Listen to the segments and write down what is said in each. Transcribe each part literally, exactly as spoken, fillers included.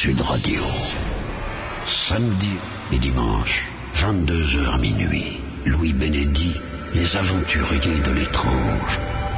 Sud Radio. Samedi et dimanche, vingt-deux heures minuit, Louis Bénédy, les aventuriers de l'étrange.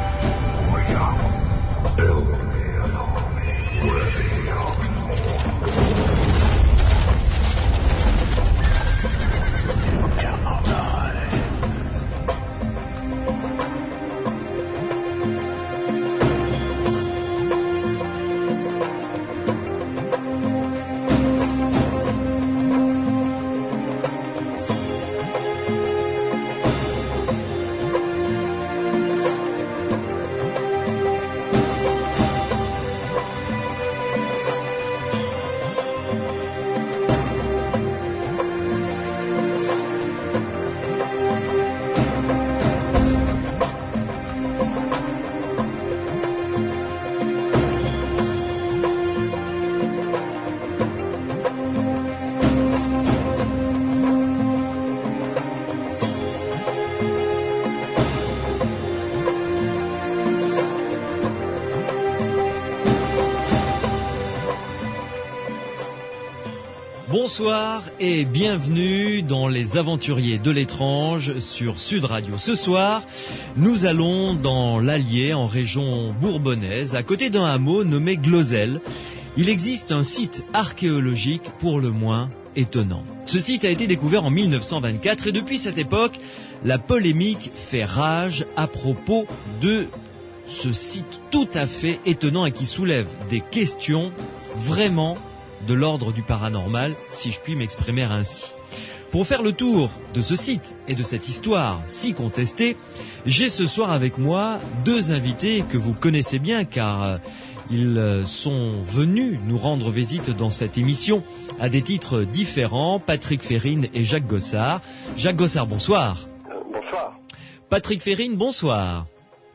Bonsoir et bienvenue dans les aventuriers de l'étrange sur Sud Radio. Ce soir, nous allons dans l'Allier, en région bourbonnaise, à côté d'un hameau nommé Glozelle. Il existe un site archéologique pour le moins étonnant. Ce site a été découvert en mille neuf cent vingt-quatre et depuis cette époque, la polémique fait rage à propos de ce site tout à fait étonnant et qui soulève des questions vraiment de l'ordre du paranormal, si je puis m'exprimer ainsi. Pour faire le tour de ce site et de cette histoire si contestée, j'ai ce soir avec moi deux invités que vous connaissez bien car ils sont venus nous rendre visite dans cette émission à des titres différents, Patrick Férine et Jacques Gossard. Jacques Gossard, bonsoir. Euh, bonsoir. Patrick Férine, bonsoir.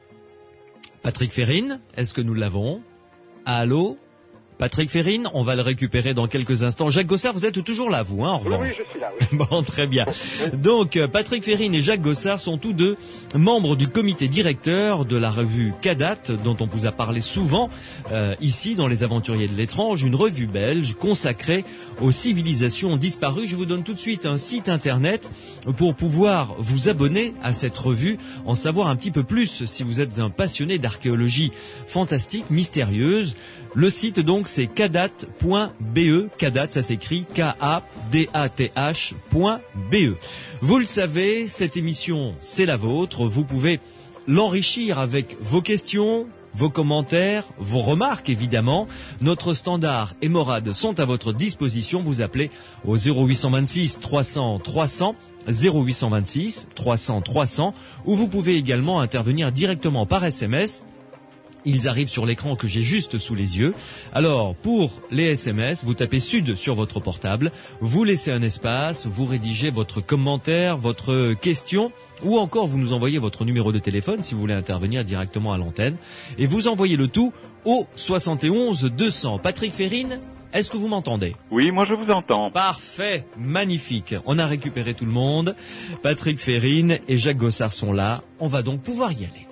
Patrick Férine, est-ce que nous l'avons? Allô? Patrick Férine, on va le récupérer dans quelques instants. Jacques Gossard, vous êtes toujours là, vous, hein, en revanche. Oui, oui, je suis là, oui. Bon, très bien. Donc, Patrick Férine et Jacques Gossard sont tous deux membres du comité directeur de la revue Cadat, dont on vous a parlé souvent euh, ici dans Les Aventuriers de l'étrange, une revue belge consacrée aux civilisations disparues. Je vous donne tout de suite un site internet pour pouvoir vous abonner à cette revue, en savoir un petit peu plus si vous êtes un passionné d'archéologie fantastique, mystérieuse. Le site donc c'est cadat point b e, Cadat ça s'écrit K A D A T H point B E. Vous le savez, cette émission c'est la vôtre, vous pouvez l'enrichir avec vos questions, vos commentaires, vos remarques évidemment. Notre standard et Morad sont à votre disposition, vous appelez au zéro huit cent vingt-six trois cents trois cents, zéro huit cent vingt-six trois cents trois cents, ou vous pouvez également intervenir directement par S M S. Ils arrivent sur l'écran que j'ai juste sous les yeux. Alors, pour les S M S, vous tapez Sud sur votre portable, vous laissez un espace, vous rédigez votre commentaire, votre question, ou encore vous nous envoyez votre numéro de téléphone si vous voulez intervenir directement à l'antenne, et vous envoyez le tout au soixante et onze deux cents. Patrick Férine, est-ce que vous m'entendez? Oui, moi je vous entends. Parfait, magnifique. On a récupéré tout le monde. Patrick Férine et Jacques Gossard sont là. On va donc pouvoir y aller.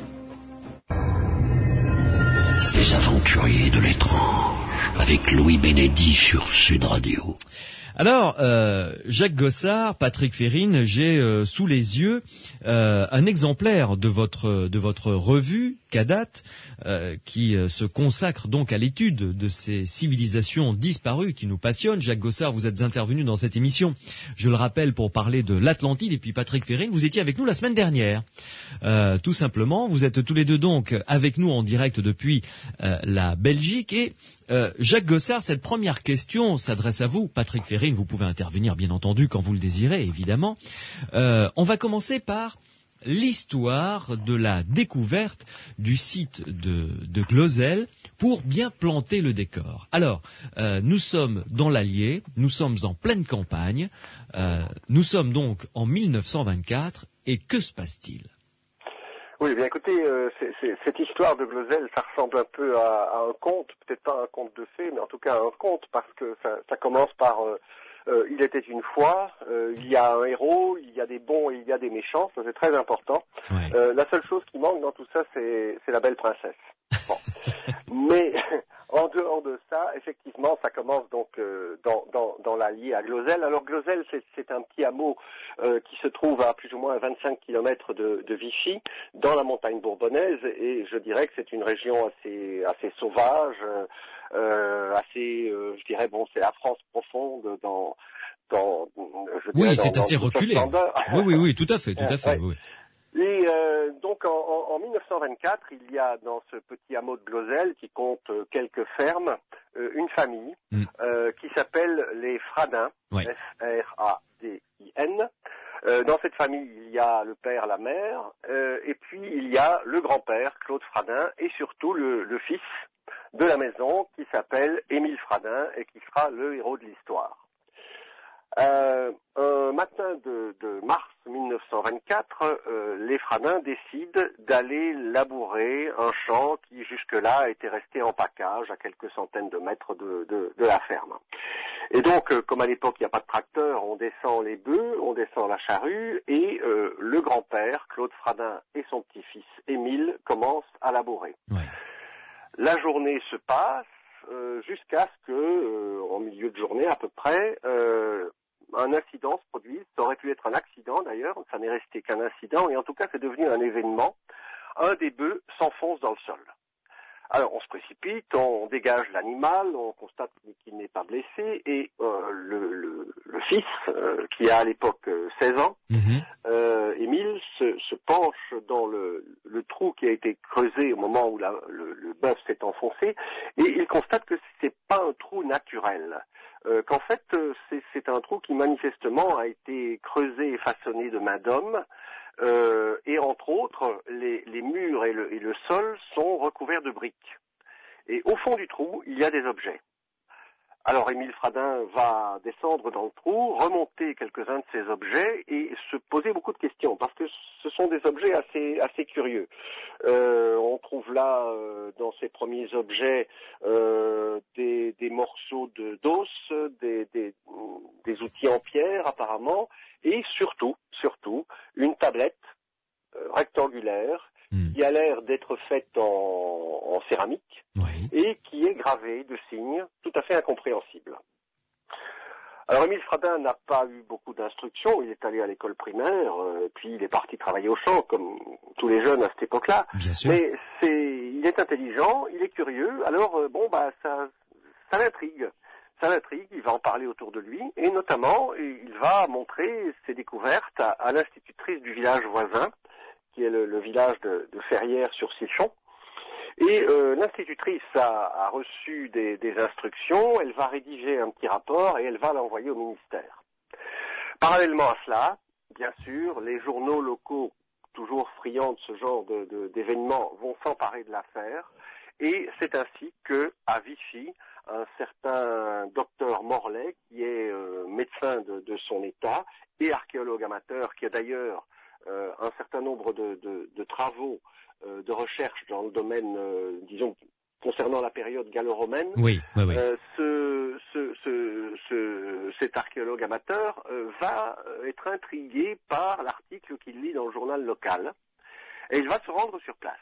Les aventuriers de l'étrange, avec Louis Bénédy sur Sud Radio. Alors, euh, Jacques Gossard, Patrick Férine, j'ai euh, sous les yeux euh, un exemplaire de votre de votre revue Cadat, euh, qui euh, se consacre donc à l'étude de ces civilisations disparues qui nous passionnent. Jacques Gossard, vous êtes intervenu dans cette émission, je le rappelle, pour parler de l'Atlantide, et puis Patrick Férine, vous étiez avec nous la semaine dernière. Euh, tout simplement, vous êtes tous les deux donc avec nous en direct depuis euh, la Belgique, et euh, Jacques Gossard, cette première question s'adresse à vous. Patrick Férine, vous pouvez intervenir bien entendu quand vous le désirez, évidemment. Euh, on va commencer par l'histoire de la découverte du site de, de Glozelle pour bien planter le décor. Alors, euh, nous sommes dans l'Allier, nous sommes en pleine campagne, euh, nous sommes donc en mille neuf cent vingt-quatre, et que se passe-t-il? Oui, bien écoutez, euh, c'est, c'est, cette histoire de Glozelle, ça ressemble un peu à, à un conte, peut-être pas un conte de fées, mais en tout cas à un conte, parce que ça, ça commence par... Euh, Euh, il était une fois, euh, il y a un héros, il y a des bons et il y a des méchants, ça c'est très important. Ouais. Euh, la seule chose qui manque dans tout ça, c'est, c'est la belle princesse. Bon. Mais En dehors de ça, effectivement, ça commence donc euh, dans, dans, dans l'Allier à Glozelle. Alors Glozelle, c'est, c'est un petit hameau euh, qui se trouve à plus ou moins vingt-cinq kilomètres de, de Vichy, dans la montagne bourbonnaise, et je dirais que c'est une région assez, assez sauvage, euh, assez, euh, je dirais, bon, c'est la France profonde dans... dans je dirais, oui, dans, c'est dans assez reculé. Oui, oui, oui, tout à fait, tout à fait. Ouais. Oui. Et euh, donc en, en, en mille neuf cent vingt-quatre, il y a dans ce petit hameau de Glozelle, qui compte euh, quelques fermes, euh, une famille mm. euh, qui s'appelle les Fradin, ouais. F R A D I N. Euh, dans cette famille, il y a le père, la mère, euh, et puis il y a le grand-père, Claude Fradin, et surtout le, le fils de la maison qui s'appelle Émile Fradin et qui sera le héros de l'histoire. Euh, un matin de, de mars mille neuf cent vingt-quatre, euh, les Fradin décident d'aller labourer un champ qui jusque-là était resté en pacage à quelques centaines de mètres de, de, de la ferme. Et donc, euh, comme à l'époque il n'y a pas de tracteur, on descend les bœufs, on descend la charrue, et euh, le grand-père, Claude Fradin, et son petit-fils, Émile, commencent à labourer. Ouais. La journée se passe euh, jusqu'à ce que, euh, en milieu de journée à peu près, euh, un incident se produise. Ça aurait pu être un accident d'ailleurs, ça n'est resté qu'un incident, et en tout cas c'est devenu un événement. Un des bœufs s'enfonce dans le sol. Alors on se précipite, on dégage l'animal, on constate qu'il n'est pas blessé, et euh, le, le, le fils, euh, qui a à l'époque seize ans, mm-hmm. euh, Émile, se, se penche dans le, le trou qui a été creusé au moment où la, le, le bœuf s'est enfoncé, et il constate que c'est pas un trou naturel. Euh, qu'en fait, c'est, c'est un trou qui manifestement a été creusé et façonné de main d'homme, euh, et entre autres, les, les murs et le, et le sol sont recouverts de briques. Et au fond du trou, il y a des objets. Alors Émile Fradin va descendre dans le trou, remonter quelques-uns de ces objets et se poser beaucoup de questions, parce que ce sont des objets assez assez curieux. Euh, on trouve là, euh, dans ces premiers objets, euh, des, des morceaux de, d'os, des, des, des outils en pierre apparemment, et surtout, surtout, une tablette euh, rectangulaire, mmh. qui a l'air d'être faite en, en céramique, oui. et qui est gravée de signes tout à fait incompréhensibles. Alors Émile Fradin n'a pas eu beaucoup d'instructions, il est allé à l'école primaire, euh, puis il est parti travailler au champ, comme tous les jeunes à cette époque-là. Bien sûr. Mais c'est, il est intelligent, il est curieux, alors euh, bon bah ça, ça l'intrigue. Ça l'intrigue, il va en parler autour de lui, et notamment il va montrer ses découvertes à, à l'institutrice du village voisin, qui est le, le village de, de Ferrières-sur-Sichon. Et euh, l'institutrice a, a reçu des, des instructions, elle va rédiger un petit rapport et elle va l'envoyer au ministère. Parallèlement à cela, bien sûr, les journaux locaux, toujours friands de ce genre de, de, d'événements, vont s'emparer de l'affaire. Et c'est ainsi que, à Vichy, un certain docteur Morlaix, qui est euh, médecin de, de son état et archéologue amateur, qui a d'ailleurs euh, un certain nombre de, de, de travaux euh, de recherche dans le domaine, euh, disons, concernant la période gallo-romaine, oui, oui, oui. Euh, ce, ce, ce, ce, cet archéologue amateur euh, va être intrigué par l'article qu'il lit dans le journal local, et il va se rendre sur place.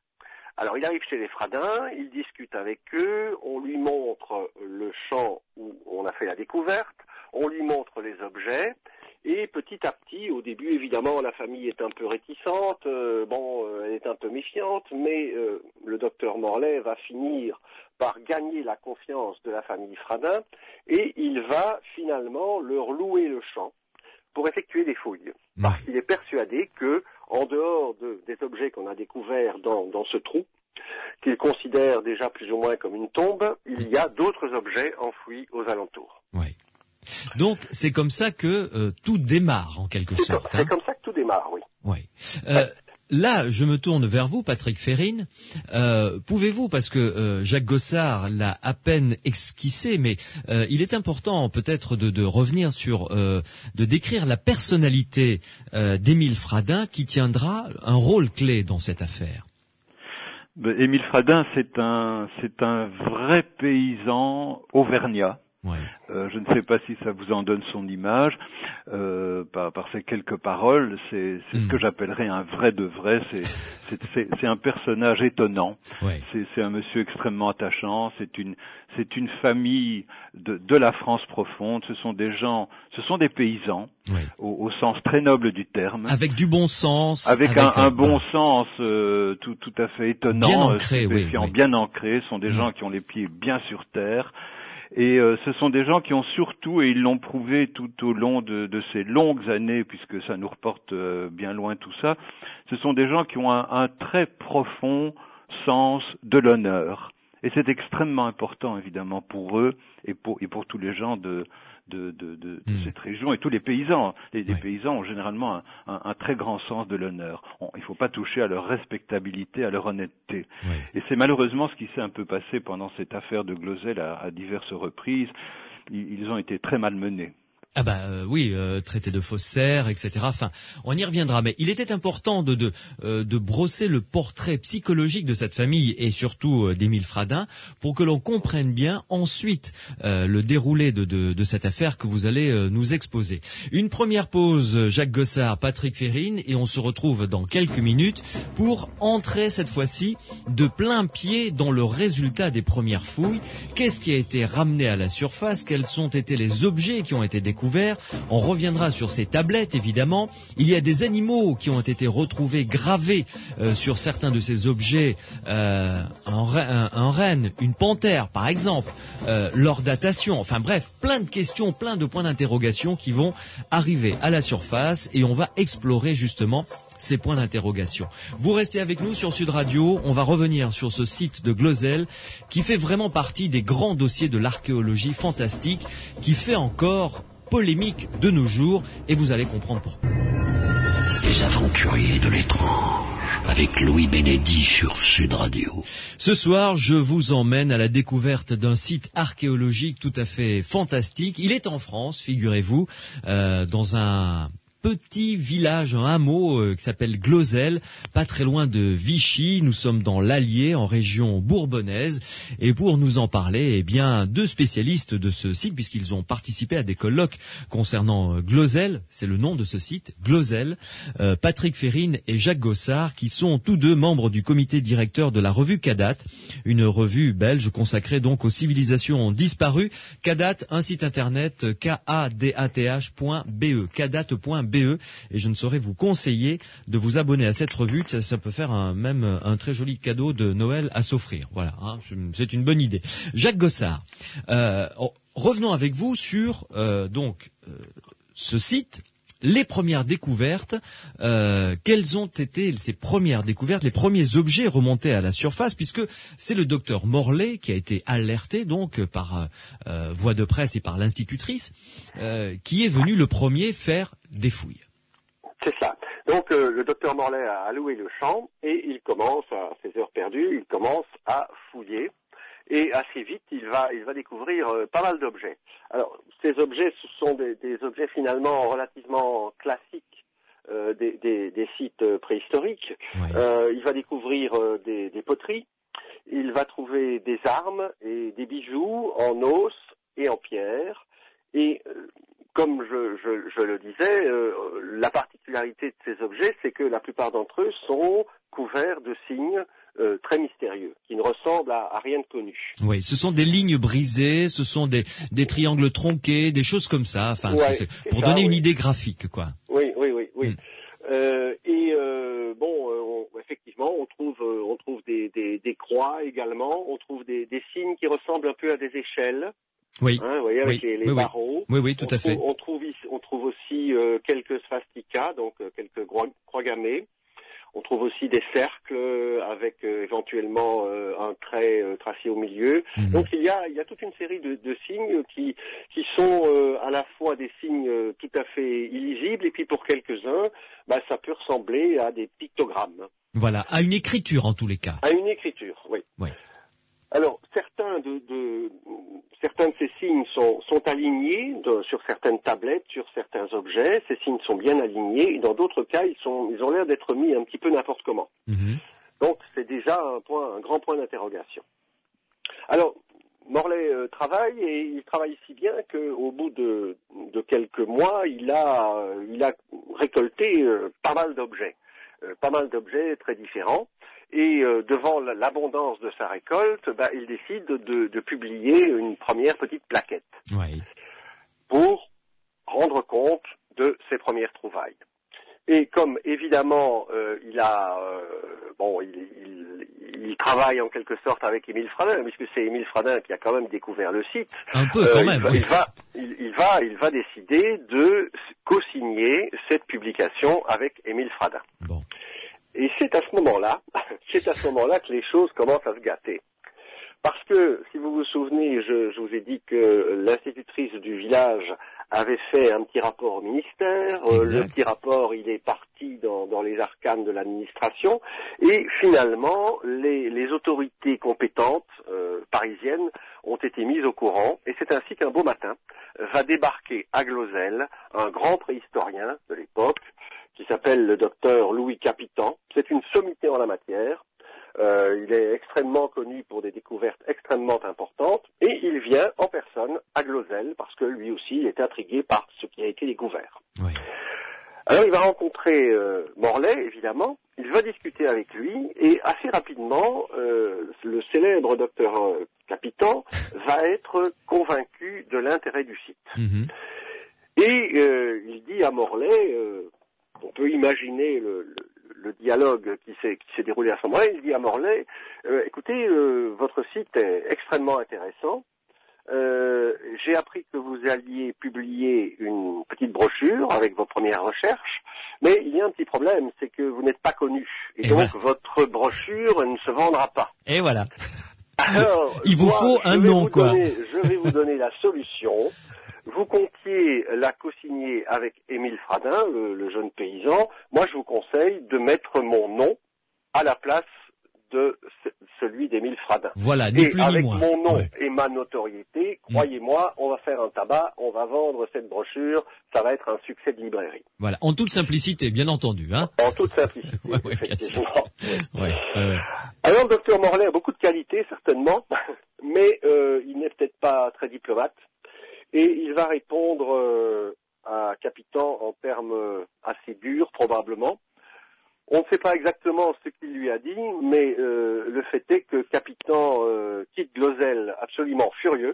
Alors il arrive chez les Fradin, il discute avec eux, on lui montre le champ où on a fait la découverte, on lui montre les objets, et petit à petit, au début évidemment la famille est un peu réticente, euh, bon, euh, elle est un peu méfiante, mais euh, le docteur Morlaix va finir par gagner la confiance de la famille Fradin, et il va finalement leur louer le champ pour effectuer des fouilles, parce qu'il est persuadé que, en dehors de, des objets qu'on a découverts dans, dans ce trou, qu'il considère déjà plus ou moins comme une tombe, il y a d'autres objets enfouis aux alentours. Oui. Donc c'est comme ça que euh, tout démarre en quelque c'est sorte. Comme, hein. C'est comme ça que tout démarre, oui. Oui. Euh, ouais. Là, je me tourne vers vous, Patrick Férine. Euh, pouvez-vous, parce que euh, Jacques Gossard l'a à peine esquissé, mais euh, il est important peut-être de, de revenir sur, euh, de décrire la personnalité euh, d'Émile Fradin qui tiendra un rôle clé dans cette affaire. Émile Fradin, c'est un, c'est un vrai paysan auvergnat. Ouais. Euh, je ne sais pas si ça vous en donne son image. Euh, par, par ces quelques paroles, c'est, c'est mmh. ce que j'appellerais un vrai de vrai. C'est, c'est, c'est, c'est un personnage étonnant. Ouais. C'est, c'est un monsieur extrêmement attachant. C'est une, c'est une famille de, de la France profonde. Ce sont des gens, ce sont des paysans, ouais. au, au sens très noble du terme. Avec du bon sens. Avec, avec un, un bon voilà. sens euh, tout, tout à fait étonnant. Bien ancré, oui, oui. Bien ancré. Ce sont des mmh. gens qui ont les pieds bien sur terre. Et euh, ce sont des gens qui ont surtout, et ils l'ont prouvé tout au long de, de ces longues années, puisque ça nous reporte euh, bien loin tout ça, ce sont des gens qui ont un, un très profond sens de l'honneur. Et c'est extrêmement important, évidemment, pour eux et pour, et pour tous les gens de, de, de, de, de mmh. cette région et tous les paysans. Les, les ouais. paysans ont généralement un, un, un très grand sens de l'honneur. On, il ne faut pas toucher à leur respectabilité, à leur honnêteté. Ouais. Et c'est malheureusement ce qui s'est un peu passé pendant cette affaire de Glosel à, à diverses reprises. Ils, ils ont été très malmenés. Ah bah euh, oui, euh, traité de faussaire, et cetera. Enfin, on y reviendra. Mais il était important de de, euh, de brosser le portrait psychologique de cette famille et surtout euh, d'Émile Fradin pour que l'on comprenne bien ensuite euh, le déroulé de, de de cette affaire que vous allez euh, nous exposer. Une première pause, Jacques Gossard, Patrick Férine, et on se retrouve dans quelques minutes pour entrer cette fois-ci de plein pied dans le résultat des premières fouilles. Qu'est-ce qui a été ramené à la surface? Quels ont été les objets qui ont été découverts? On reviendra sur ces tablettes, évidemment. Il y a des animaux qui ont été retrouvés gravés euh, sur certains de ces objets. Euh, un, un, un renne, une panthère, par exemple. Euh, leur datation. Enfin bref, plein de questions, plein de points d'interrogation qui vont arriver à la surface et on va explorer justement ces points d'interrogation. Vous restez avec nous sur Sud Radio. On va revenir sur ce site de Glosel qui fait vraiment partie des grands dossiers de l'archéologie fantastique, qui fait encore polémique de nos jours, et vous allez comprendre pourquoi. Les aventuriers de l'étrange, avec Louis Bénédy sur Sud Radio. Ce soir, je vous emmène à la découverte d'un site archéologique tout à fait fantastique. Il est en France, figurez-vous, euh, dans un petit village, un hameau euh, qui s'appelle Glosel, pas très loin de Vichy. Nous sommes dans l'Allier, en région bourbonnaise. Et pour nous en parler, eh bien, deux spécialistes de ce site, puisqu'ils ont participé à des colloques concernant euh, Glosel, c'est le nom de ce site, Glosel, euh, Patrick Férine et Jacques Gossard, qui sont tous deux membres du comité directeur de la revue Kadat, une revue belge consacrée donc aux civilisations disparues. Kadat, un site internet, K A D A T H point B E, kadat point B E, et je ne saurais vous conseiller de vous abonner à cette revue, ça, ça peut faire un, même un très joli cadeau de Noël à s'offrir. Voilà, hein, c'est une bonne idée. Jacques Gossard, euh, revenons avec vous sur euh, donc euh, ce site. Les premières découvertes, euh, quelles ont été ces premières découvertes, les premiers objets remontés à la surface, puisque c'est le docteur Morlet qui a été alerté donc par euh, voie de presse et par l'institutrice, euh, qui est venu le premier faire des fouilles. C'est ça. Donc euh, le docteur Morlet a alloué le champ et il commence, à ses heures perdues, il commence à fouiller. Et assez vite, il va, il va découvrir euh, pas mal d'objets. Alors, ces objets, ce sont des, des objets finalement relativement classiques euh, des, des, des sites préhistoriques. Oui. Euh, il va découvrir euh, des, des poteries. Il va trouver des armes et des bijoux en os et en pierre. Et euh, comme je, je, je le disais, euh, la particularité de ces objets, c'est que la plupart d'entre eux sont couverts de signes Euh, très mystérieux, qui ne ressemble à, à rien de connu. Oui, ce sont des lignes brisées, ce sont des, des triangles tronqués, des choses comme ça, enfin, ouais, c'est, c'est pour ça, donner oui. une idée graphique, quoi. Oui, oui, oui, oui. Mm. Euh, et euh, bon, euh, on, effectivement, on trouve, euh, on trouve des, des, des croix également, on trouve des, des signes qui ressemblent un peu à des échelles. Oui. Hein, vous voyez, avec oui. les, les oui, barreaux. Oui, oui, tout on à trouve, fait. On trouve, on trouve aussi euh, quelques swastikas, donc euh, quelques croix, croix gammées. On trouve aussi des cercles avec euh, éventuellement euh, un trait euh, tracé au milieu. Mmh. Donc il y a, il y a toute une série de, de signes qui, qui sont euh, à la fois des signes euh, tout à fait illisibles et puis pour quelques-uns, bah, ça peut ressembler à des pictogrammes. Voilà, à une écriture en tous les cas. À une écriture, oui. Oui. Alors certains de, de certains de ces signes sont, sont alignés de, sur certaines tablettes, sur certains objets. Ces signes sont bien alignés. Et dans d'autres cas, ils sont, ils ont l'air d'être mis un petit peu n'importe comment. Mmh. Donc c'est déjà un point, un grand point d'interrogation. Alors Morlaix euh, travaille et il travaille si bien qu'au bout de, de quelques mois, il a, euh, il a récolté euh, pas mal d'objets, euh, pas mal d'objets très différents. Et euh, devant l'abondance de sa récolte, bah, il décide de, de publier une première petite plaquette oui. pour rendre compte de ses premières trouvailles. Et comme évidemment euh, il a euh, bon il, il, il travaille en quelque sorte avec Émile Fradin, puisque c'est Émile Fradin qui a quand même découvert le site. Un peu quand euh, même. Il va, Oui. il, va, il, il va il va décider de co-signer cette publication avec Émile Fradin. Bon. Et c'est à ce moment-là, c'est à ce moment-là que les choses commencent à se gâter. Parce que, si vous vous souvenez, je, je vous ai dit que l'institutrice du village avait fait un petit rapport au ministère. Euh, le petit rapport, il est parti dans, dans les arcanes de l'administration. Et finalement, les, les autorités compétentes euh, parisiennes ont été mises au courant. Et c'est ainsi qu'un beau matin va débarquer à Glozelle un grand préhistorien de l'époque, qui s'appelle le docteur Louis Capitan. C'est une sommité en la matière. Euh, il est extrêmement connu pour des découvertes extrêmement importantes et il vient en personne à Glozelle parce que lui aussi il est intrigué par ce qui a été découvert. Oui. Alors il va rencontrer euh, Morlaix, évidemment, il va discuter avec lui et assez rapidement euh, le célèbre docteur euh, Capitan va être convaincu de l'intérêt du site. Mm-hmm. Et euh, il dit à Morlaix, euh, on peut imaginer le, le, le dialogue qui s'est, qui s'est déroulé à ce moment-là, il dit à Morlaix, euh, écoutez, euh, votre site est extrêmement intéressant, euh, j'ai appris que vous alliez publier une petite brochure avec vos premières recherches, mais il y a un petit problème, c'est que vous n'êtes pas connu, et, et donc voilà. Votre brochure ne se vendra pas. Et voilà. Alors, il vous moi, faut un nom, quoi. Donner, je vais vous donner la solution. Vous comptiez la co-signer avec Émile Fradin, le, le jeune paysan. Moi, je vous conseille de mettre mon nom à la place de ce, celui d'Émile Fradin. Voilà, ni et plus avec ni moins. mon nom ouais. et ma notoriété, croyez-moi, on va faire un tabac, on va vendre cette brochure, ça va être un succès de librairie. Voilà, en toute simplicité, bien entendu, hein. En toute simplicité, ouais, ouais, effectivement. Ouais, euh... Alors, le docteur Morlaix a beaucoup de qualités, certainement, mais euh, il n'est peut-être pas très diplomate. Et il va répondre euh, à Capitan en termes euh, assez durs, probablement. On ne sait pas exactement ce qu'il lui a dit, mais euh, le fait est que Capitan euh, quitte Glozelle absolument furieux.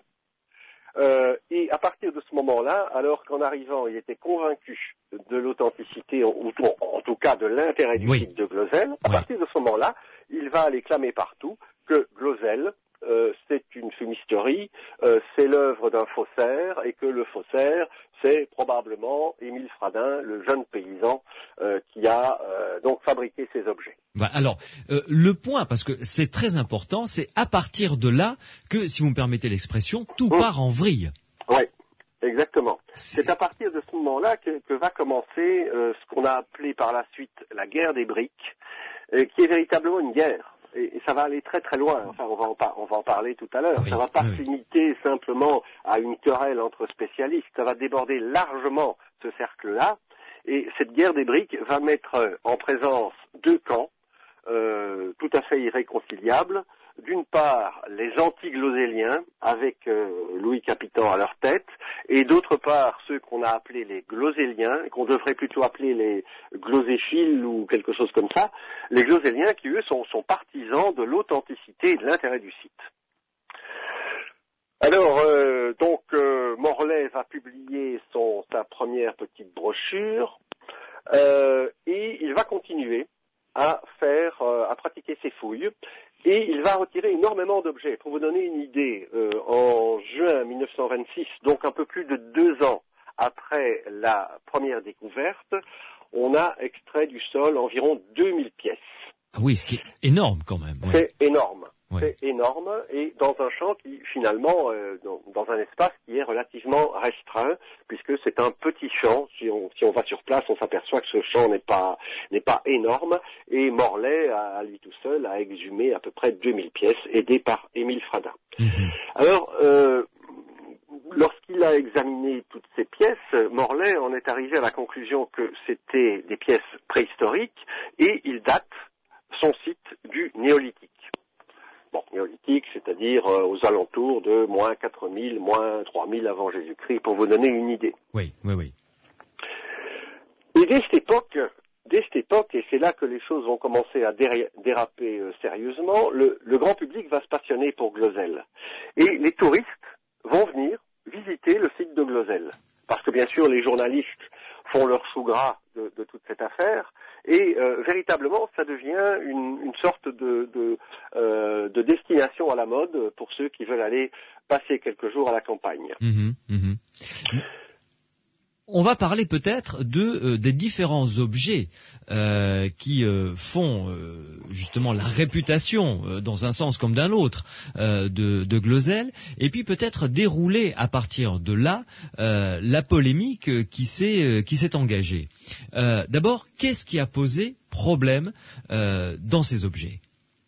Euh, et à partir de ce moment-là, alors qu'en arrivant, il était convaincu de l'authenticité, ou en tout cas de l'intérêt du oui. site de Glozelle, à oui. partir de ce moment-là, il va aller clamer partout que Glozelle, Euh, c'est une fumisterie, euh, c'est l'œuvre d'un faussaire et que le faussaire, c'est probablement Émile Fradin, le jeune paysan euh, qui a euh, donc fabriqué ces objets. Bah alors, euh, le point, parce que c'est très important, c'est à partir de là que, si vous me permettez l'expression, tout mmh. part en vrille. Oui, exactement. C'est, c'est à partir de ce moment-là que, que va commencer euh, ce qu'on a appelé par la suite la guerre des briques, euh, qui est véritablement une guerre. Et ça va aller très très loin, enfin on va en, par- on va en parler tout à l'heure, oui, ça va pas oui. se limiter simplement à une querelle entre spécialistes, ça va déborder largement ce cercle-là, et cette guerre des briques va mettre en présence deux camps euh, tout à fait irréconciliables. D'une part, les anti-glozéliens, avec euh, Louis Capitan à leur tête, et d'autre part, ceux qu'on a appelés les glozéliens, qu'on devrait plutôt appeler les glozéphiles ou quelque chose comme ça, les glozéliens qui, eux, sont, sont partisans de l'authenticité et de l'intérêt du site. Alors, euh, donc, euh, Morlaix va publier son, sa première petite brochure, euh, et il va continuer à faire, euh, à pratiquer ses fouilles. Et il va retirer énormément d'objets. Pour vous donner une idée, euh, en juin mille neuf cent vingt-six, donc un peu plus de deux ans après la première découverte, on a extrait du sol environ deux mille pièces. Ah oui, ce qui est énorme quand même. Ouais. C'est énorme. Ouais. C'est énorme, et dans un champ qui, finalement, euh, dans, dans un espace qui est relativement restreint, puisque c'est un petit champ. Si on, si on va sur place, on s'aperçoit que ce champ n'est pas, n'est pas énorme, et Morlaix, à, à lui tout seul, a exhumé à peu près deux mille pièces, aidé par Émile Fradin. Mm-hmm. Alors, euh, lorsqu'il a examiné toutes ces pièces, Morlaix en est arrivé à la conclusion que c'était des pièces préhistoriques, et il date son site du néolithique. Bon, néolithique, c'est-à-dire euh, aux alentours de moins quatre mille, moins trois mille avant Jésus-Christ, pour vous donner une idée. Oui, oui, oui. Et dès cette époque, dès cette époque, et c'est là que les choses vont commencer à déra- déraper euh, sérieusement, le, le grand public va se passionner pour Glozell. Et les touristes vont venir visiter le site de Glozell. Parce que bien sûr, les journalistes font leur chou gras de, de toute cette affaire, et euh, véritablement, ça devient une, une sorte de, de, euh, de destination à la mode pour ceux qui veulent aller passer quelques jours à la campagne. Mmh, mmh. On va parler peut-être de euh, des différents objets euh, qui euh, font euh, justement la réputation, euh, dans un sens comme d'un autre, euh, de, de Glozell, et puis peut-être dérouler à partir de là euh, la polémique qui s'est euh, qui s'est engagée. Euh, d'abord, qu'est-ce qui a posé problème euh, dans ces objets?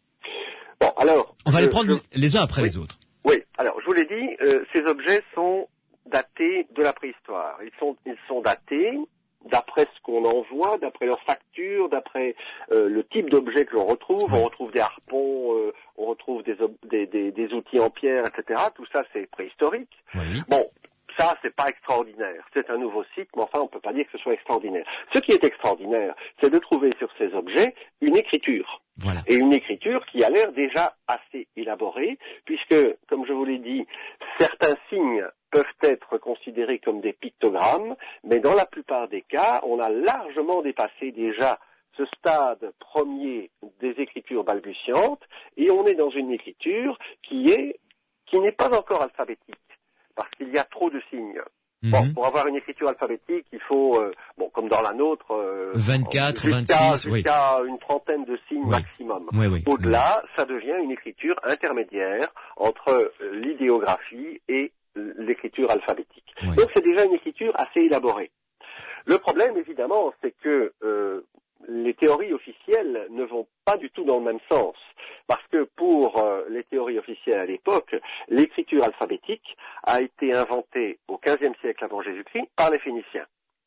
Bon, alors, on va je, les prendre je... les uns après oui. les autres. Oui. Alors, je vous l'ai dit, euh, ces objets sont datés de la préhistoire. Ils sont, ils sont datés d'après ce qu'on en voit, d'après leurs factures, d'après euh, le type d'objet que l'on retrouve. Oui. On retrouve des harpons, euh, on retrouve des, des, des, des outils en pierre, et cetera. Tout ça, c'est préhistorique. Oui. Bon, ça, c'est pas extraordinaire. C'est un nouveau site, mais enfin, on peut pas dire que ce soit extraordinaire. Ce qui est extraordinaire, c'est de trouver sur ces objets une écriture. Voilà. Et une écriture qui a l'air déjà assez élaborée, puisque, comme je vous l'ai dit, certains signes peuvent être considérés comme des pictogrammes, mais dans la plupart des cas, on a largement dépassé déjà ce stade premier des écritures balbutiantes, et on est dans une écriture qui est, qui n'est pas encore alphabétique, parce qu'il y a trop de signes. Mmh. Bon, pour avoir une écriture alphabétique, il faut, euh, bon, comme dans la nôtre, euh, vingt-quatre, jusqu'à, vingt-six, jusqu'à oui. une trentaine de signes Oui. maximum. Oui, oui, Au-delà, oui. Ça devient une écriture intermédiaire entre l'idéographie et l'écriture alphabétique. Oui. Donc c'est déjà une écriture assez élaborée. Le problème, évidemment, c'est que euh, les théories officielles ne vont pas du tout dans le même sens. Parce que pour euh, les théories officielles à l'époque, l'écriture alphabétique a été inventée au quinzième siècle avant Jésus-Christ par les Phéniciens.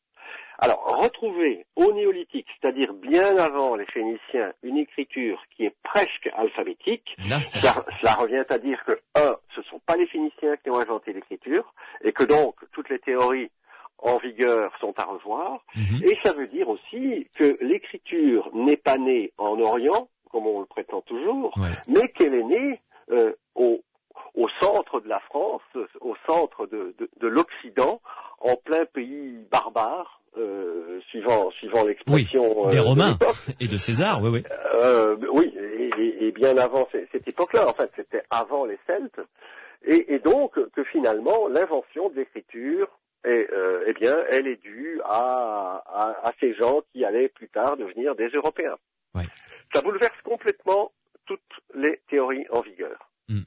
Alors, retrouver au néolithique, c'est-à-dire bien avant les Phéniciens, une écriture qui est presque alphabétique, Là, ça... Cela, cela revient à dire que, un, ce ne sont pas les Phéniciens qui ont inventé l'écriture, et que donc toutes les théories en vigueur sont à revoir, mmh. Et ça veut dire aussi que l'écriture n'est pas née en Orient, comme on le prétend toujours, ouais. Mais qu'elle est née euh, au, au centre de la France, au centre de, de, de l'Occident, en plein pays barbare, euh, suivant, suivant l'expression oui, des euh, Romains de et de César, oui, oui. Euh, oui, et, et, et bien avant cette époque-là, en fait, c'était avant les Celtes, et, et donc que finalement l'invention de l'écriture, et, euh, eh bien, elle est due à, à, à ces gens qui allaient plus tard devenir des Européens. Ouais. Ça bouleverse complètement toutes les théories en vigueur. Mm.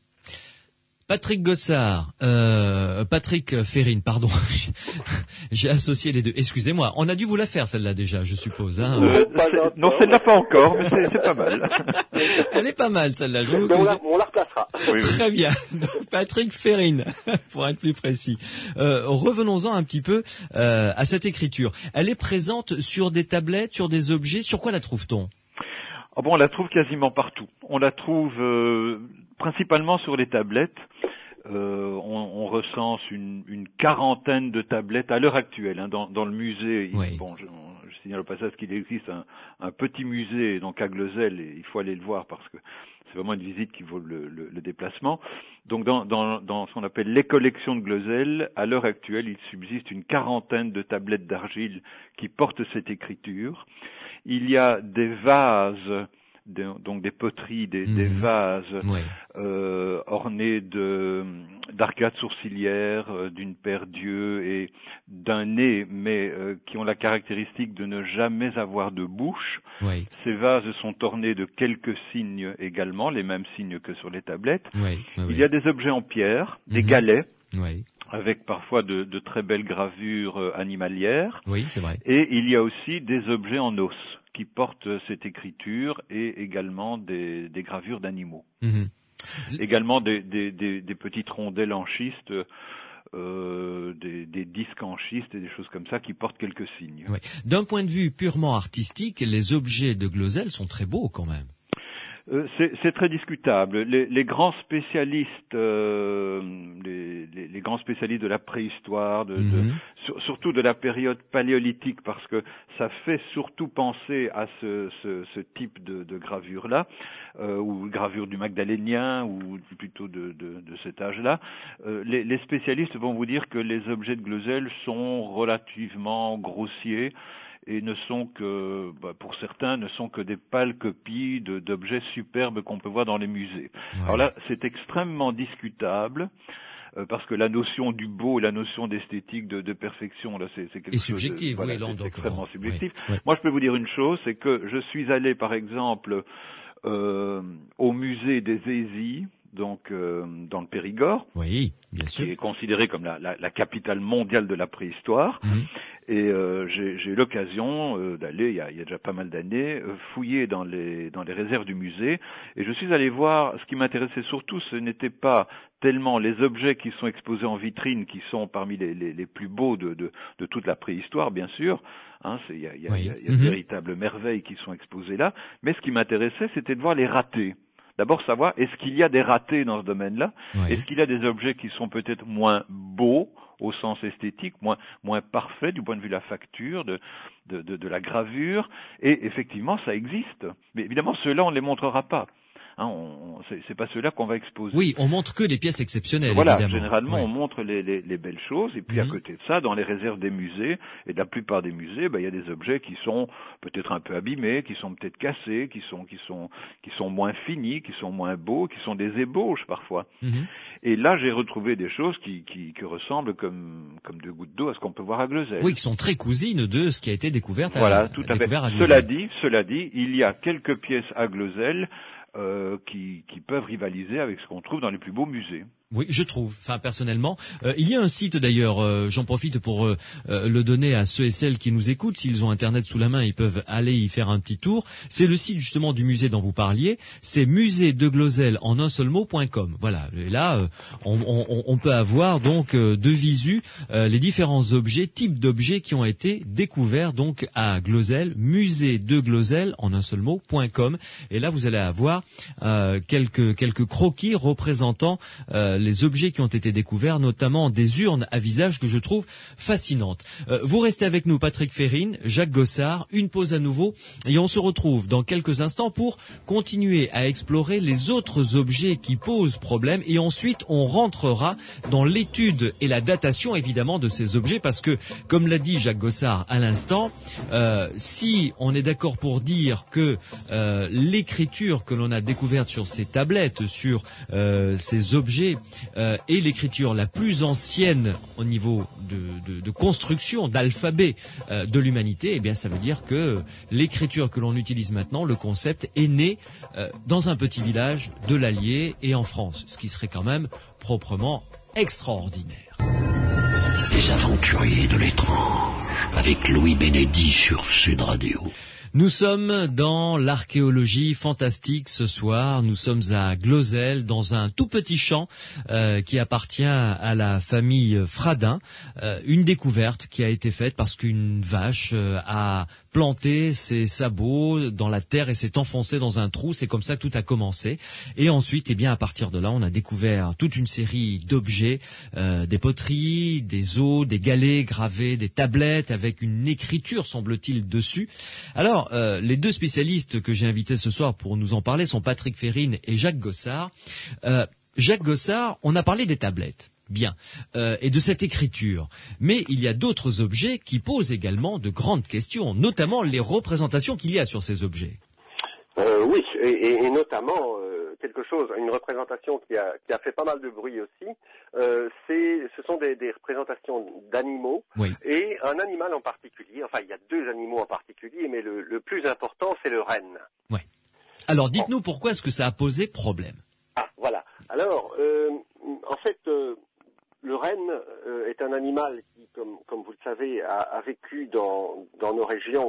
Patrick Gossard, euh, Patrick Ferrine, pardon, j'ai associé les deux. Excusez-moi, on a dû vous la faire celle-là déjà, je suppose. Hein. Euh, non, celle-là pas encore, mais c'est, c'est pas mal. Elle est pas mal celle-là. Je vous... on, la, on la replacera. Oui, très oui. bien. Donc, Patrick Ferrine, pour être plus précis. Euh, revenons-en un petit peu euh, à cette écriture. Elle est présente sur des tablettes, sur des objets. Sur quoi la trouve-t-on ? Ah bon, on la trouve quasiment partout. On la trouve euh, principalement sur les tablettes. Euh, on, on recense une, une quarantaine de tablettes à l'heure actuelle hein, dans, dans le musée. Oui. Il, bon, je, je signale au passage qu'il existe un, un petit musée donc à Glozell et il faut aller le voir parce que c'est vraiment une visite qui vaut le, le, le déplacement. Donc dans, dans, dans ce qu'on appelle les collections de Glozell, à l'heure actuelle, il subsiste une quarantaine de tablettes d'argile qui portent cette écriture. Il y a des vases, des, donc des poteries, des, mmh. des vases ouais. euh, ornés de d'arcades sourcilières, euh, d'une paire d'yeux et d'un nez, mais euh, qui ont la caractéristique de ne jamais avoir de bouche. Ouais. Ces vases sont ornés de quelques signes également, les mêmes signes que sur les tablettes. Ouais, ouais, il y a des objets en pierre, des mmh. galets. Ouais. Avec parfois de, de très belles gravures euh, animalières. Oui, c'est vrai. Et il y a aussi des objets en os qui portent cette écriture et également des, des gravures d'animaux. Mmh. Également des, des, des, des petites rondelles en schiste, euh, des, des disques en schiste et des choses comme ça qui portent quelques signes. Ouais. D'un point de vue purement artistique, les objets de Glozell sont très beaux quand même. Euh, c'est, c'est très discutable. Les, les grands spécialistes, euh, les, les, les grands spécialistes de la préhistoire, de, mm-hmm. de, sur, surtout de la période paléolithique, parce que ça fait surtout penser à ce, ce, ce type de, de gravure-là, euh, ou gravure du Magdalénien, ou plutôt de, de, de cet âge-là. Euh, les, les spécialistes vont vous dire que les objets de Glözel sont relativement grossiers, et ne sont que, bah, pour certains, ne sont que des pâles copies de, d'objets superbes qu'on peut voir dans les musées. Ouais. Alors là, c'est extrêmement discutable, euh, parce que la notion du beau, la notion d'esthétique, de, de perfection, là, c'est, c'est quelque et chose subjectif, de, voilà, oui, c'est, c'est extrêmement subjectif. Oui, oui. Moi, je peux vous dire une chose, c'est que je suis allé, par exemple, euh, au musée des Hésies, donc euh, dans le Périgord, oui, bien sûr, qui est considéré comme la, la, la capitale mondiale de la préhistoire. Mmh. Et euh, j'ai, j'ai eu l'occasion euh, d'aller, il y, a, il y a déjà pas mal d'années, euh, fouiller dans les dans les réserves du musée. Et je suis allé voir, ce qui m'intéressait surtout, ce n'était pas tellement les objets qui sont exposés en vitrine, qui sont parmi les, les, les plus beaux de, de, de toute la préhistoire, bien sûr. Hein, c'est, il y a, il y a, oui. il y a, il y a mmh. de véritables merveilles qui sont exposées là. Mais ce qui m'intéressait, c'était de voir les ratés. D'abord savoir, est-ce qu'il y a des ratés dans ce domaine-là? Oui. Est-ce qu'il y a des objets qui sont peut-être moins beaux au sens esthétique, moins moins parfaits du point de vue de la facture, de, de, de, de la gravure? Et effectivement, ça existe. Mais évidemment, ceux-là, on ne les montrera pas. Hein, on, c'est, c'est pas ceux-là qu'on va exposer. Oui, on montre que des pièces exceptionnelles, voilà, évidemment. Généralement, ouais. on montre les, les, les belles choses, et puis mm-hmm. à côté de ça, dans les réserves des musées, et de la plupart des musées, ben, il y a des objets qui sont peut-être un peu abîmés, qui sont peut-être cassés, qui sont qui sont qui sont moins finis, qui sont moins beaux, qui sont des ébauches parfois. Mm-hmm. Et là, j'ai retrouvé des choses qui, qui, qui ressemblent comme comme deux gouttes d'eau à ce qu'on peut voir à Glözel. Oui, qui sont très cousines de ce qui a été découvert à Voilà, tout à fait. À cela dit, cela dit, il y a quelques pièces à Glözel Euh, qui, qui peuvent rivaliser avec ce qu'on trouve dans les plus beaux musées. Oui, je trouve. Enfin, personnellement, euh, il y a un site d'ailleurs. Euh, j'en profite pour euh, euh, le donner à ceux et celles qui nous écoutent. S'ils ont Internet sous la main, ils peuvent aller y faire un petit tour. C'est le site justement du musée dont vous parliez. C'est musée de Glözel en un seul mot point com. Voilà. Et là, euh, on, on, on peut avoir donc euh, de visu euh, les différents objets, types d'objets qui ont été découverts donc à Glözel. musée de Glözel en un seul mot point com. Et là, vous allez avoir euh, quelques quelques croquis représentant euh, les objets qui ont été découverts, notamment des urnes à visage que je trouve fascinantes. Euh, vous restez avec nous, Patrick Férine, Jacques Gossard, une pause à nouveau, et on se retrouve dans quelques instants pour continuer à explorer les autres objets qui posent problème, et ensuite on rentrera dans l'étude et la datation évidemment de ces objets, parce que, comme l'a dit Jacques Gossard à l'instant, euh, si on est d'accord pour dire que euh, l'écriture que l'on a découverte sur ces tablettes, sur euh, ces objets, Euh, et l'écriture la plus ancienne au niveau de, de, de construction, d'alphabet euh, de l'humanité, eh bien ça veut dire que l'écriture que l'on utilise maintenant, le concept, est né euh, dans un petit village de l'Allier et en France, ce qui serait quand même proprement extraordinaire. Les aventuriers de l'étrange, avec Louis Bénédy sur Sud Radio. Nous sommes dans l'archéologie fantastique ce soir. Nous sommes à Glözel, dans un tout petit champ euh, qui appartient à la famille Fradin. Euh, une découverte qui a été faite parce qu'une vache euh, a planté ses sabots dans la terre et s'est enfoncée dans un trou. C'est comme ça que tout a commencé. Et ensuite, eh bien, à partir de là, on a découvert toute une série d'objets, euh, des poteries, des os, des galets gravés, des tablettes avec une écriture, semble-t-il, dessus. Alors, euh, les deux spécialistes que j'ai invités ce soir pour nous en parler sont Patrick Férine et Jacques Gossard. Euh, Jacques Gossard, on a parlé des tablettes. Bien, euh, et de cette écriture. Mais il y a d'autres objets qui posent également de grandes questions, notamment les représentations qu'il y a sur ces objets. Euh, oui, et, et notamment euh, quelque chose, une représentation qui a, qui a fait pas mal de bruit aussi. Euh, c'est, ce sont des, des représentations d'animaux, oui. Et un animal en particulier. Enfin, il y a deux animaux en particulier, mais le, le plus important, c'est le renne. Oui. Alors, dites-nous pourquoi est-ce que ça a posé problème. Ah, voilà. Alors, euh, en fait. Euh, Le renne euh, est un animal qui, comme, comme vous le savez, a, a vécu dans, dans nos régions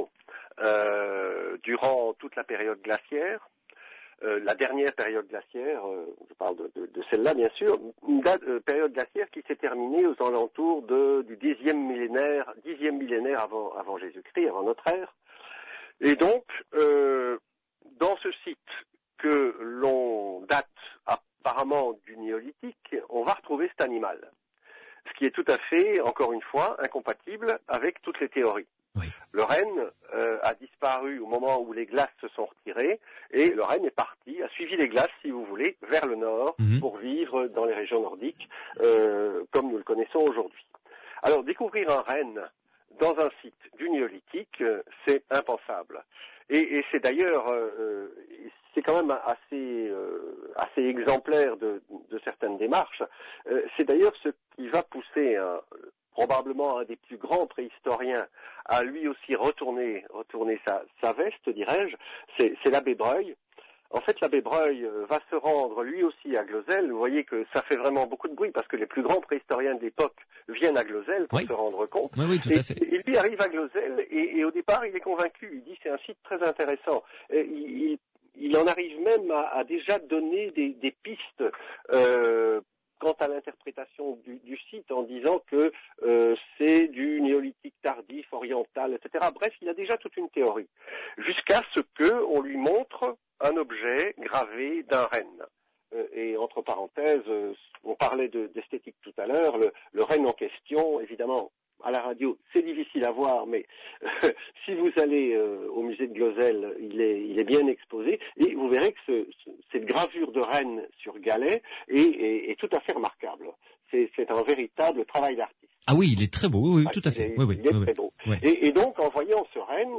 euh, durant toute la période glaciaire. Euh, la dernière période glaciaire, euh, je parle de, de, de celle-là bien sûr, une date, euh, période glaciaire qui s'est terminée aux alentours de, du dixième millénaire, dixième millénaire avant, avant Jésus-Christ, avant notre ère. Et donc, euh, dans ce site que l'on date apparemment du néolithique, on va retrouver cet animal. Ce qui est tout à fait, encore une fois, incompatible avec toutes les théories. Oui. Le renne euh, a disparu au moment où les glaces se sont retirées, et le renne est parti, a suivi les glaces, si vous voulez, vers le nord, Mmh. pour vivre dans les régions nordiques, euh, comme nous le connaissons aujourd'hui. Alors, découvrir un renne dans un site du néolithique, euh, c'est impensable. Et, et c'est d'ailleurs, euh, c'est quand même assez, euh, assez exemplaire de, de certaines démarches. Euh, c'est d'ailleurs ce qui va pousser un, probablement un des plus grands préhistoriens à lui aussi retourner, retourner sa, sa veste, dirais-je. C'est, c'est l'abbé Breuil. En fait, l'abbé Breuil va se rendre lui aussi à Glozelle. Vous voyez que ça fait vraiment beaucoup de bruit parce que les plus grands préhistoriens de l'époque viennent à Glozelle pour Oui. se rendre compte. Oui, oui, tout et, à fait. et lui arrive à Glozelle et, et au départ, il est convaincu. Il dit c'est un site très intéressant. Et il, il, il en arrive même à, à déjà donner des, des pistes euh, quant à l'interprétation du, du site en disant que euh, c'est du néolithique tardif, oriental, et cetera. Bref, il a déjà toute une théorie. Jusqu'à ce qu'on lui montre un objet gravé d'un renne. Euh, et entre parenthèses, euh, on parlait de, d'esthétique tout à l'heure, le, le renne en question, évidemment, à la radio, c'est difficile à voir, mais euh, si vous allez euh, au musée de Glozelle, il est, il est bien exposé, et vous verrez que ce, ce, cette gravure de renne sur galet est, est, est tout à fait remarquable. C'est, c'est un véritable travail d'artiste. Ah oui, il est très beau, oui, oui, tout à fait. Il est, Oui, oui, il est oui, très oui. beau. Ouais. Et, et donc, en voyant ce renne,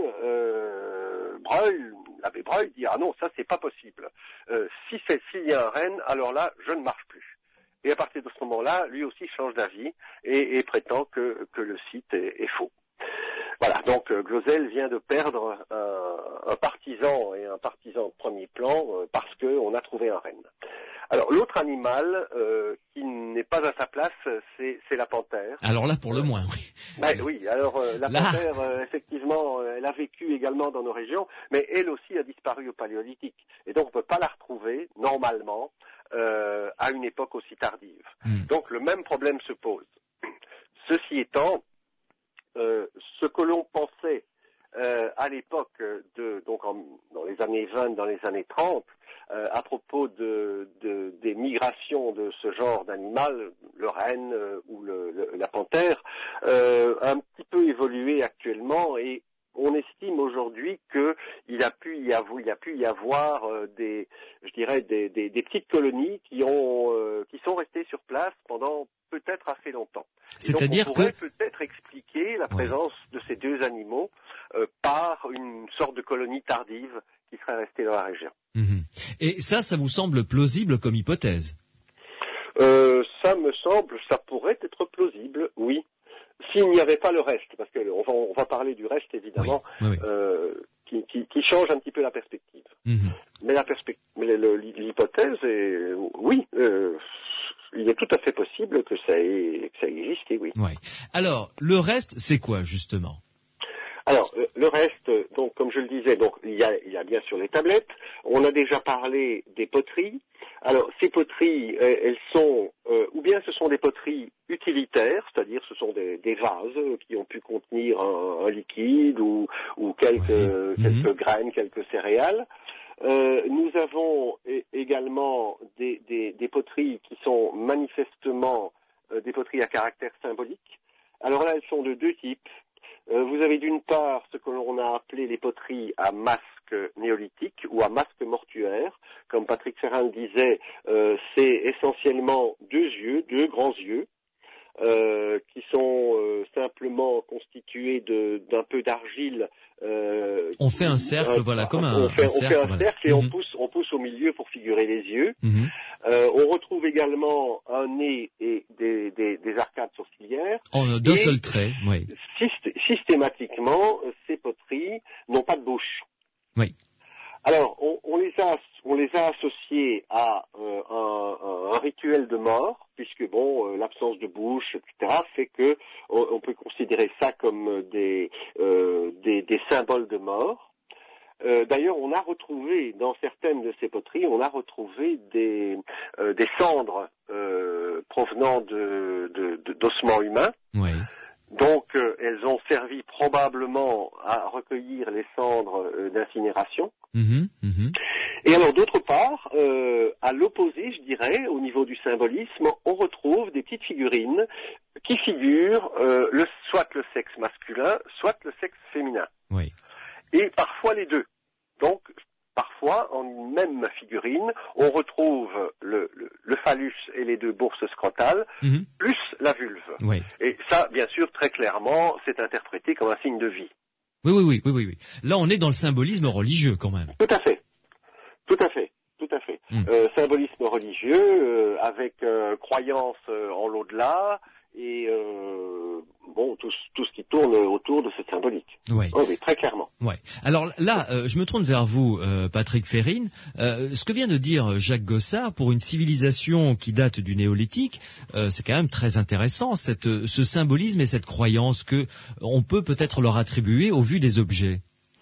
euh, Breuil, l'abbé Breuil dit « Ah non, ça, c'est pas possible. Euh, si c'est, s'il y a un renne, alors là, je ne marche plus. » Et à partir de ce moment-là, lui aussi change d'avis et, et prétend que, que le site est, est faux. Voilà, donc euh, Glozelle vient de perdre un, un partisan et un partisan de premier plan euh, parce qu'on a trouvé un renne. Alors l'autre animal euh, qui n'est pas à sa place, c'est, c'est la panthère. Alors là, pour le moins, oui. Ben, oui, alors euh, la Là. panthère, euh, effectivement, euh, elle a vécu également dans nos régions, mais elle aussi a disparu au Paléolithique. Et donc on ne peut pas la retrouver, normalement, euh, à une époque aussi tardive. Mm. Donc le même problème se pose. Ceci étant, euh, ce que l'on pensait euh, à l'époque, de, donc en, dans les années vingt, dans les années trente, euh, à propos de, de, des migrations de ce genre d'animal, le renne euh, ou le, le, la panthère, euh, a un petit peu évolué actuellement et on estime aujourd'hui qu'il a pu y avoir, il a pu y avoir euh, des, je dirais, des, des, des petites colonies qui ont, euh, qui sont restées sur place pendant peut-être assez longtemps. Et C'est-à-dire donc on pourrait que peut-être expliquer la présence de ces deux animaux euh, par une sorte de colonie tardive qui serait restée dans la région. Mhm. Et ça, ça vous semble plausible comme hypothèse? Euh, ça me semble, ça pourrait être plausible, oui. S'il n'y avait pas le reste, parce que on va, on va parler du reste évidemment, Oui, oui, oui. Euh, qui, qui, qui change un petit peu la perspective. Mhm. Mais la perspective, mais le, l'hypothèse est, oui, euh, il est tout à fait possible que ça ait, que ça existe, et oui. Ouais. Alors, le reste, c'est quoi justement? Alors, euh, le reste, donc, comme je le disais, donc, il y a, il y a bien sûr les tablettes. On a déjà parlé des poteries. Alors, ces poteries, euh, elles sont, euh, ou bien ce sont des poteries utilitaires, c'est-à-dire ce sont des, des vases qui ont pu contenir un, un liquide ou, ou quelques, Ouais. quelques Mhm. graines, quelques céréales. Euh, nous avons é- également des, des, des poteries qui sont manifestement euh, des poteries à caractère symbolique. Alors là, elles sont de deux types. Euh, vous avez d'une part ce que l'on a appelé les poteries à masque néolithique ou à masque mortuaire. Comme Patrick Ferrin le disait, euh, c'est essentiellement deux yeux, deux grands yeux, euh, qui sont euh, simplement constitués de, d'un peu d'argile. Euh, On fait un cercle, euh, voilà, comme un, on fait, un on cercle. fait un voilà. cercle et on Mhm. pousse, on pousse au milieu pour figurer les yeux. Mhm. Euh, on retrouve également un nez et des, des, des arcades sourcilières. En d'un Et seul trait, oui. Syst- systématiquement, ces poteries n'ont pas de bouche. Oui. Alors, on, on les a, on les a associées à euh, un, un, un rituel de mort, puisque bon, euh, l'absence de bouche, et cetera, fait que on, on peut considérer ça comme des, euh, des, des symboles de mort. Euh, d'ailleurs, on a retrouvé dans certaines de ces poteries, on a retrouvé des, euh, des cendres euh, provenant de, de, de, d'ossements humains. Oui. Donc euh, elles ont servi probablement à recueillir les cendres euh, d'incinération. Mmh, mmh. Et alors d'autre part, euh, à l'opposé, je dirais, au niveau du symbolisme, on retrouve des petites figurines qui figurent euh, le, soit le sexe masculin, soit le sexe féminin. Oui. Et parfois les deux. Donc parfois, en une même figurine, on retrouve le, le, le phallus et les deux bourses scrotales, mmh. plus la vulve. Oui. Et ça, bien sûr, très clairement, c'est interprété comme un signe de vie. Oui, oui, oui, oui, oui, oui. Là, on est dans le symbolisme religieux, quand même. Tout à fait. Tout à fait. Tout à fait. Mmh. Euh, symbolisme religieux, euh, avec euh, croyance euh, en l'au-delà, et euh, bon, tout, tout ce qui tourne autour de cette symbolique. Ouais. Oh, oui, très clairement. Ouais. Alors là, euh, je me tourne vers vous, euh, Patrick Férine. Euh, ce que vient de dire Jacques Gossard, pour une civilisation qui date du néolithique, euh, c'est quand même très intéressant, cette, ce symbolisme et cette croyance que on peut peut-être leur attribuer au vu des objets.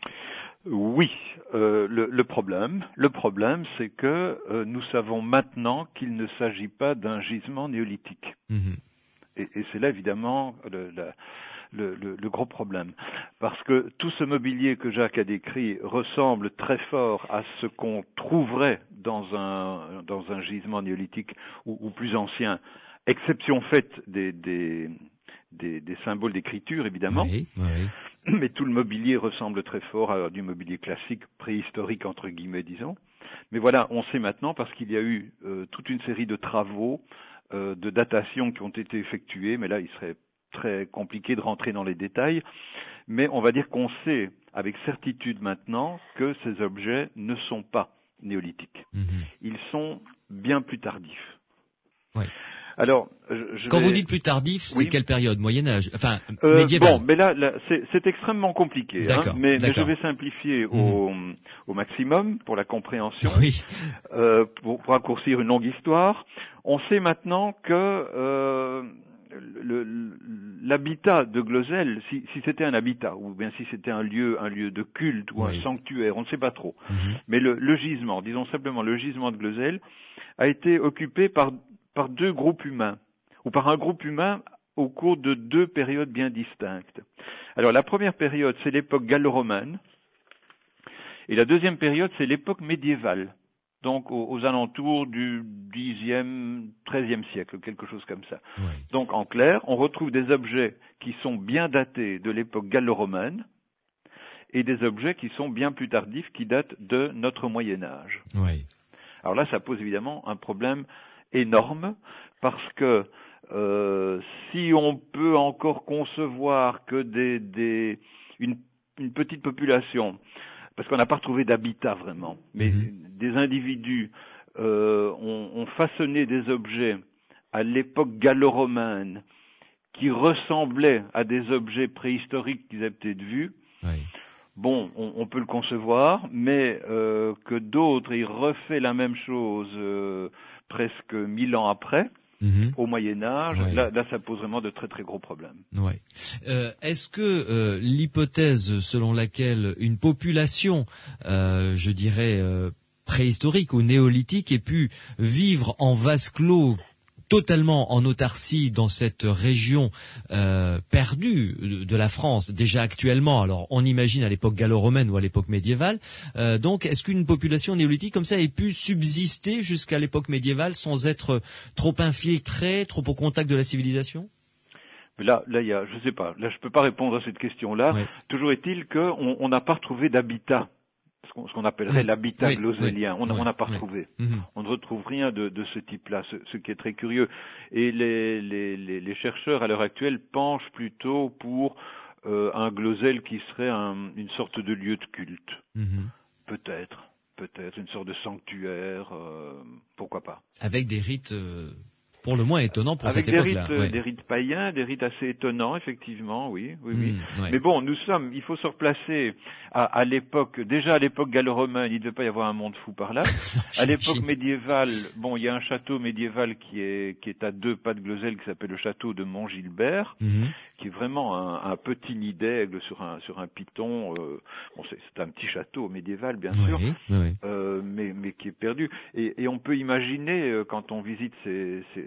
Oui. Euh, le, le problème, le problème, c'est que euh, nous savons maintenant qu'il ne s'agit pas d'un gisement néolithique. Mmh. Et, et c'est là évidemment le, la, le, le, le gros problème, parce que tout ce mobilier que Jacques a décrit ressemble très fort à ce qu'on trouverait dans un dans un gisement néolithique ou, ou plus ancien, exception faite des des des, des symboles d'écriture évidemment. Oui, oui. Mais tout le mobilier ressemble très fort à du mobilier classique, préhistorique entre guillemets, disons. Mais voilà, on sait maintenant parce qu'il y a eu euh, toute une série de travaux, euh, de datation qui ont été effectués, mais là il serait très compliqué de rentrer dans les détails. Mais on va dire qu'on sait avec certitude maintenant que ces objets ne sont pas néolithiques. Mmh. Ils sont bien plus tardifs. Oui. Alors, je, je quand vais... vous dites plus tardif, c'est oui. Quelle période? Moyen-Âge? Enfin, euh, médiéval? Bon, mais là, là c'est, c'est extrêmement compliqué. D'accord, hein, mais, d'accord. mais je vais simplifier mmh. au, au maximum pour la compréhension. Oui. Euh, pour, pour raccourcir une longue histoire, on sait maintenant que euh, le, le, l'habitat de Glozelle, si, si c'était un habitat, ou bien si c'était un lieu, un lieu de culte ou oui. un sanctuaire, on ne sait pas trop. Mmh. Mais le, le gisement, disons simplement le gisement de Glozelle, a été occupé par par deux groupes humains, ou par un groupe humain au cours de deux périodes bien distinctes. Alors la première période, c'est l'époque gallo-romaine, et la deuxième période, c'est l'époque médiévale, donc aux, aux alentours du dixième, treizième siècle, quelque chose comme ça. Oui. Donc en clair, on retrouve des objets qui sont bien datés de l'époque gallo-romaine, et des objets qui sont bien plus tardifs, qui datent de notre Moyen-Âge. Oui. Alors là, ça pose évidemment un problème énorme, parce que euh, si on peut encore concevoir que des, des une, une petite population, parce qu'on n'a pas retrouvé d'habitat vraiment, mais mmh. des individus euh, ont, ont façonné des objets à l'époque gallo-romaine qui ressemblaient à des objets préhistoriques qu'ils avaient peut-être vus. Oui. Bon, on, on peut le concevoir, mais euh, que d'autres aient refait la même chose euh, presque mille ans après, mmh. au Moyen-Âge, ouais. là, là, ça pose vraiment de très très gros problèmes. Ouais. Euh, est-ce que euh, l'hypothèse selon laquelle une population, euh, je dirais, euh, préhistorique ou néolithique ait pu vivre en vase clos, totalement en autarcie dans cette région euh, perdue de la France, déjà actuellement, alors on imagine à l'époque gallo-romaine ou à l'époque médiévale, euh, donc est-ce qu'une population néolithique comme ça ait pu subsister jusqu'à l'époque médiévale sans être trop infiltrée, trop au contact de la civilisation ? Là, là, il y a, je sais pas, là je peux pas répondre à cette question-là. Ouais. Toujours est-il qu'on n'a pas retrouvé d'habitat. Ce qu'on, ce qu'on appellerait mmh. l'habitat oui, glozélien. Oui, on n'a oui, pas retrouvé. Oui. Mmh. On ne retrouve rien de, de ce type-là, ce, ce qui est très curieux. Et les, les, les, les chercheurs, à l'heure actuelle, penchent plutôt pour euh, un glozelle qui serait un, une sorte de lieu de culte. Mmh. Peut-être, peut-être, une sorte de sanctuaire, euh, pourquoi pas. Avec des rites... Euh... pour le moins étonnant pour Avec cette des époque-là. Rites, ouais. Des rites païens, des rites assez étonnants, effectivement, oui, oui, oui. Mmh, ouais. Mais bon, nous sommes, il faut se replacer à, à l'époque, déjà à l'époque gallo-romaine, il ne devait pas y avoir un monde fou par là. À l'époque médiévale, bon, il y a un château médiéval qui est, qui est à deux pas de Glozelle, qui s'appelle le château de Montgilbert, mmh. qui est vraiment un, un petit nid d'aigle sur un, sur un piton. Euh, bon, c'est, c'est un petit château médiéval, bien sûr, oui, oui. Euh, mais, mais qui est perdu. Et, et on peut imaginer, euh, quand on visite ces, ces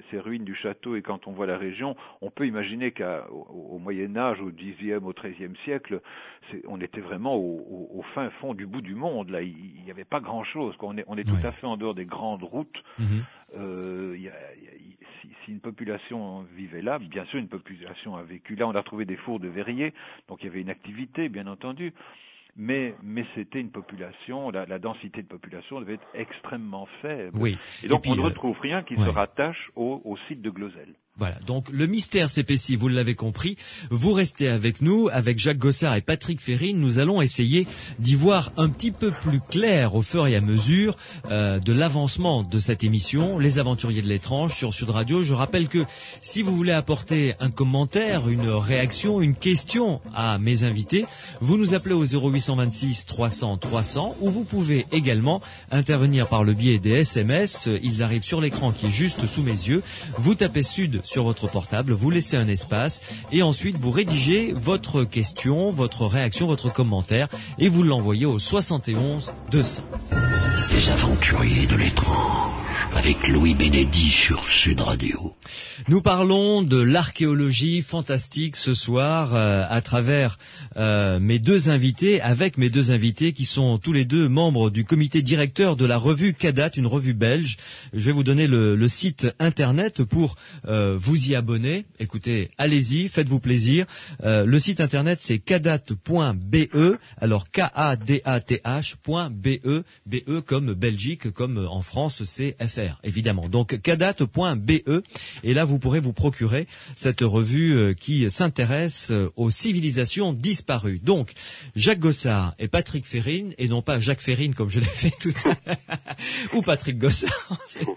ces ruines du château et quand on voit la région, on peut imaginer qu'au au Moyen-Âge, au dixième, au treizième siècle, c'est, on était vraiment au, au, au fin fond du bout du monde. Là, il n'y avait pas grand-chose. On est, on est tout ouais. à fait en dehors des grandes routes. Mm-hmm. Euh, y a, y a, si, si une population vivait là, bien sûr, une population a vécu là. On a trouvé des fours de verriers, donc il y avait une activité, bien entendu. Mais, mais c'était une population, la, la densité de population devait être extrêmement faible. Oui. Et donc, et puis, on ne euh, retrouve rien qui ouais. se rattache au, au site de Glozelle. Voilà, donc le mystère s'épaissit, vous l'avez compris. Vous restez avec nous, avec Jacques Gossard et Patrick Férine. Nous allons essayer d'y voir un petit peu plus clair au fur et à mesure euh, de l'avancement de cette émission, Les Aventuriers de l'étrange sur Sud Radio. Je rappelle que si vous voulez apporter un commentaire, une réaction, une question à mes invités, vous nous appelez au zéro huit cent vingt-six trois cents trois cents ou vous pouvez également intervenir par le biais des S M S. Ils arrivent sur l'écran qui est juste sous mes yeux. Vous tapez Sud sur votre portable, vous laissez un espace et ensuite vous rédigez votre question, votre réaction, votre commentaire et vous l'envoyez au soixante et onze deux cents. Les Aventuriers de l'étrange avec Louis Bénédy sur Sud Radio. Nous parlons de l'archéologie fantastique ce soir euh, à travers euh, mes deux invités, avec mes deux invités qui sont tous les deux membres du comité directeur de la revue Cadat, une revue belge. Je vais vous donner le, le site internet pour euh, vous y abonner. Écoutez, allez-y, faites-vous plaisir. Euh, le site internet c'est cadat point b e, alors K A D A T H point B E, B E comme Belgique, comme en France c'est F R évidemment. Donc cadat point b e et là vous pourrez vous procurer cette revue qui s'intéresse aux civilisations disparues. Donc, Jacques Gossard et Patrick Férine, et non pas Jacques Férine comme je l'ai fait tout à l'heure, ou Patrick Gossard.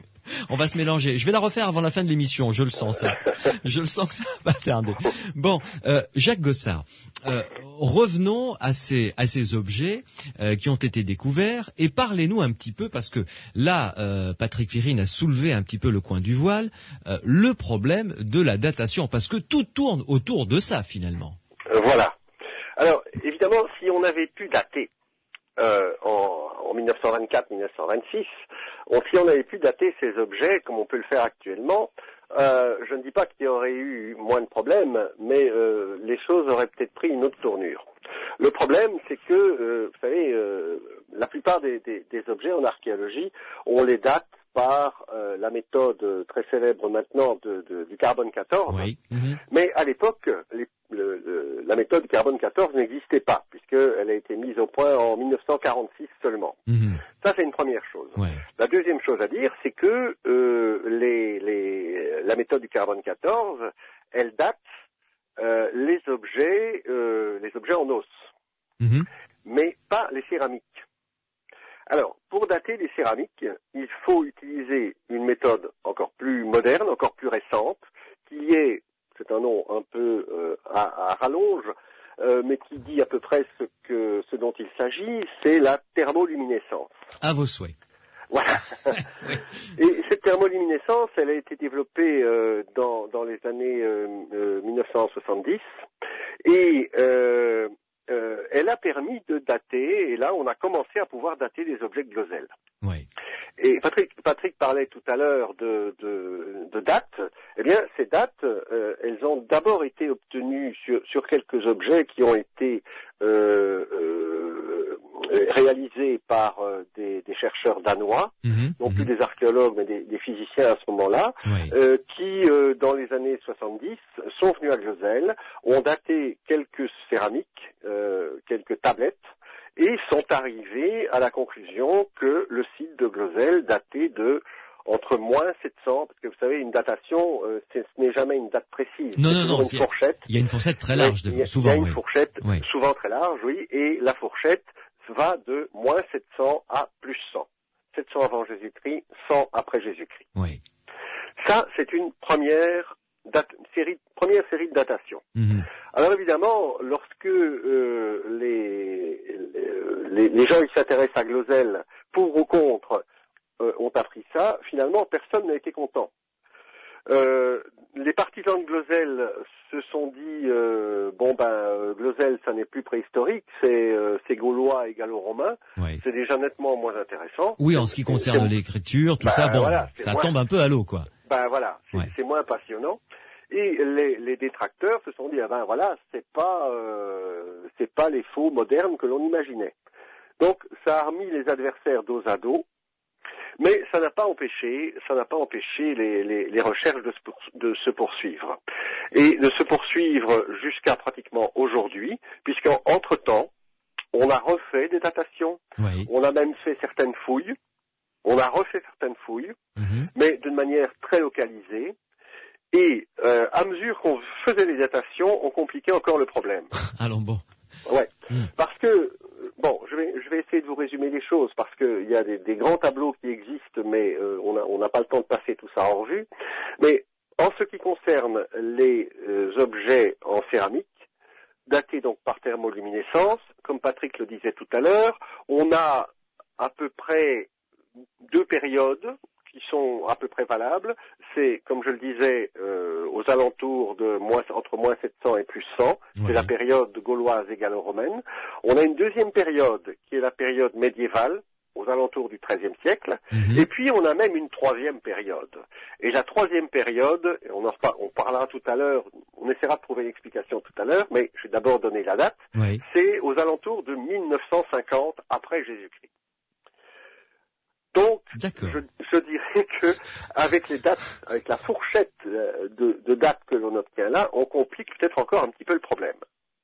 On va se mélanger. Je vais la refaire avant la fin de l'émission, je le sens ça. Je le sens que ça va tarder. Bon, euh, Jacques Gossard, euh, revenons à ces, à ces objets euh, qui ont été découverts et parlez-nous un petit peu, parce que là, euh, Patrick Férine a soulevé un petit peu le coin du voile, euh, le problème de la datation, parce que tout tourne autour de ça finalement. Euh, voilà. Alors, évidemment, si on avait pu dater euh, en, en mille neuf cent vingt-quatre mille neuf cent vingt-six, on, si on avait pu dater ces objets comme on peut le faire actuellement, euh, je ne dis pas qu'il y aurait eu moins de problèmes, mais euh, les choses auraient peut-être pris une autre tournure. Le problème, c'est que, euh, vous savez, euh, la plupart des, des, des objets en archéologie, on les date par euh, la méthode très célèbre maintenant de, de, du carbone quatorze. Oui. Mm-hmm. Mais à l'époque, les, le, le, la méthode du carbone quatorze n'existait pas, puisqu'elle a été mise au point en mille neuf cent quarante-six seulement. Mm-hmm. Ça, c'est une première chose. Ouais. La deuxième chose à dire, c'est que euh, les, les, la méthode du carbone quatorze, elle date euh, les objets, euh, les objets en os, Mm-hmm. mais pas les céramiques. Alors, pour dater les céramiques, il faut utiliser une méthode encore plus moderne, encore plus récente, qui est, c'est un nom un peu euh, à, à rallonge, euh, mais qui dit à peu près ce que ce dont il s'agit, c'est la thermoluminescence. À vos souhaits. Voilà. Oui. Et cette thermoluminescence, elle a été développée euh, dans, dans les années euh, euh, mille neuf cent soixante-dix et euh, euh, elle a permis de dater, et là on a commencé à pouvoir dater des objets de Glozelle. Oui. Et Patrick, Patrick parlait tout à l'heure de, de, de dates. Eh bien, ces dates, euh, elles ont d'abord été obtenues sur, sur quelques objets qui ont été euh, euh, réalisés par euh, des, des chercheurs danois, Mm-hmm. non plus Mm-hmm. des archéologues, mais des, des physiciens à ce moment-là, Oui. euh, qui, euh, dans les années soixante-dix, sont venus à Glozelle, ont daté quelques céramiques, euh, quelques tablettes, et sont arrivés à la conclusion que le site de Glozelle datait de entre moins sept cents, parce que vous savez, une datation, euh, ce n'est jamais une date précise. Non, c'est non, toujours non, une fourchette. Il y a une fourchette très large, Oui, de, il y a, souvent. Il y a une oui. fourchette Oui. souvent très large, oui, et la fourchette va de moins sept cents à plus cent. sept cents avant Jésus-Christ, cent après Jésus-Christ. Oui. Ça, c'est une première date, série, première série de datation. Mm-hmm. Alors évidemment, lorsque euh, les, les, les gens qui s'intéressent à Glozelle, pour ou contre, euh, ont appris ça, finalement, personne n'a été content. Euh, les partisans de Glozelle se sont dit euh, bon ben Glozelle, ça n'est plus préhistorique, c'est euh, c'est gaulois et gallo-romain, Oui. c'est déjà nettement moins intéressant. Oui, en ce qui concerne C'est- l'écriture, tout Bah, ça, bon, voilà, c'est ça moins- tombe un peu à l'eau, quoi. Ben voilà, c'est, Ouais. c'est moins passionnant. Et les, les détracteurs se sont dit, ah ben voilà, c'est pas, euh, c'est pas les faux modernes que l'on imaginait. Donc ça a remis les adversaires dos à dos, mais ça n'a pas empêché, ça n'a pas empêché les, les, les recherches de se, pour, de se poursuivre et de se poursuivre jusqu'à pratiquement aujourd'hui, puisqu'entre temps, on a refait des datations, Oui. on a même fait certaines fouilles, on a refait certaines fouilles, Mhm. mais d'une manière très localisée. Et euh, à mesure qu'on faisait les datations, on compliquait encore le problème. Allons bon. Ouais, Mm. parce que bon, je vais je vais essayer de vous résumer les choses parce qu'il y a des, des grands tableaux qui existent, mais euh, on a on n'a pas le temps de passer tout ça en revue. Mais en ce qui concerne les euh, objets en céramique, datés donc par thermoluminescence, comme Patrick le disait tout à l'heure, on a à peu près deux périodes qui sont à peu près valables. C'est, comme je le disais, euh, aux alentours de moins, entre moins sept cents et plus cent. Ouais. C'est la période gauloise et gallo-romaine. On a une deuxième période qui est la période médiévale, aux alentours du treizième siècle. Mhm. Et puis on a même une troisième période. Et la troisième période, et on en repa- on parlera tout à l'heure, on essaiera de trouver l'explication tout à l'heure, mais je vais d'abord donner la date. Oui. C'est aux alentours de mille neuf cent cinquante après Jésus-Christ. Donc, D'accord. je, je dirais que avec les dates, avec la fourchette euh, de, de dates que l'on obtient là, on complique peut-être encore un petit peu le problème.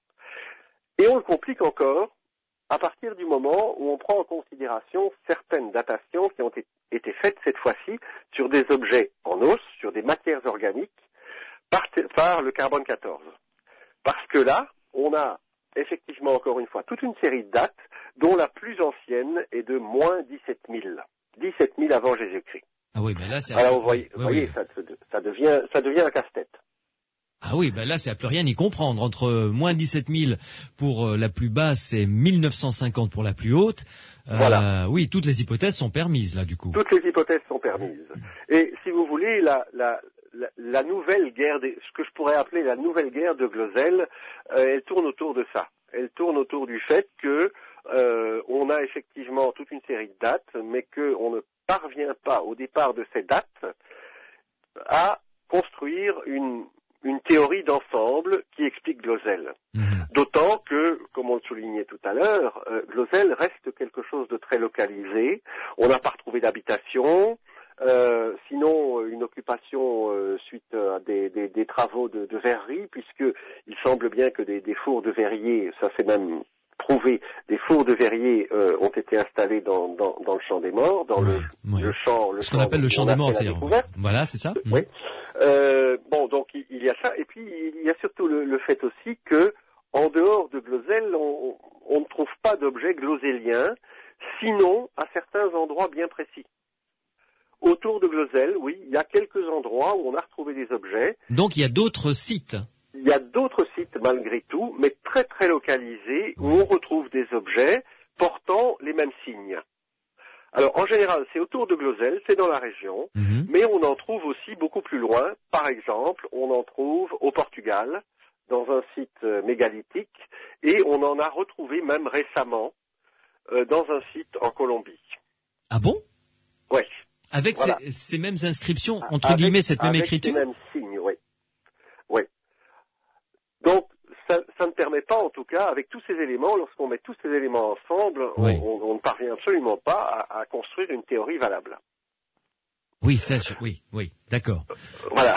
Et on le complique encore à partir du moment où on prend en considération certaines datations qui ont été, été faites cette fois-ci sur des objets en os, sur des matières organiques, par, par le carbone quatorze. Parce que là, on a effectivement encore une fois toute une série de dates, dont la plus ancienne est de moins dix-sept mille. dix-sept mille avant Jésus-Christ. Ah oui, ben là, c'est... Alors vous voyez, oui, vous voyez oui. ça, ça, devient, ça devient un casse-tête. Ah oui, ben là, c'est à plus rien y comprendre. Entre euh, moins dix-sept mille pour euh, la plus basse et mille neuf cent cinquante pour la plus haute. Euh, Voilà. Oui, toutes les hypothèses sont permises, là, du coup. Toutes les hypothèses sont permises. Et si vous voulez, la, la, la, la nouvelle guerre, des, ce que je pourrais appeler la nouvelle guerre de Glözel, euh, elle tourne autour de ça. Elle tourne autour du fait que euh, on a effectivement toute une série de dates, mais qu'on ne parvient pas, au départ de ces dates, à construire une, une théorie d'ensemble qui explique Glözel. Mhm. D'autant que, comme on le soulignait tout à l'heure, euh, Glözel reste quelque chose de très localisé. On n'a pas retrouvé d'habitation, euh, sinon une occupation euh, suite à des, des, des travaux de, de verrerie, puisque il semble bien que des, des fours de verrier, ça c'est même prouvé, des fours de verrier euh, ont été installés dans, dans, dans le champ des morts, dans Ouais, le, ouais. le champ, le Ce qu'on champ appelle le où champ on des a morts, fait la c'est... découverte. Voilà, c'est ça. Oui. Euh, bon, donc il, il y a ça, et puis il y a surtout le, le fait aussi que, en dehors de Glözel, on, on ne trouve pas d'objets glozéliens, sinon à certains endroits bien précis. Autour de Glözel, oui, il y a quelques endroits où on a retrouvé des objets. Donc, il y a d'autres sites. Il y a d'autres sites malgré tout, mais très très localisés, où Oui. on retrouve des objets portant les mêmes signes. Alors, en général, c'est autour de Glözel, c'est dans la région, Mhm. mais on en trouve aussi beaucoup plus loin. Par exemple, on en trouve au Portugal, dans un site euh, mégalithique, et on en a retrouvé même récemment euh, dans un site en Colombie. Ah bon? Oui. Avec Voilà. ces, ces mêmes inscriptions, entre Avec- guillemets, cette même avec écriture? les mêmes signes, oui. Oui. Donc, ça, ça ne permet pas, en tout cas, avec tous ces éléments, lorsqu'on met tous ces éléments ensemble, on, Oui. on- on ne parvient absolument pas à, à construire une théorie valable. Oui, ça, je- oui, oui, d'accord. Voilà.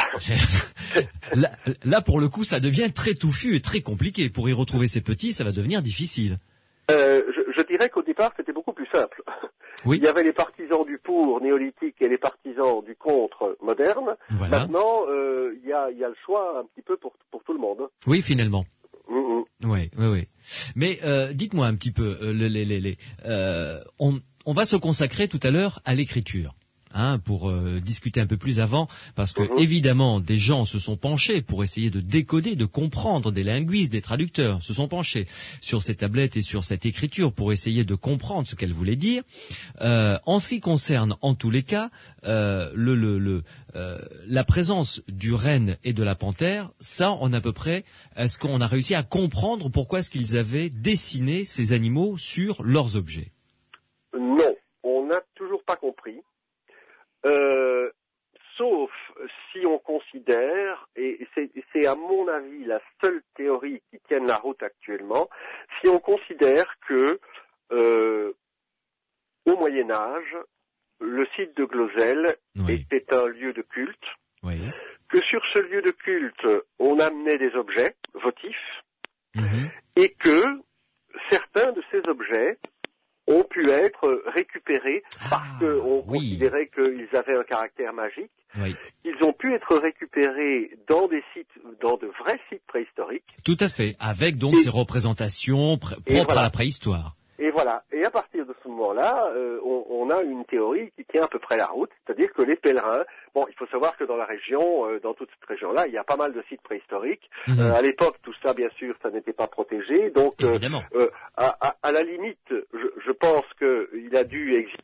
là, là, pour le coup, ça devient très touffu et très compliqué. Pour y retrouver ces petits, ça va devenir difficile. Euh, je, je dirais qu'au départ, c'était beaucoup plus simple. Oui. Il y avait les partisans du pour néolithique et les partisans du contre moderne. Voilà. Maintenant, euh, il y, a, il y a le choix un petit peu pour, pour tout le monde. Oui, finalement. Mhm. Oui, oui, oui. Mais euh, dites-moi un petit peu, euh, les, les, les, les, euh, on, on va se consacrer tout à l'heure à l'écriture. Hein, pour euh, discuter un peu plus avant, parce que Mhm. évidemment des gens se sont penchés pour essayer de décoder, de comprendre, des linguistes, des traducteurs se sont penchés sur ces tablettes et sur cette écriture pour essayer de comprendre ce qu'elle voulait dire. Euh, en ce qui concerne, en tous les cas, euh, le, le, le, euh, la présence du renne et de la panthère, ça, on a à peu près, est-ce qu'on a réussi à comprendre pourquoi est-ce qu'ils avaient dessiné ces animaux sur leurs objets? Non, on n'a toujours pas compris. Euh, sauf si on considère, et c'est, c'est à mon avis la seule théorie qui tienne la route actuellement, si on considère que euh, au Moyen-Âge, le site de Glozelle oui. était un lieu de culte, oui. que sur ce lieu de culte, on amenait des objets votifs, mmh. et que certains de ces objets ont pu être récupérés parce ah, qu'on oui. considérait qu'ils avaient un caractère magique. Oui. Ils ont pu être récupérés dans des sites, dans de vrais sites préhistoriques. Tout à fait, avec donc et, ces représentations pr- propres voilà. à la préhistoire. Et voilà. Et à partir de ce moment-là, euh, on, on a une théorie qui tient à peu près la route, c'est-à-dire que les pèlerins, bon, il faut savoir que dans la région, euh, dans toute cette région-là, il y a pas mal de sites préhistoriques. Mmh. Euh, à l'époque, tout ça, bien sûr, ça n'était pas protégé. Donc, euh, euh, à, à, à la limite, je, je pense qu'il a dû exister.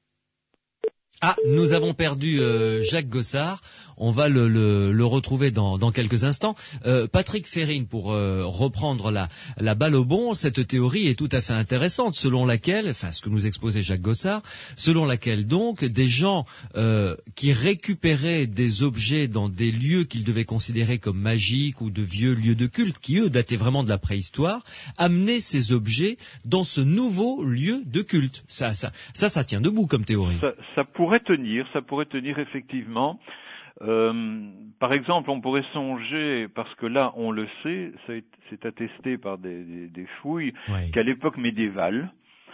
Ah, nous avons perdu euh, Jacques Gossard. On va le, le, le retrouver dans, dans quelques instants. Euh, Patrick Férine, pour euh, reprendre la, la balle au bon, cette théorie est tout à fait intéressante, selon laquelle, enfin ce que nous exposait Jacques Gossard, selon laquelle donc des gens euh, qui récupéraient des objets dans des lieux qu'ils devaient considérer comme magiques ou de vieux lieux de culte, qui eux dataient vraiment de la préhistoire, amenaient ces objets dans ce nouveau lieu de culte. Ça, ça, ça, ça tient debout comme théorie. Ça, ça pourrait tenir, ça pourrait tenir effectivement. Euh, par exemple, on pourrait songer, parce que là, on le sait, c'est attesté par des, des, des fouilles, oui. qu'à l'époque médiévale,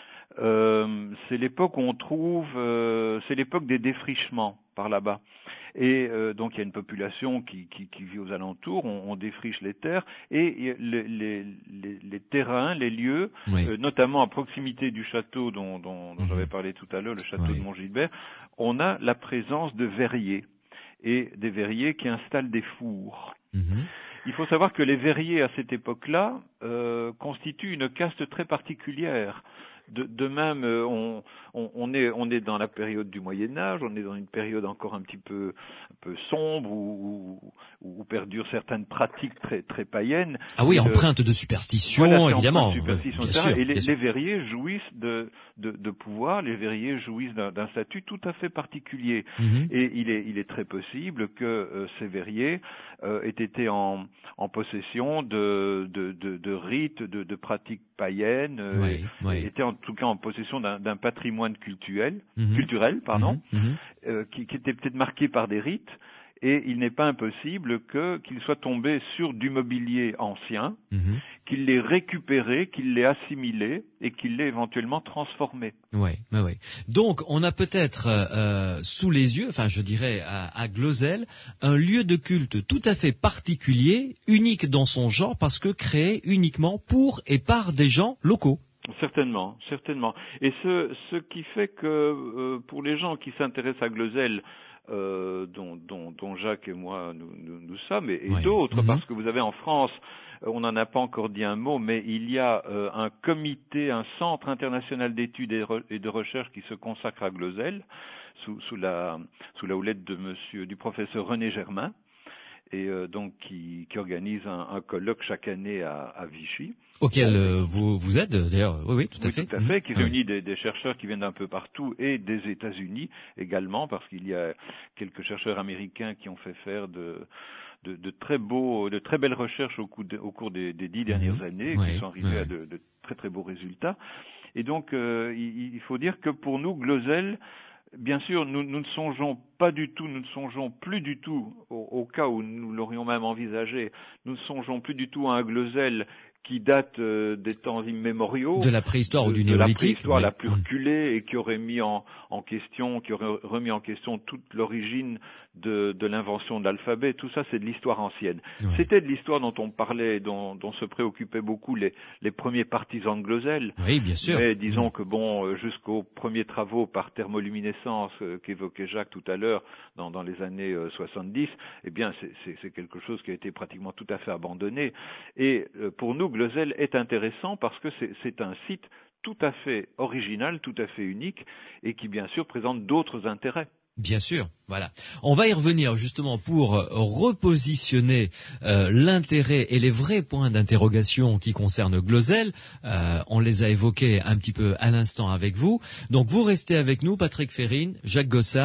euh, c'est l'époque où on trouve, euh, c'est l'époque des défrichements par là-bas. Et euh, donc il y a une population qui, qui, qui vit aux alentours, on, on défriche les terres et les, les, les, les terrains, les lieux, oui. euh, notamment à proximité du château dont, dont, dont mmh. j'avais parlé tout à l'heure, le château oui. de Montgilbert, on a la présence de verriers et des verriers qui installent des fours. Mmh. Il faut savoir que les verriers à cette époque-là euh, constituent une caste très particulière. De, de même, on, on, on, est, on est dans la période du Moyen-Âge, on est dans une période encore un petit peu, un peu sombre où, où, où perdurent certaines pratiques très, très païennes. Ah oui, empreintes euh, de superstition, voilà, évidemment. De superstition, bien sûr, et les, les verriers jouissent de, de, de pouvoir, les verriers jouissent d'un, d'un statut tout à fait particulier. Mm-hmm. Et il est, il est très possible que euh, ces verriers euh, aient été en, en possession de, de, de, de rites, de, de pratiques païennes, euh, oui, oui. étaient en tout cas en possession d'un, d'un patrimoine culturel, mmh. culturel, pardon, mmh. euh, qui, qui était peut-être marqué par des rites, et il n'est pas impossible que qu'il soit tombé sur du mobilier ancien, mmh. qu'il l'ait récupéré, qu'il l'ait assimilé et qu'il l'ait éventuellement transformé. Oui, oui, oui. Donc on a peut-être euh, sous les yeux, enfin je dirais à, à Glozelle, un lieu de culte tout à fait particulier, unique dans son genre, parce que créé uniquement pour et par des gens locaux. Certainement, certainement. Et ce, ce qui fait que euh, pour les gens qui s'intéressent à Glozelle, euh, dont, dont, dont Jacques et moi nous, nous, nous sommes, et, et oui. d'autres, mm-hmm. parce que vous avez en France, on n'en a pas encore dit un mot, mais il y a euh, un comité, un centre international d'études et, re, et de recherche qui se consacre à Glozelle, sous, sous la sous la houlette de Monsieur du professeur René Germain. Et euh, donc qui, qui organise un, un colloque chaque année à, à Vichy. Auquel euh, vous vous êtes d'ailleurs, oui, oui, tout à oui, fait. Tout à fait, qui réunit oui. des, des chercheurs qui viennent d'un peu partout et des États-Unis également, parce qu'il y a quelques chercheurs américains qui ont fait faire de de, de très beaux, de très belles recherches au, coup de, au cours des, des dix dernières mmh. années, oui. qui sont arrivés oui. à de, de très très beaux résultats. Et donc euh, il, il faut dire que pour nous, Glozelle, bien sûr, nous, nous ne songeons pas du tout, nous ne songeons plus du tout, au, au cas où nous l'aurions même envisagé, nous ne songeons plus du tout à un Glozelle qui date euh, des temps immémoriaux. De la préhistoire de, ou du néolithique. De la préhistoire oui. la plus reculée et qui aurait mis en, en question, qui aurait remis en question toute l'origine de, de l'invention de l'alphabet. Tout ça, c'est de l'histoire ancienne. Oui. C'était de l'histoire dont on parlait, dont, dont se préoccupaient beaucoup les, les premiers partisans de Glozelle. Oui, bien sûr. Mais disons oui. que bon, jusqu'aux premiers travaux par thermoluminescence euh, qu'évoquait Jacques tout à l'heure, dans, dans les années euh, soixante-dix, eh bien, c'est, c'est, c'est quelque chose qui a été pratiquement tout à fait abandonné. Et euh, pour nous, Glozelle est intéressant parce que c'est, c'est un site tout à fait original, tout à fait unique et qui bien sûr présente d'autres intérêts. Bien sûr, voilà. On va y revenir justement pour repositionner euh, l'intérêt et les vrais points d'interrogation qui concernent Glozelle. Euh, on les a évoqués un petit peu à l'instant avec vous. Donc vous restez avec nous, Patrick Férine, Jacques Gossard.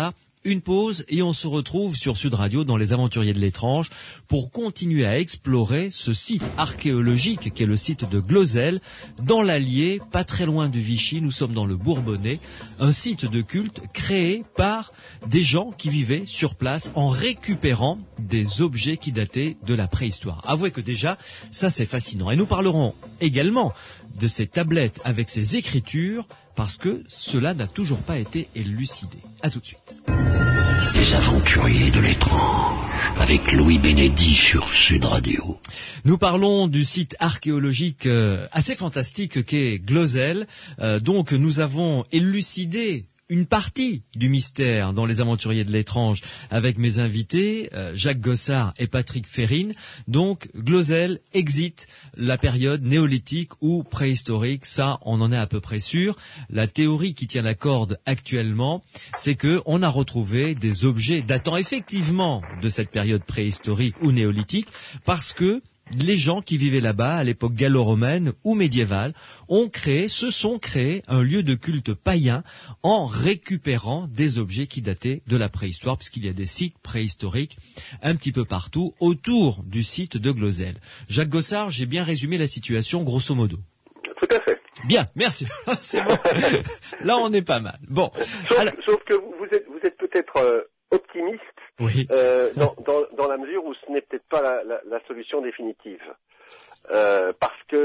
une pause et on se retrouve sur Sud Radio dans les Aventuriers de l'étrange pour continuer à explorer ce site archéologique qui est le site de Glozelle, dans l'Allier, pas très loin de Vichy. Nous sommes dans le Bourbonnais, un site de culte créé par des gens qui vivaient sur place en récupérant des objets qui dataient de la préhistoire. Avouez que déjà, ça c'est fascinant. Et nous parlerons également de ces tablettes avec ces écritures, parce que cela n'a toujours pas été élucidé. À tout de suite. Les Aventuriers de l'étrange, avec Louis Benedy sur Sud Radio. Nous parlons du site archéologique euh, assez fantastique qu'est Glozelle. Euh, donc nous avons élucidé une partie du mystère dans les Aventuriers de l'étrange avec mes invités, euh, Jacques Gossard et Patrick Férine. Donc, Glozelle, exit la période néolithique ou préhistorique, ça, on en est à peu près sûr. La théorie qui tient la corde actuellement, c'est que on a retrouvé des objets datant effectivement de cette période préhistorique ou néolithique, parce que les gens qui vivaient là-bas à l'époque gallo-romaine ou médiévale ont créé, se sont créés un lieu de culte païen en récupérant des objets qui dataient de la préhistoire, puisqu'il y a des sites préhistoriques un petit peu partout autour du site de Glozelle. Jacques Gossard, j'ai bien résumé la situation grosso modo. Tout à fait. Bien, merci. C'est bon. Là, on est pas mal. Bon. Sauf, Alors... sauf que vous êtes, vous êtes peut-être euh, optimiste. Oui. Euh, dans, dans, dans la mesure où ce n'est peut-être pas la, la, la solution définitive. Euh, parce que,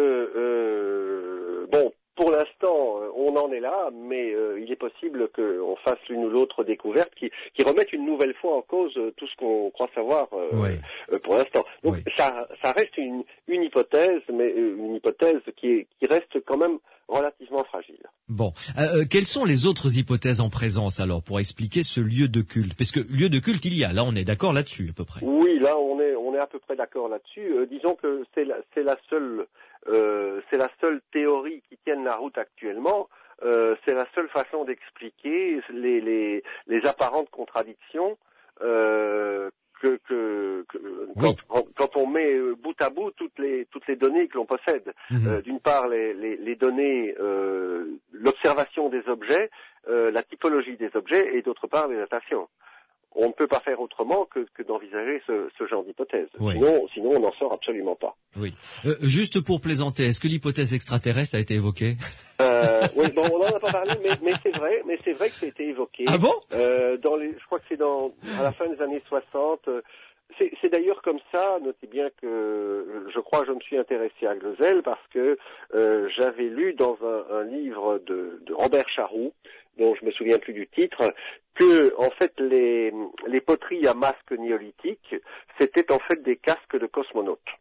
euh, bon, pour l'instant, on en est là, mais euh, il est possible qu'on fasse l'une ou l'autre découverte qui, qui remette une nouvelle fois en cause tout ce qu'on croit savoir euh, oui. euh, pour l'instant. Donc oui. ça, ça reste une, une hypothèse, mais une hypothèse qui, est, qui reste quand même relativement fragile. Bon, euh, quelles sont les autres hypothèses en présence alors pour expliquer ce lieu de culte? Parce que lieu de culte il y a, là on est d'accord là-dessus à peu près. Oui, là on est on est à peu près d'accord là-dessus. Euh, disons que c'est la c'est la seule euh, c'est la seule théorie qui tienne la route actuellement. Euh, c'est la seule façon d'expliquer les les les apparentes contradictions. Euh, Que, que, que oui. quand, quand on met bout à bout toutes les toutes les données que l'on possède, mmh. euh, d'une part les, les, les données, euh, l'observation des objets, euh, la typologie des objets, et d'autre part les datations. On ne peut pas faire autrement que, que d'envisager ce, ce genre d'hypothèse. Oui. Sinon, sinon on n'en sort absolument pas. Oui. Euh, juste pour plaisanter, est-ce que l'hypothèse extraterrestre a été évoquée? euh, Oui, bon, on n'en a pas parlé, mais, mais c'est vrai, mais c'est vrai que ça a été évoqué. Ah bon? euh, dans les, je crois que c'est dans à la fin des années soixante. C'est, c'est d'ailleurs comme ça. Notez bien que je crois que je me suis intéressé à Glozelle parce que euh, j'avais lu dans un, un livre de, de Robert Charroux, dont je me souviens plus du titre, que en fait les, les poteries à masque néolithique, c'était en fait des casques de cosmonautes.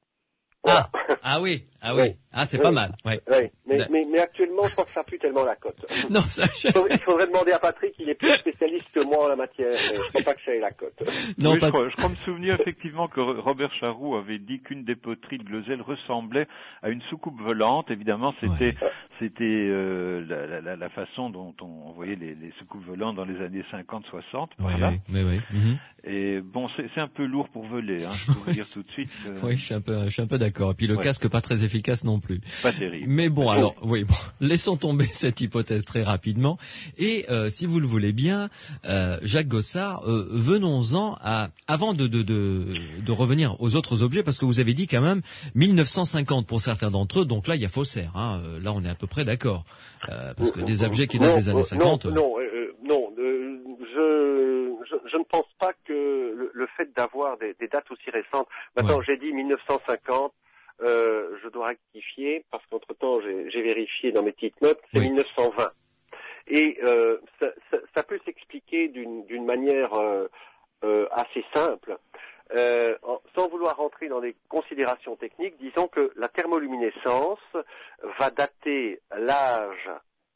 Voilà. Ah, ah oui, ah oui, oui. ah c'est oui. pas mal. Oui. Oui. Mais, mais, mais actuellement, je crois que ça n'a plus tellement la cote. Non, ça. Je... Il faudrait demander à Patrick, il est plus spécialiste que moi en la matière, mais je ne crois pas que ça ait la cote. Non, oui, pas... je, crois, je crois me souvenir effectivement que Robert Charroux avait dit qu'une des poteries de Glozelle ressemblait à une soucoupe volante. Évidemment, c'était ouais. c'était euh, la, la, la façon dont on voyait les, les soucoupes volantes dans les années cinquante soixante. Oui, voilà. oui, mais oui. Mm-hmm. Et bon, c'est, c'est un peu lourd pour voler, hein, je peux vous dire tout de suite. Euh... Oui, je suis un peu, je suis un peu d'accord. Et puis le ouais. casque pas très efficace non plus. Pas terrible. Mais bon, alors, oui, bon, laissons tomber cette hypothèse très rapidement. Et euh, si vous le voulez bien, euh, Jacques Gossard, euh, venons-en à, avant de, de, de, de revenir aux autres objets, parce que vous avez dit quand même mille neuf cent cinquante pour certains d'entre eux. Donc là, il y a faussaire. Hein, là, on est à peu près d'accord, euh, parce que des objets qui datent des années cinquante. Non, non, euh, non. Euh, je, je, je ne pense pas que le, le fait d'avoir des, des dates aussi récentes. Maintenant, ouais. j'ai dit mille neuf cent cinquante. Euh, je dois rectifier parce qu'entre-temps j'ai, j'ai vérifié dans mes petites notes, c'est oui. mille neuf cent vingt. Et euh, ça, ça, ça peut s'expliquer d'une, d'une manière euh, euh, assez simple. Euh, en, sans vouloir rentrer dans des considérations techniques, disons que la thermoluminescence va dater l'âge,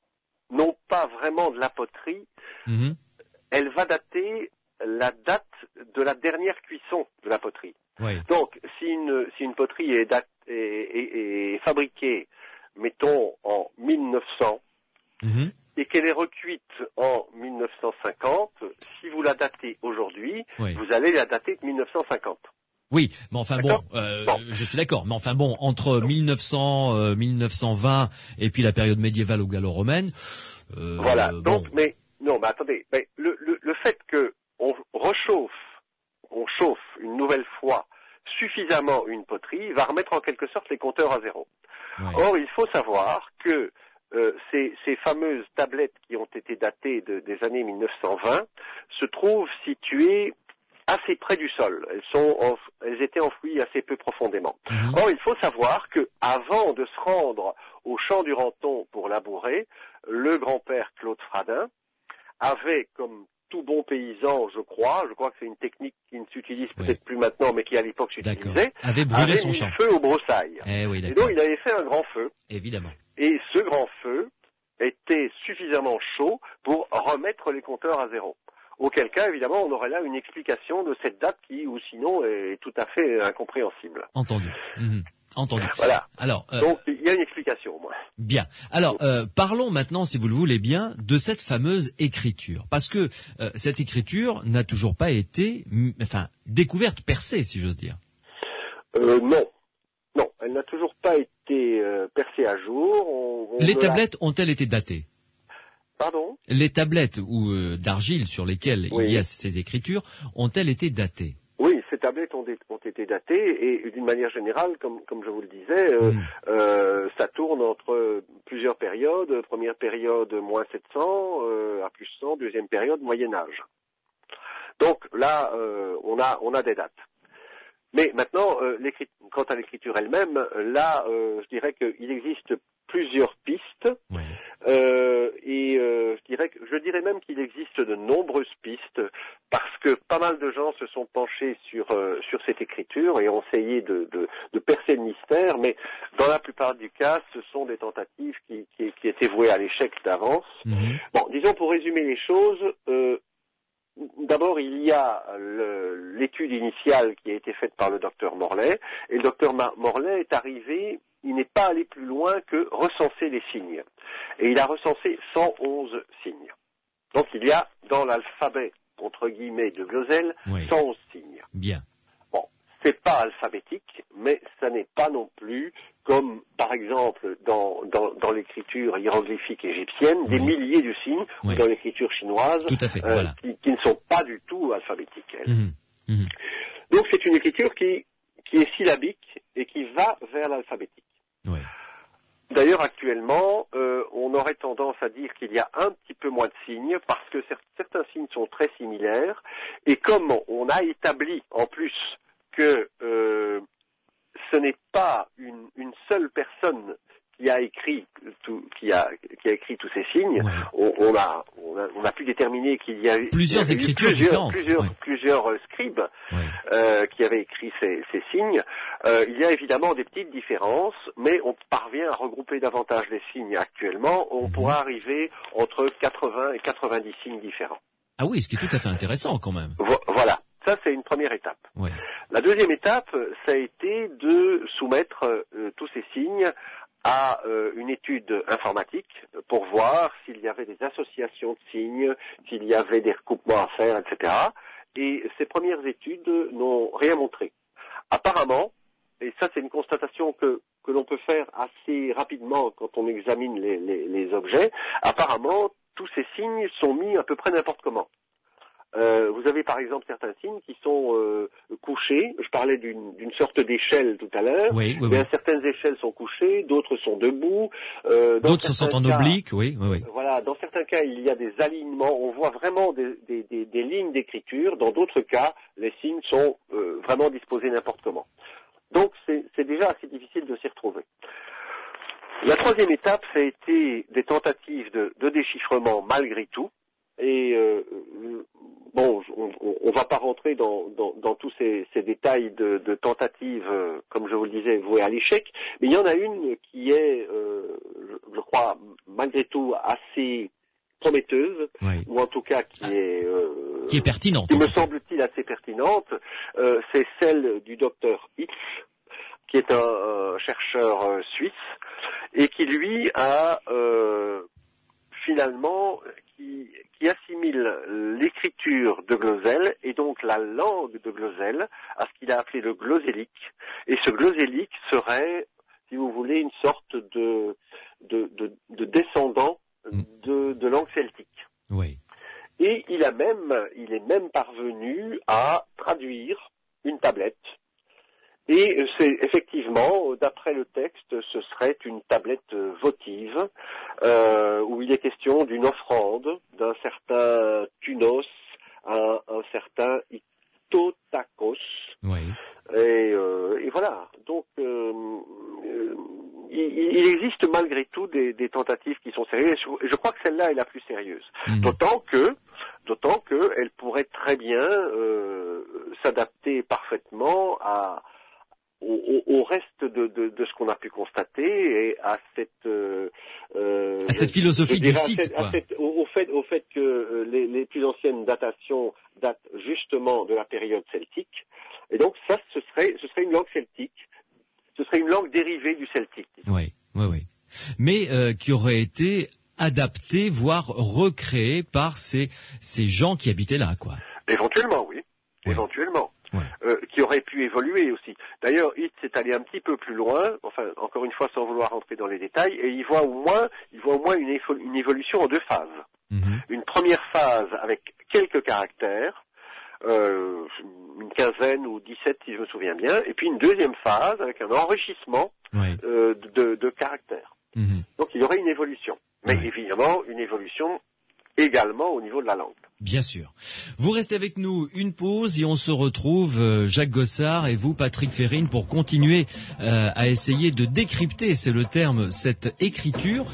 non pas vraiment de la poterie, mm-hmm. elle va dater la date de la dernière cuisson de la poterie. Oui. Donc, si une, si une poterie est, date, est, est, est fabriquée, mettons, en mille neuf cents, mm-hmm. et qu'elle est recuite en mille neuf cent cinquante, si vous la datez aujourd'hui, oui. vous allez la dater de mille neuf cent cinquante. Oui, mais enfin bon, euh, bon, je suis d'accord, mais enfin bon, entre non. mille neuf cents, euh, mille neuf cent vingt et puis la période médiévale ou gallo-romaine... Euh, voilà, donc, bon. mais... non, mais attendez, mais le, le, le fait que on rechauffe, on chauffe une nouvelle fois suffisamment une poterie va remettre en quelque sorte les compteurs à zéro. Ouais. Or, il faut savoir que euh, ces, ces fameuses tablettes qui ont été datées de, des années mille neuf cent vingt se trouvent situées assez près du sol. Elles sont, en, elles étaient enfouies assez peu profondément. Mmh. Or, il faut savoir que avant de se rendre au champ du Ranton pour labourer, le grand-père Claude Fradin avait, comme tout bon paysan, je crois, je crois que c'est une technique qui ne s'utilise peut-être oui. plus maintenant, mais qui à l'époque s'utilisait, avait brûlé avait son mis champ. le feu aux broussailles. Eh oui, et donc, il avait fait un grand feu. Évidemment. Et ce grand feu était suffisamment chaud pour remettre les compteurs à zéro. Auquel cas, évidemment, on aurait là une explication de cette date qui, ou sinon, est tout à fait incompréhensible. Entendu. Mmh. Entendu. Voilà. Alors, euh, donc, il y a une explication, moi. Bien. Alors, euh, parlons maintenant, si vous le voulez bien, de cette fameuse écriture. Parce que euh, cette écriture n'a toujours pas été, enfin, découverte, percée, si j'ose dire. Euh, non. Non, elle n'a toujours pas été euh, percée à jour. On, on Les tablettes l'a... ont-elles été datées ? Pardon ? Les tablettes ou euh, d'argile sur lesquelles oui. il y a ces écritures ont-elles été datées ? Oui, ces tablettes ont, ont été datées et d'une manière générale, comme, comme je vous le disais, euh, mmh. euh, ça tourne entre plusieurs périodes. Première période, moins sept cents, euh, à plus cent. Deuxième période, Moyen-Âge. Donc là, euh, on a, on a des dates. Mais maintenant, euh, quant à l'écriture elle-même, là, euh, je dirais qu'il existe plusieurs pistes, ouais. euh, et euh, je dirais que, je dirais même qu'il existe de nombreuses pistes, parce que pas mal de gens se sont penchés sur euh, sur cette écriture et ont essayé de, de, de percer le mystère, mais dans la plupart du cas, ce sont des tentatives qui, qui, qui étaient vouées à l'échec d'avance. Mm-hmm. Bon, disons pour résumer les choses. Euh, D'abord, il y a le, l'étude initiale qui a été faite par le docteur Morlet, et le docteur Morlet est arrivé, il n'est pas allé plus loin que recenser les signes. Et il a recensé cent onze signes. Donc il y a dans l'alphabet, entre guillemets, de Glosel, oui. cent onze signes. Bien. Bon, c'est pas alphabétique, mais ça n'est pas non plus comme, par exemple, dans, dans, dans l'écriture hiéroglyphique égyptienne, oui. des milliers de signes, oui. ou dans l'écriture chinoise, tout à fait, euh, voilà. qui, qui ne sont pas du tout alphabétiques. Mmh. Mmh. Donc c'est une écriture qui, qui est syllabique et qui va vers l'alphabétique. Oui. D'ailleurs, actuellement, euh, on aurait tendance à dire qu'il y a un petit peu moins de signes, parce que certains signes sont très similaires, et comme on a établi en plus que euh, ce n'est pas une, une seule personne qui a écrit tout, qui a, qui a écrit tous ces signes, ouais. on, on, a, on a, on a pu déterminer qu'il y a eu plusieurs il y a écritures plusieurs, différentes, plusieurs, ouais. plusieurs euh, scribes ouais. euh, qui avaient écrit ces, ces signes. Euh, il y a évidemment des petites différences, mais on parvient à regrouper davantage les signes actuellement. On mm-hmm. pourra arriver entre quatre-vingts et quatre-vingt-dix signes différents. Ah oui, ce qui est tout à fait intéressant quand même. Vo- voilà. Ça, c'est une première étape. Ouais. La deuxième étape, ça a été de soumettre euh, tous ces signes à euh, une étude informatique pour voir s'il y avait des associations de signes, s'il y avait des recoupements à faire, et cetera. Et ces premières études n'ont rien montré. Apparemment, et ça c'est une constatation que, que l'on peut faire assez rapidement quand on examine les, les, les objets, apparemment tous ces signes sont mis à peu près n'importe comment. Euh, vous avez par exemple certains signes qui sont euh, couchés. Je parlais d'une, d'une sorte d'échelle tout à l'heure. Oui, oui, mais oui. Certaines échelles sont couchées, d'autres sont debout. Euh, d'autres sont en cas, oblique, oui, oui, oui. Voilà, dans certains cas, il y a des alignements. On voit vraiment des, des, des, des lignes d'écriture. Dans d'autres cas, les signes sont euh, vraiment disposés n'importe comment. Donc, c'est, c'est déjà assez difficile de s'y retrouver. La troisième étape, ça a été des tentatives de, de déchiffrement malgré tout. Et euh, bon, on, on va pas rentrer dans, dans, dans tous ces, ces détails de, de tentatives, euh, comme je vous le disais, vouées à l'échec. Mais il y en a une qui est, euh, je, je crois, malgré tout assez prometteuse, oui. ou en tout cas qui ah. est euh, qui est pertinente, qui me semble-t-il assez pertinente. Euh, c'est celle du docteur Hitz, qui est un, un chercheur euh, suisse et qui lui a euh, finalement qui, qui assimile l'écriture de Glosel et donc la langue de Glosel à ce qu'il a appelé le glosélique. Et ce glosélique serait, si vous voulez, une sorte de, de, de, de descendant de, de langue celtique. Oui. il est même parvenu à traduire une tablette. Et c'est effectivement, d'après le texte, ce serait une tablette votive, euh, où il est question d'une offrande d'un certain Tunos à un certain Itotakos. Oui. Et, euh, et voilà. Donc, euh, euh, il, il existe malgré tout des, des tentatives qui sont sérieuses. Je, je crois que celle-là est la plus sérieuse. Mmh. D'autant que, d'autant que elle pourrait très bien euh, s'adapter parfaitement à Au, au reste de, de, de ce qu'on a pu constater et à cette euh, à cette philosophie du site, cette, quoi. Cette, au, au fait au fait que les, les plus anciennes datations datent justement de la période celtique, et donc ça ce serait ce serait une langue celtique, ce serait une langue dérivée du celtique. Oui, oui, oui, mais euh, qui aurait été adaptée, voire recréée par ces ces gens qui habitaient là, quoi. Éventuellement, oui, ouais. éventuellement. Ouais. Euh, qui aurait pu évoluer aussi. D'ailleurs, Hitz est allé un petit peu plus loin, enfin, encore une fois, sans vouloir rentrer dans les détails, et il voit au moins, il voit au moins une, évo- une évolution en deux phases. Mm-hmm. Une première phase avec quelques caractères, euh, une quinzaine ou dix-sept si je me souviens bien, et puis une deuxième phase avec un enrichissement ouais. euh, de, de caractères. Mm-hmm. Donc il y aurait une évolution, mais ouais. évidemment une évolution également au niveau de la langue. Bien sûr. Vous restez avec nous, une pause et on se retrouve, euh, Jacques Gossard et vous, Patrick Férine, pour continuer euh, à essayer de décrypter, c'est le terme, cette écriture.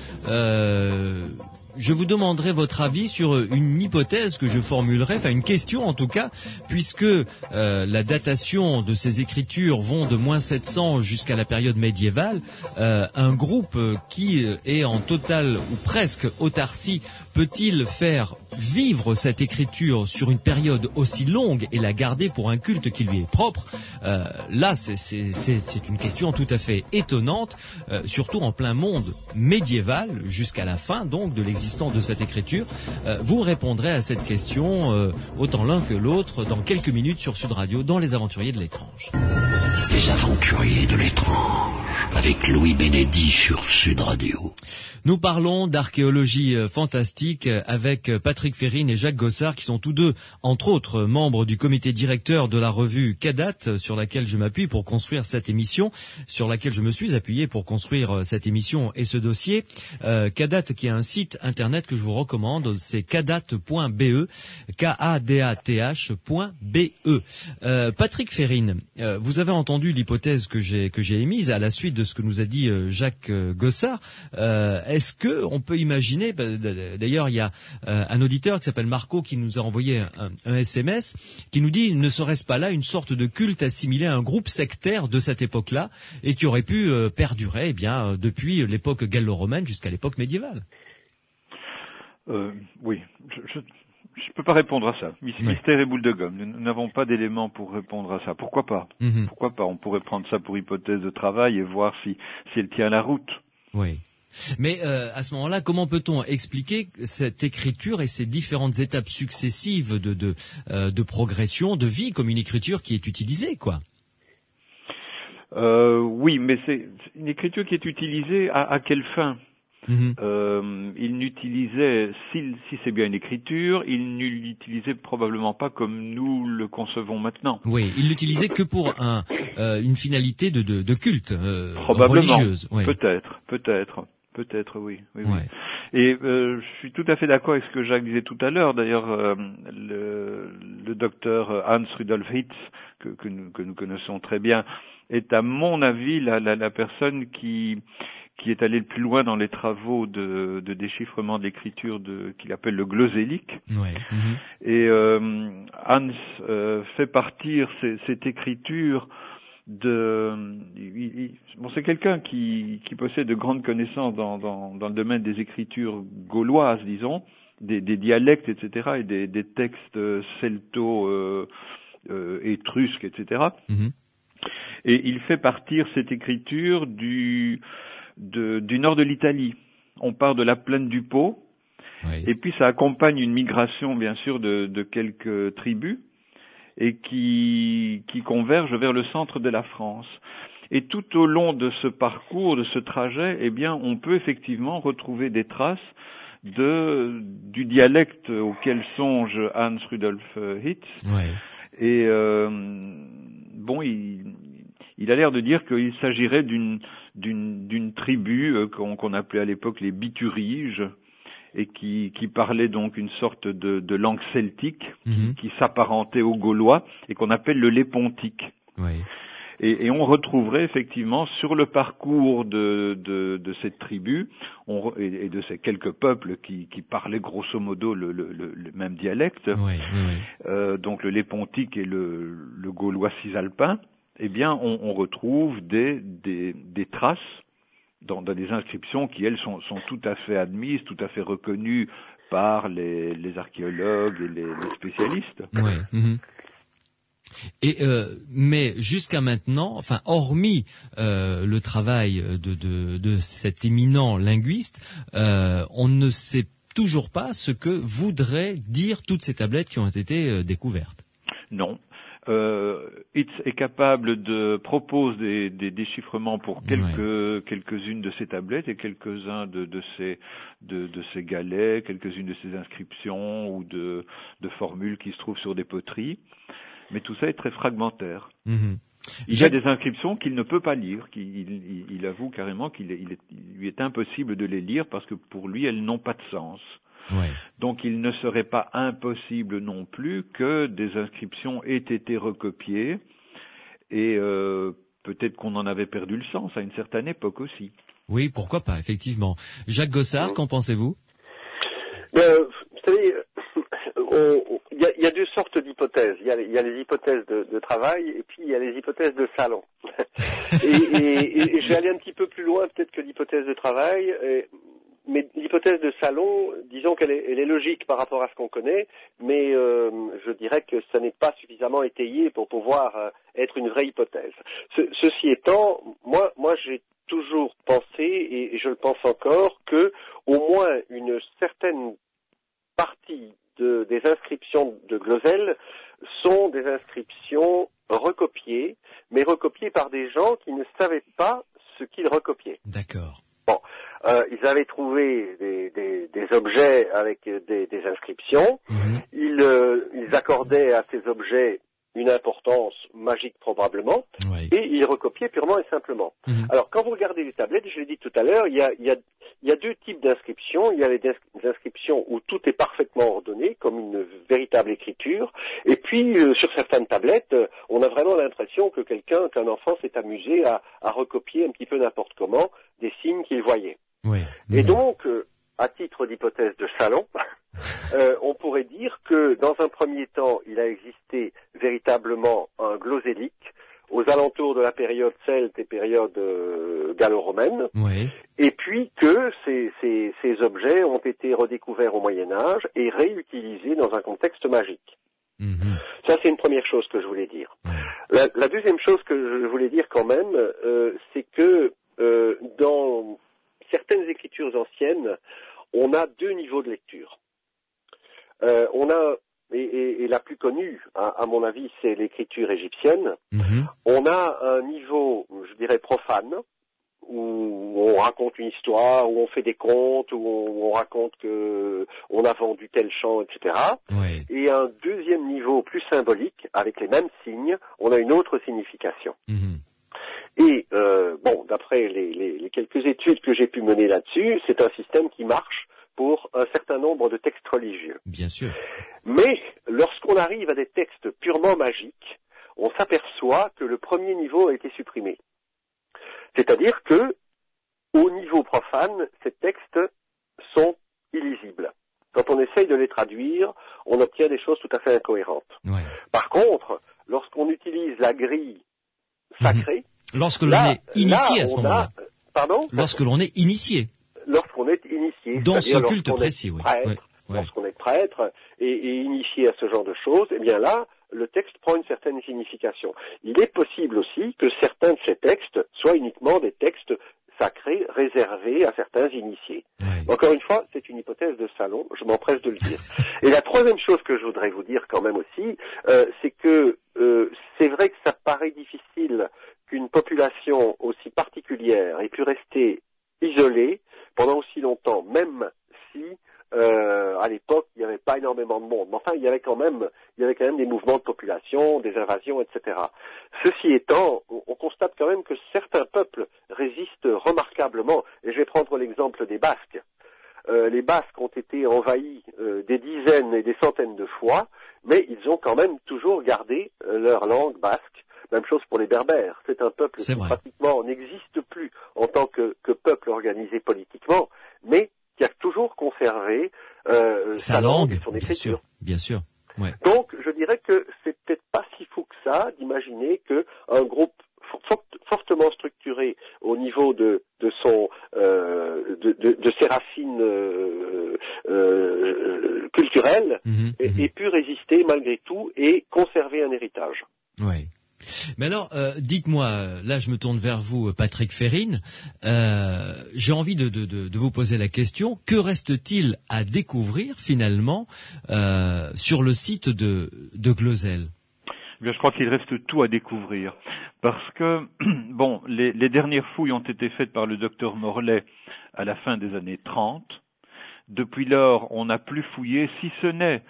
Euh, je vous demanderai votre avis sur une hypothèse que je formulerai, enfin une question en tout cas, puisque euh, la datation de ces écritures vont de moins sept cents jusqu'à la période médiévale. Euh, un groupe qui est en totale ou presque autarcie peut-il faire vivre cette écriture sur une période aussi longue et la garder pour un culte qui lui est propre? euh, Là, c'est, c'est, c'est, c'est une question tout à fait étonnante, euh, surtout en plein monde médiéval, jusqu'à la fin donc de l'existence de cette écriture. Euh, vous répondrez à cette question, euh, autant l'un que l'autre, dans quelques minutes sur Sud Radio, dans Les Aventuriers de l'étrange. Les Aventuriers de l'étrange, avec Louis Benedy sur Sud Radio. Nous parlons d'archéologie fantastique avec Patrick Férine et Jacques Gossard, qui sont tous deux, entre autres, membres du comité directeur de la revue Cadat, sur laquelle je m'appuie pour construire cette émission, sur laquelle je me suis appuyé pour construire cette émission et ce dossier. Euh, Cadat, qui a un site internet que je vous recommande, c'est cadat point b e, K A D A T H point B E. Euh, Patrick Férine, euh, vous avez entendu l'hypothèse que j'ai que j'ai émise à la suite de ce que nous a dit euh, Jacques Gossard. Euh, Est-ce que on peut imaginer, d'ailleurs il y a euh, un auditeur qui s'appelle Marco qui nous a envoyé un, un S M S qui nous dit, ne serait-ce pas là une sorte de culte assimilé à un groupe sectaire de cette époque-là et qui aurait pu euh, perdurer eh bien depuis l'époque gallo-romaine jusqu'à l'époque médiévale? euh, Oui, je, je... Je ne peux pas répondre à ça. Mystère oui. et boule de gomme. Nous n'avons pas d'éléments pour répondre à ça. Pourquoi pas mm-hmm. Pourquoi pas On pourrait prendre ça pour hypothèse de travail et voir si, si elle tient la route. Oui. Mais euh, à ce moment-là, comment peut-on expliquer cette écriture et ces différentes étapes successives de, de, euh, de progression, de vie, comme une écriture qui est utilisée, quoi? euh, Oui, mais c'est une écriture qui est utilisée à, à quelle fin? Mmh. Euh, il n'utilisait, si, si c'est bien une écriture, il ne l'utilisait probablement pas comme nous le concevons maintenant. Oui, il l'utilisait que pour un, euh, une finalité de, de, de culte euh, probablement, religieuse. Oui. Peut-être, peut-être, peut-être, oui. oui, ouais. oui. Et euh, je suis tout à fait d'accord avec ce que Jacques disait tout à l'heure. D'ailleurs, euh, le, le docteur Hans Rudolf Hitz, que, que, nous, que nous connaissons très bien, est à mon avis la, la, la personne qui... qui est allé le plus loin dans les travaux de, de déchiffrement de l'écriture de, qu'il appelle le glossélique. Ouais. Mm-hmm. Et euh, Hans euh, fait partir ces, cette écriture de... Il, il, bon, c'est quelqu'un qui, qui possède de grandes connaissances dans, dans, dans le domaine des écritures gauloises, disons, des, des dialectes, et cetera, et des, des textes celto, euh, euh, étrusques, et cetera. Mm-hmm. Et il fait partir cette écriture du... De, du nord de l'Italie. On part de la plaine du Pô, oui. Et puis ça accompagne une migration, bien sûr, de, de quelques tribus, et qui, qui converge vers le centre de la France. Et tout au long de ce parcours, de ce trajet, eh bien, on peut effectivement retrouver des traces de du dialecte auquel songe Hans Rudolf Hitz. Ouais. Et euh, bon, il, il a l'air de dire qu'il s'agirait d'une d'une d'une tribu euh, qu'on, qu'on appelait à l'époque les Bituriges, et qui qui parlait donc une sorte de, de langue celtique mm-hmm. qui, qui s'apparentait aux Gaulois et qu'on appelle le lépontique. Ouais. Et, et on retrouverait effectivement sur le parcours de, de, de cette tribu on, et, et de ces quelques peuples qui, qui parlaient grosso modo le, le, le, le même dialecte, ouais, ouais, ouais. Euh, donc le lépontique et le, le gaulois cisalpin, eh bien on, on retrouve des, des, des traces dans, dans des inscriptions qui, elles, sont, sont tout à fait admises, tout à fait reconnues par les, les archéologues et les, les spécialistes. Ouais. Mm-hmm. Et euh, mais jusqu'à maintenant, enfin hormis euh, le travail de, de, de cet éminent linguiste, euh, on ne sait toujours pas ce que voudraient dire toutes ces tablettes qui ont été euh, découvertes. Non. Euh, Hitz est capable de propose des, des déchiffrements pour quelques ouais. quelques-unes de ces tablettes et quelques-uns de, de ces de, de ces galets, quelques-unes de ces inscriptions ou de, de formules qui se trouvent sur des poteries. Mais tout ça est très fragmentaire. Mmh. Il y a des inscriptions qu'il ne peut pas lire, qu'il il, il avoue carrément qu'il est, il, est, il lui est impossible de les lire parce que pour lui elles n'ont pas de sens. Ouais. Donc il ne serait pas impossible non plus que des inscriptions aient été recopiées et euh, peut-être qu'on en avait perdu le sens à une certaine époque aussi. Oui, pourquoi pas, effectivement. Jacques Gossard, qu'en pensez-vous? euh, Vous savez, on, il, y a, il y a deux sortes d'hypothèses. Il y a, il y a les hypothèses de, de travail et puis il y a les hypothèses de salon. et, et, et je vais aller un petit peu plus loin peut-être que l'hypothèse de travail. Et, mais l'hypothèse de salon, disons qu'elle est, elle est logique par rapport à ce qu'on connaît, mais euh, je dirais que ça n'est pas suffisamment étayé pour pouvoir euh, être une vraie hypothèse. Ce, ceci étant, moi, moi j'ai toujours pensé, et je le pense encore, que au moins une certaine partie de, des inscriptions de Glosel sont des inscriptions recopiées, mais recopiées par des gens qui ne savaient pas ce qu'ils recopiaient. D'accord. Bon, euh, ils avaient trouvé des, des, des objets avec des, des inscriptions. Mmh. Ils, euh, ils accordaient à ces objets une importance magique probablement, oui. Et ils recopiaient purement et simplement. Mmh. Alors, quand vous regardez les tablettes, je l'ai dit tout à l'heure, il y a, il y a, il y a deux types d'inscriptions. Il y a les inscriptions où tout est parfaitement ordonné, comme une véritable écriture. Et puis, euh, sur certaines tablettes, euh, on a vraiment l'impression que quelqu'un, qu'un enfant s'est amusé à, à recopier un petit peu n'importe comment des signes qu'il voyait. Oui. Mmh. Et donc, euh, à titre d'hypothèse de salon, euh, on pourrait dire que dans un premier temps, il a existé véritablement un glosélique aux alentours de la période celte et période euh, gallo-romaine, oui. Et puis que ces, ces, ces objets ont été redécouverts au Moyen-Âge et réutilisés dans un contexte magique. Mmh. Ça, c'est une première chose que je voulais dire. Ouais. La, la deuxième chose que je voulais dire quand même, euh, c'est que euh, dans certaines écritures anciennes, on a deux niveaux de lecture. Euh, on a, et, et, et la plus connue, à, à mon avis, c'est l'écriture égyptienne. Mmh. On a un niveau, je dirais, profane, où on raconte une histoire, où on fait des contes, où on, où on raconte que on a vendu tel champ, et cetera. Oui. Et un deuxième niveau plus symbolique, avec les mêmes signes, on a une autre signification. Mmh. Et euh, bon, d'après les, les, les quelques études que j'ai pu mener là-dessus, c'est un système qui marche pour un certain nombre de textes religieux. Bien sûr. Mais lorsqu'on arrive à des textes purement magiques, on s'aperçoit que le premier niveau a été supprimé. C'est-à-dire que, au niveau profane, ces textes sont illisibles. Quand on essaye de les traduire, on obtient des choses tout à fait incohérentes. Ouais. Par contre, lorsqu'on utilise la grille sacrée, mmh. Lorsque l'on là, est initié là, à ce on moment-là. a, pardon? Lorsque l'on est initié. Lorsqu'on est initié. Dans ce culte précis, oui. Prêtre, ouais. Ouais. Lorsqu'on est prêtre et, et initié à ce genre de choses, eh bien là, le texte prend une certaine signification. Il est possible aussi que certains de ces textes soient uniquement des textes sacrés réservés à certains initiés. Ouais. Encore une fois, c'est une hypothèse de salon, je m'empresse de le dire. Et la troisième chose que je voudrais vous dire quand même aussi, euh, c'est que euh, c'est vrai que ça paraît difficile qu'une population aussi particulière ait pu rester isolée pendant aussi longtemps, même si énormément de monde. Mais enfin, il y avait quand même, il y avait quand même des mouvements de population, des invasions, et cetera. Ceci étant, on, on constate quand même que certains peuples résistent remarquablement. Et je vais prendre l'exemple des Basques. Euh, les Basques ont été envahis euh, des dizaines et des centaines de fois, mais ils ont quand même toujours gardé euh, leur langue basque. Même chose pour les Berbères. C'est un peuple C'est qui vrai. pratiquement n'existe plus en tant que, que peuple organisé politiquement, mais qui a toujours conservé euh, Sa, sa langue, langue, et son bien écriture. sûr, bien sûr. Ouais. Donc, je dirais que c'est peut-être pas si fou que ça d'imaginer qu'un groupe fort, fortement structuré au niveau de, de son, euh, de, de, de ses racines euh, euh, culturelles Mmh, ait, mmh. ait pu résister malgré tout et conserver un héritage. Ouais. Mais alors, euh, dites-moi, là je me tourne vers vous, Patrick Férine, euh, j'ai envie de, de, de, de vous poser la question, que reste-t-il à découvrir finalement euh, sur le site de, de Glozell ? Bien, je crois qu'il reste tout à découvrir, parce que, bon, les, les dernières fouilles ont été faites par le docteur Morlet à la fin des années trente. Depuis lors, on n'a plus fouillé, si ce n'est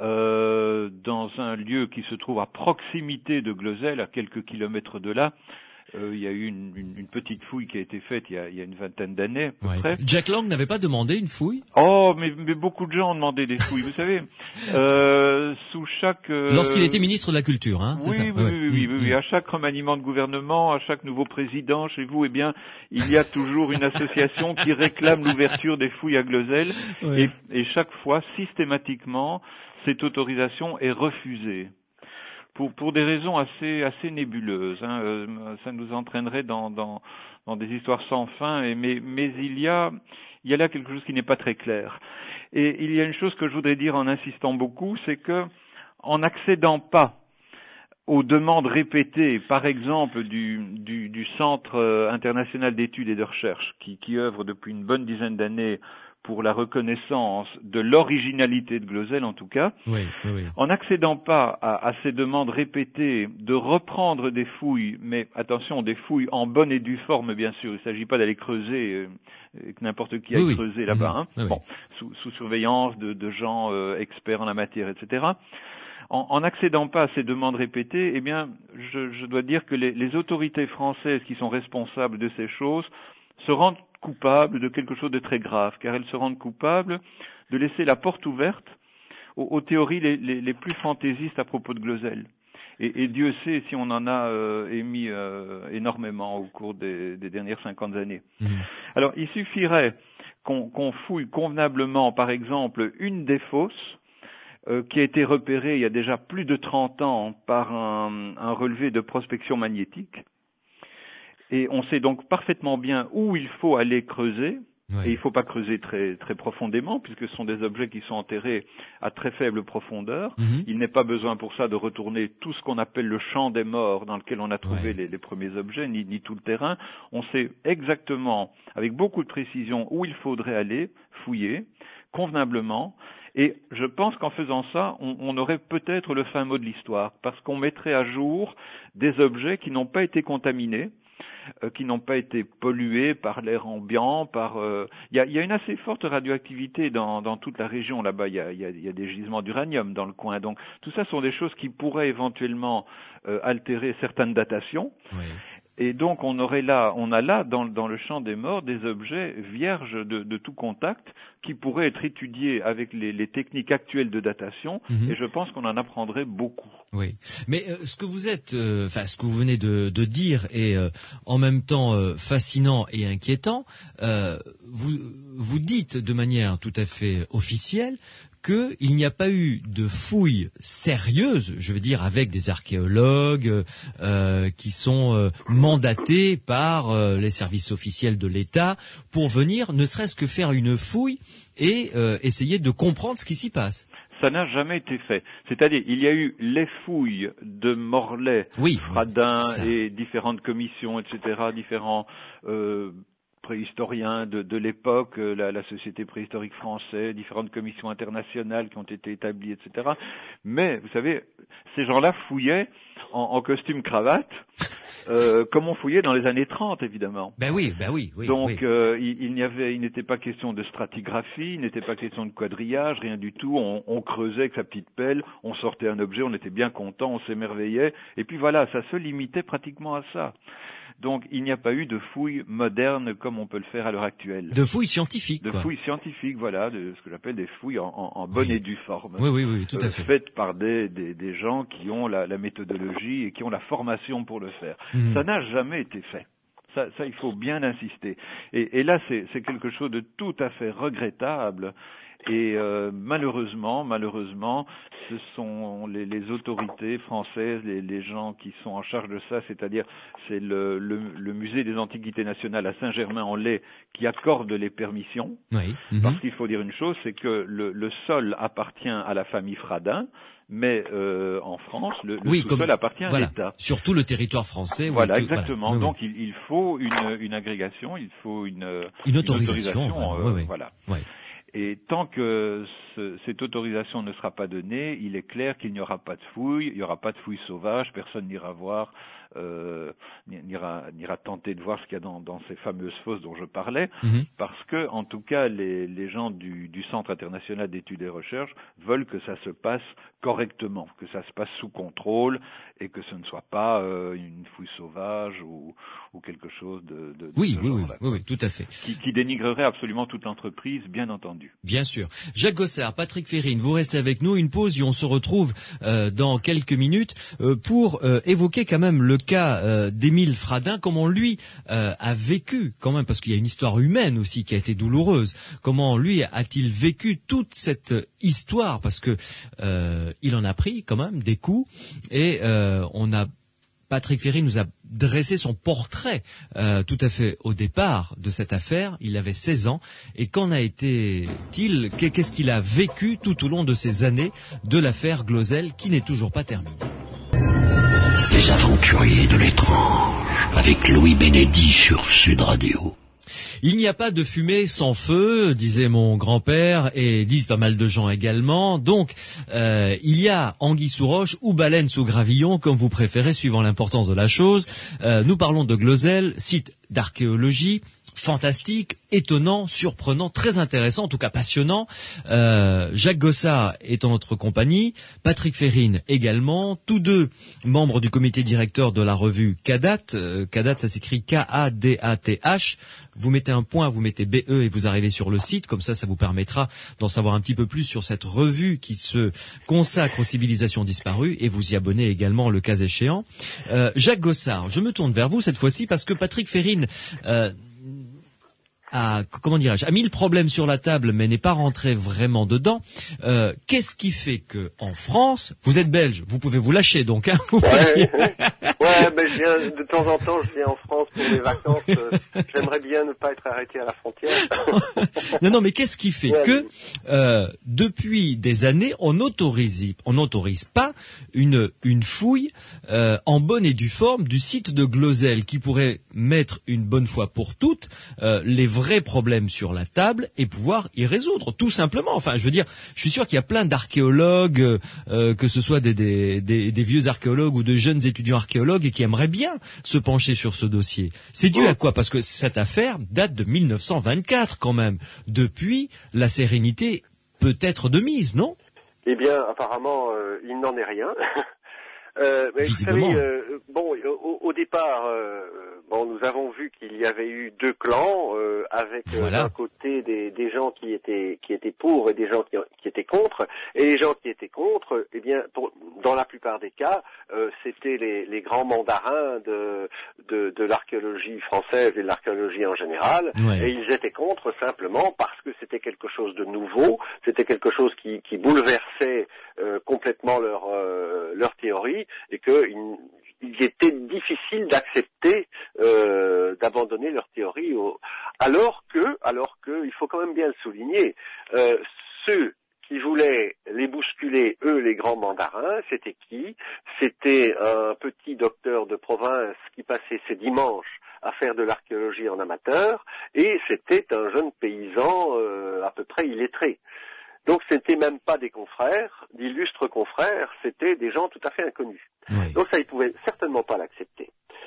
Euh, dans un lieu qui se trouve à proximité de Glozell, à quelques kilomètres de là. Euh, il y a eu une, une, une petite fouille qui a été faite il y a, il y a une vingtaine d'années, à peu Ouais. près. Jack Lang n'avait pas demandé une fouille ? Oh, mais, mais beaucoup de gens ont demandé des fouilles, vous savez. Euh, sous chaque... Euh... Lorsqu'il était ministre de la Culture, hein, c'est oui, ça oui, ouais. oui, oui, oui, Mmh, oui. mmh. À chaque remaniement de gouvernement, à chaque nouveau président chez vous, eh bien, il y a toujours une association qui réclame l'ouverture des fouilles à Glozell. Ouais. Et, et chaque fois, systématiquement, cette autorisation est refusée. Pour, pour des raisons assez, assez nébuleuses. Hein. Euh, ça nous entraînerait dans, dans, dans des histoires sans fin, et, mais, mais il y a, il y a là quelque chose qui n'est pas très clair. Et il y a une chose que je voudrais dire en insistant beaucoup, c'est que, en n'accédant pas aux demandes répétées, par exemple du, du, du Centre international d'études et de recherche, qui, qui œuvre depuis une bonne dizaine d'années pour la reconnaissance de l'originalité de Glozell en tout cas, Oui, oui, oui. en n'accédant pas à, à ces demandes répétées de reprendre des fouilles, mais attention, des fouilles en bonne et due forme bien sûr, il ne s'agit pas d'aller creuser, euh, que n'importe qui aille Oui, oui. creuser là-bas, hein. Oui, oui. Bon, sous, sous surveillance de, de gens euh, experts en la matière, et cetera. En, en n'accédant pas à ces demandes répétées, eh bien, je, je dois dire que les, les autorités françaises qui sont responsables de ces choses se rendent coupables de quelque chose de très grave, car elles se rendent coupables de laisser la porte ouverte aux, aux théories les, les, les plus fantaisistes à propos de Glozell. Et, et Dieu sait si on en a euh, émis euh, énormément au cours des, des dernières cinquante années. Mmh. Alors, il suffirait qu'on, qu'on fouille convenablement, par exemple, une des fosses, euh, qui a été repérée il y a déjà plus de trente ans par un, un relevé de prospection magnétique. Et on sait donc parfaitement bien où il faut aller creuser, Ouais. et il ne faut pas creuser très, très profondément, puisque ce sont des objets qui sont enterrés à très faible profondeur. Mmh. Il n'est pas besoin pour ça de retourner tout ce qu'on appelle le champ des morts dans lequel on a trouvé Ouais. les, les premiers objets, ni, ni tout le terrain. On sait exactement, avec beaucoup de précision, où il faudrait aller fouiller, convenablement. Et je pense qu'en faisant ça, on, on aurait peut-être le fin mot de l'histoire, parce qu'on mettrait à jour des objets qui n'ont pas été contaminés, euh, qui n'ont pas été pollués par l'air ambiant, par. Il euh, y, a, y a une assez forte radioactivité dans, dans toute la région là-bas. Il y a, y, a, y a des gisements d'uranium dans le coin. Donc tout ça sont des choses qui pourraient éventuellement euh, altérer certaines datations. Ouais. Et donc on aurait là, on a là dans, dans le champ des morts des objets vierges de, de tout contact qui pourraient être étudiés avec les, les techniques actuelles de datation. Mmh. Et je pense qu'on en apprendrait beaucoup. Oui, mais euh, ce que vous êtes, enfin euh, ce que vous venez de, de dire est euh, en même temps euh, fascinant et inquiétant. Euh, vous vous dites de manière tout à fait officielle qu'il n'y a pas eu de fouilles sérieuses, je veux dire avec des archéologues euh, qui sont euh, mandatés par euh, les services officiels de l'État pour venir ne serait-ce que faire une fouille et euh, essayer de comprendre ce qui s'y passe. Ça n'a jamais été fait. C'est-à-dire, il y a eu les fouilles de Morlet, oui, Fradin oui, et différentes commissions, et cetera, différents euh, préhistoriens de, de l'époque, la, la Société préhistorique française, différentes commissions internationales qui ont été établies, et cetera. Mais, vous savez, ces gens-là fouillaient en, en costume cravate euh, comme on fouillait dans les années trente, évidemment. Ben oui, ben oui, oui. Donc, oui. Euh, il, il n'y avait, il n'était pas question de stratigraphie, il n'était pas question de quadrillage, rien du tout. On, on creusait avec sa petite pelle, on sortait un objet, on était bien content, on s'émerveillait, et puis voilà, ça se limitait pratiquement à ça. Donc, il n'y a pas eu de fouilles modernes comme on peut le faire à l'heure actuelle. De fouilles scientifiques, De quoi. fouilles scientifiques, voilà, de ce que j'appelle des fouilles en, en, en bonne oui. et due forme. Oui, oui, oui, tout à euh, fait. Faites par des, des, des gens qui ont la, la méthodologie et qui ont la formation pour le faire. Mmh. Ça n'a jamais été fait. Ça, ça, il faut bien insister. Et, et là, c'est, c'est quelque chose de tout à fait regrettable. Et euh, malheureusement, malheureusement, ce sont les, les autorités françaises, les, les gens qui sont en charge de ça, c'est-à-dire c'est le, le, le musée des Antiquités nationales à Saint-Germain-en-Laye qui accorde les permissions. Oui. Mmh. Parce qu'il faut dire une chose, c'est que le, le sol appartient à la famille Fradin, mais euh, en France, le, le oui, sous-sol comme, appartient voilà, à l'État. Surtout le territoire français. Voilà, tout, exactement. Voilà. Oui, Donc oui. il, il faut une, une agrégation, il faut une, une autorisation. une autorisation Vraiment, euh, oui, oui. Voilà. Oui. Et tant que ce, cette autorisation ne sera pas donnée, il est clair qu'il n'y aura pas de fouilles, il n'y aura pas de fouilles sauvages, personne n'ira voir, euh, n'ira, n'ira tenter de voir ce qu'il y a dans, dans ces fameuses fosses dont je parlais, Mm-hmm. parce que, en tout cas, les, les gens du, du Centre international d'études et recherches veulent que ça se passe correctement, que ça se passe sous contrôle et que ce ne soit pas euh, une fouille sauvage ou, ou quelque chose de, de, de Oui, ce oui, oui, genre-là, oui, oui, tout à fait. qui, qui dénigrerait absolument toute l'entreprise, bien entendu. Bien sûr. Jacques Gossard, Patrick Férine, vous restez avec nous. Une pause et on se retrouve euh, dans quelques minutes euh, pour euh, évoquer quand même le cas euh, d'Émile Fradin, comment lui euh, a vécu quand même, parce qu'il y a une histoire humaine aussi qui a été douloureuse. Comment lui a-t-il vécu toute cette histoire, parce que euh, il en a pris quand même des coups et euh, on a Patrick Férine nous a dressé son portrait euh, tout à fait au départ de cette affaire. Il avait seize ans. Et qu'en a été-il? Qu'est-ce qu'il a vécu tout au long de ces années de l'affaire Glosel qui n'est toujours pas terminée? Les aventuriers de l'étrange avec Louis Benedy sur Sud Radio. Il n'y a pas de fumée sans feu, disait mon grand-père, et disent pas mal de gens également. Donc, euh, il y a anguille sous roche ou baleine sous gravillon, comme vous préférez, suivant l'importance de la chose. Euh, nous parlons de Glosel, site d'archéologie, fantastique, étonnant, surprenant, très intéressant, en tout cas passionnant. Euh, Jacques Gossard est en notre compagnie, Patrick Férine également, tous deux membres du comité directeur de la revue Cadat. Euh, Cadat, ça s'écrit K A D A T H. Vous mettez un point, vous mettez B E et vous arrivez sur le site. Comme ça, ça vous permettra d'en savoir un petit peu plus sur cette revue qui se consacre aux civilisations disparues et vous y abonnez également le cas échéant. Euh, Jacques Gossard, je me tourne vers vous cette fois-ci parce que Patrick Férine euh, a, comment dirais-je, a mis le problème sur la table mais n'est pas rentré vraiment dedans. Euh, qu'est-ce qui fait que en France, vous êtes belge, vous pouvez vous lâcher donc, hein, vous ouais, ouais, mais je viens, de temps en temps, je viens en France pour les vacances. Euh, j'aimerais bien ne pas être arrêté à la frontière. non, non, mais qu'est-ce qui fait ouais, que euh, depuis des années, on n'autorise, on n'autorise pas une une fouille euh, en bonne et due forme du site de Glosel qui pourrait mettre une bonne fois pour toutes euh, les vrais problèmes sur la table et pouvoir y résoudre, tout simplement. Enfin, je veux dire, je suis sûr qu'il y a plein d'archéologues, euh, que ce soit des, des, des, des vieux archéologues ou de jeunes étudiants archéologues, et qui aimeraient bien se pencher sur ce dossier. C'est dû à quoi? Parce que cette affaire date de mille neuf cent vingt-quatre quand même. Depuis, la sérénité peut être de mise, non? Eh bien, apparemment, euh, il n'en est rien. Euh, mais vous savez, euh, bon, au, au départ, euh, bon, nous avons vu qu'il y avait eu deux clans, euh, avec voilà. euh, d'un côté des, des gens qui étaient qui étaient pour et des gens qui, qui étaient contre. Et les gens qui étaient contre, eh bien, pour, dans la plupart des cas, euh, c'était les, les grands mandarins de de, de l'archéologie française et de l'archéologie en général. Ouais. Et ils étaient contre simplement parce que c'était quelque chose de nouveau, c'était quelque chose qui, qui bouleversait euh, complètement leur euh, leur théorie. Et qu'il il était difficile d'accepter, euh, d'abandonner leur théorie, au, alors que, alors que, il faut quand même bien le souligner, euh, ceux qui voulaient les bousculer, eux, les grands mandarins, c'était qui? C'était un petit docteur de province qui passait ses dimanches à faire de l'archéologie en amateur, et c'était un jeune paysan euh, à peu près illettré. Donc c'était même pas des confrères, d'illustres confrères, c'était des gens tout à fait inconnus. Oui. Donc ça, ils pouvaient certainement pas l'accepter.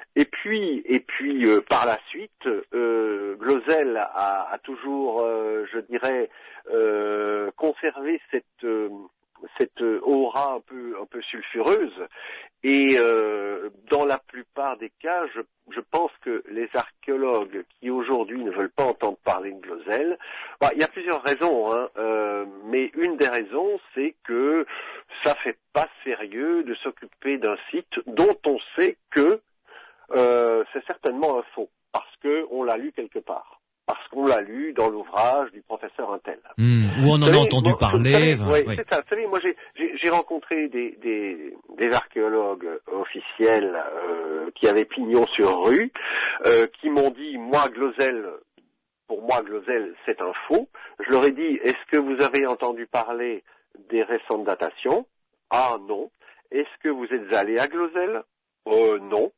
Et puis, et puis euh, par la suite, euh, Glözel a, a toujours, euh, je dirais, euh, conservé cette euh, cette aura un peu un peu sulfureuse. Et euh, dans la plupart des cas, je, je pense que les archéologues qui aujourd'hui ne veulent pas entendre parler de Glözel, bah, il y a plusieurs raisons, hein, euh, mais une des raisons, c'est que ça fait pas sérieux de s'occuper d'un site dont on sait que euh, c'est certainement un faux, parce que on l'a lu quelque part, parce qu'on l'a lu dans l'ouvrage du professeur Untel. Mmh, où on en savez, a entendu moi, parler. Savez, Enfin, ouais, oui. c'est ça. Vous savez, moi j'ai, j'ai, j'ai rencontré des, des, des archéologues officiels euh, qui avaient pignon sur rue, euh, qui m'ont dit, moi Glözel, pour moi Glözel c'est un faux. Je leur ai dit, est-ce que vous avez entendu parler des récentes datations? Ah non. Est-ce que vous êtes allé à Glözel? Euh, non.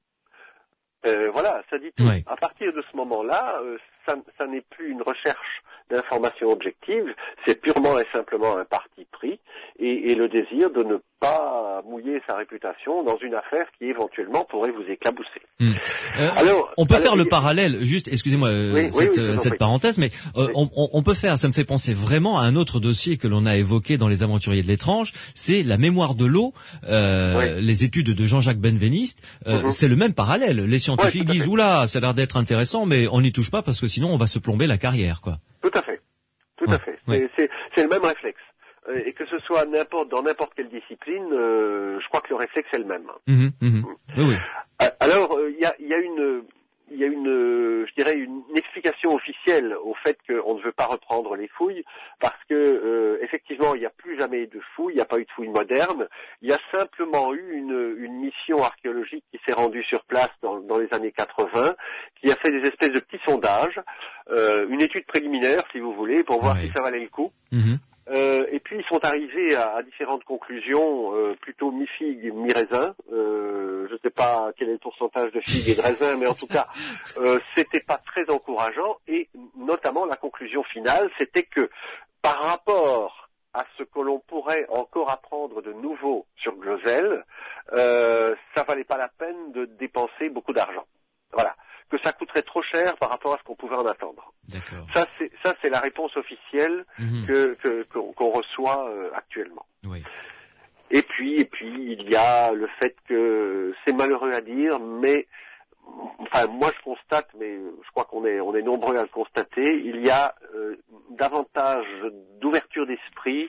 Euh, voilà, ça dit tout. Oui. À partir de ce moment-là, euh, ça, ça n'est plus une recherche d'informations objectives, c'est purement et simplement un parti pris et, et le désir de ne pas mouiller sa réputation dans une affaire qui éventuellement pourrait vous éclabousser. Mmh. Euh, Alors, on peut alors, faire le il... parallèle, juste, excusez-moi euh, oui, cette, oui, oui, cette parenthèse, mais euh, oui. on, on peut faire, ça me fait penser vraiment à un autre dossier que l'on a évoqué dans les Aventuriers de l'étrange, c'est la mémoire de l'eau, euh, oui. les études de Jean-Jacques Benveniste, euh, mmh. c'est le même parallèle. Les scientifiques oui, disent, oula, ça a l'air d'être intéressant, mais on n'y touche pas parce que sinon on va se plomber la carrière, quoi. Tout à fait, tout ouais. à fait. Ouais. C'est, c'est, c'est le même réflexe. Et que ce soit n'importe, dans n'importe quelle discipline, euh, je crois que le réflexe est le même. Mmh, mmh. Oui, oui. Alors, il euh, y, y a une, il y a une, euh, je dirais, une, une explication officielle au fait qu'on ne veut pas reprendre les fouilles, parce que euh, effectivement, il n'y a plus jamais de fouilles, il n'y a pas eu de fouilles modernes. Il y a simplement eu une, une mission archéologique qui s'est rendue sur place dans, dans les années quatre-vingts, qui a fait des espèces de petits sondages, euh, une étude préliminaire, si vous voulez, pour voir oui. si ça valait le coup. Mmh. Euh, et puis ils sont arrivés à, à différentes conclusions, euh, plutôt mi-figue, mi-raisin. Euh, je ne sais pas quel est le pourcentage de figues et de raisins, mais en tout cas, euh, c'était pas très encourageant. Et notamment la conclusion finale, c'était que par rapport à ce que l'on pourrait encore apprendre de nouveau sur Glözel, euh, ça valait pas la peine de dépenser beaucoup d'argent. Voilà. Que ça coûterait trop cher par rapport à ce qu'on pouvait en attendre. D'accord. Ça, c'est ça, c'est la réponse officielle mmh. que, que qu'on, qu'on reçoit euh, actuellement. Oui. Et puis, et puis, il y a le fait que c'est malheureux à dire, mais enfin, moi je constate, mais je crois qu'on est on est nombreux à le constater, il y a euh, davantage d'ouverture d'esprit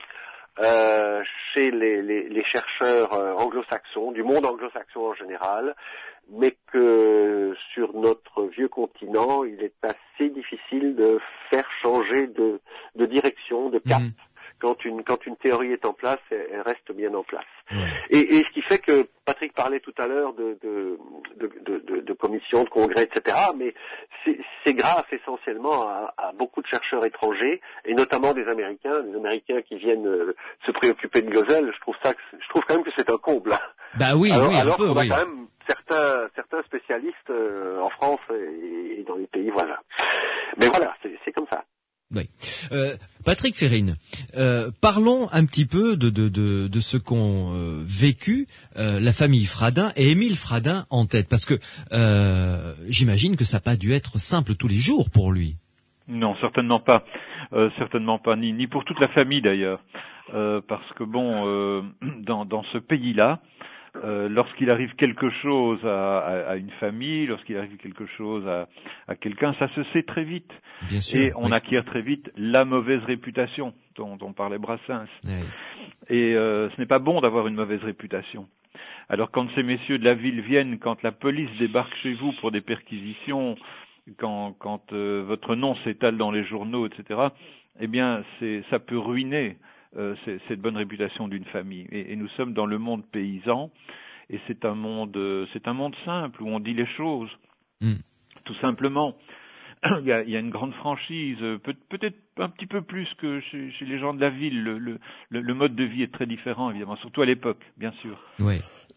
euh, chez les, les, les chercheurs euh, anglo-saxons, du monde anglo-saxon en général, mais que sur notre vieux continent, il est assez difficile de faire changer de, de direction, de cap. Mmh. Quand une quand une théorie est en place, elle, elle reste bien en place. Mmh. Et, et ce qui fait que Patrick parlait tout à l'heure de de de, de, de, de commissions, de congrès, et cetera. Mais c'est, c'est grâce essentiellement à, à beaucoup de chercheurs étrangers et notamment des Américains, des Américains qui viennent euh, se préoccuper de Glözel. Je trouve ça, que, je trouve quand même que c'est un comble. Bah oui, alors, oui, un alors peu, qu'on a oui. quand même certains certains spécialistes euh, en France et, et dans les pays voisins. Mais voilà, c'est, c'est comme ça. Oui. Euh, Patrick Férine, euh, parlons un petit peu de, de, de, de ce qu'ont euh, vécu euh, la famille Fradin et Émile Fradin en tête, parce que euh, j'imagine que ça n'a pas dû être simple tous les jours pour lui. Non, certainement pas. Euh, certainement pas, ni, ni pour toute la famille d'ailleurs. Euh, parce que bon, euh, dans, dans ce pays-là, Euh, lorsqu'il arrive quelque chose à, à, à une famille, lorsqu'il arrive quelque chose à, à quelqu'un, ça se sait très vite. Bien sûr, et on oui. acquiert très vite la mauvaise réputation dont, dont parlait Brassens. Oui. Et euh, ce n'est pas bon d'avoir une mauvaise réputation. Alors quand ces messieurs de la ville viennent, quand la police débarque chez vous pour des perquisitions, quand, quand euh, votre nom s'étale dans les journaux, et cetera, eh bien c'est, ça peut ruiner Euh, c'est, cette bonne réputation d'une famille. Et, et nous sommes dans le monde paysan, et c'est un monde, euh, c'est un monde simple où on dit les choses, mm. tout simplement. il, y a, il y a une grande franchise, peut, peut-être un petit peu plus que chez, chez les gens de la ville. Le, le, le mode de vie est très différent, évidemment, surtout à l'époque, bien sûr. Oui.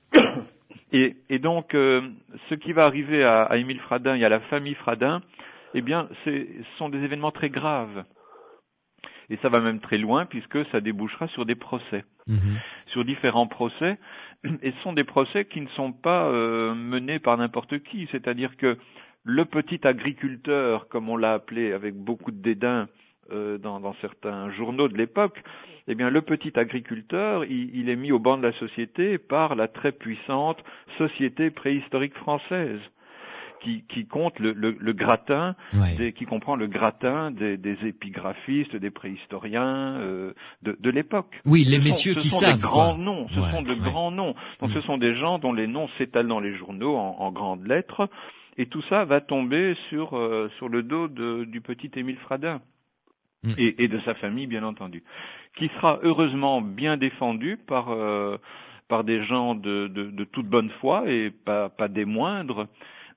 Et, et donc, euh, ce qui va arriver à, à Émile Fradin et à la famille Fradin, eh bien, c'est, ce sont des événements très graves. Et ça va même très loin puisque ça débouchera sur des procès. Mmh. sur différents procès, et ce sont des procès qui ne sont pas euh, menés par n'importe qui, c'est-à-dire que le petit agriculteur, comme on l'a appelé avec beaucoup de dédain euh, dans, dans certains journaux de l'époque, eh bien le petit agriculteur, il, il est mis au banc de la société par la très puissante société préhistorique française. Qui, qui compte le, le, le gratin, ouais. des, qui comprend le gratin des, des épigraphistes, des préhistoriens euh, de, de l'époque. Oui, les ce messieurs sont, qui ce savent. sont des grands quoi. noms, ce ouais, sont de ouais. grands noms. Donc mmh. ce sont des gens dont les noms s'étalent dans les journaux en, en grandes lettres, et tout ça va tomber sur euh, sur le dos de, du petit Émile Fradin. Mmh. Et, et de sa famille, bien entendu, qui sera heureusement bien défendu par euh, par des gens de, de, de toute bonne foi et pas, pas des moindres.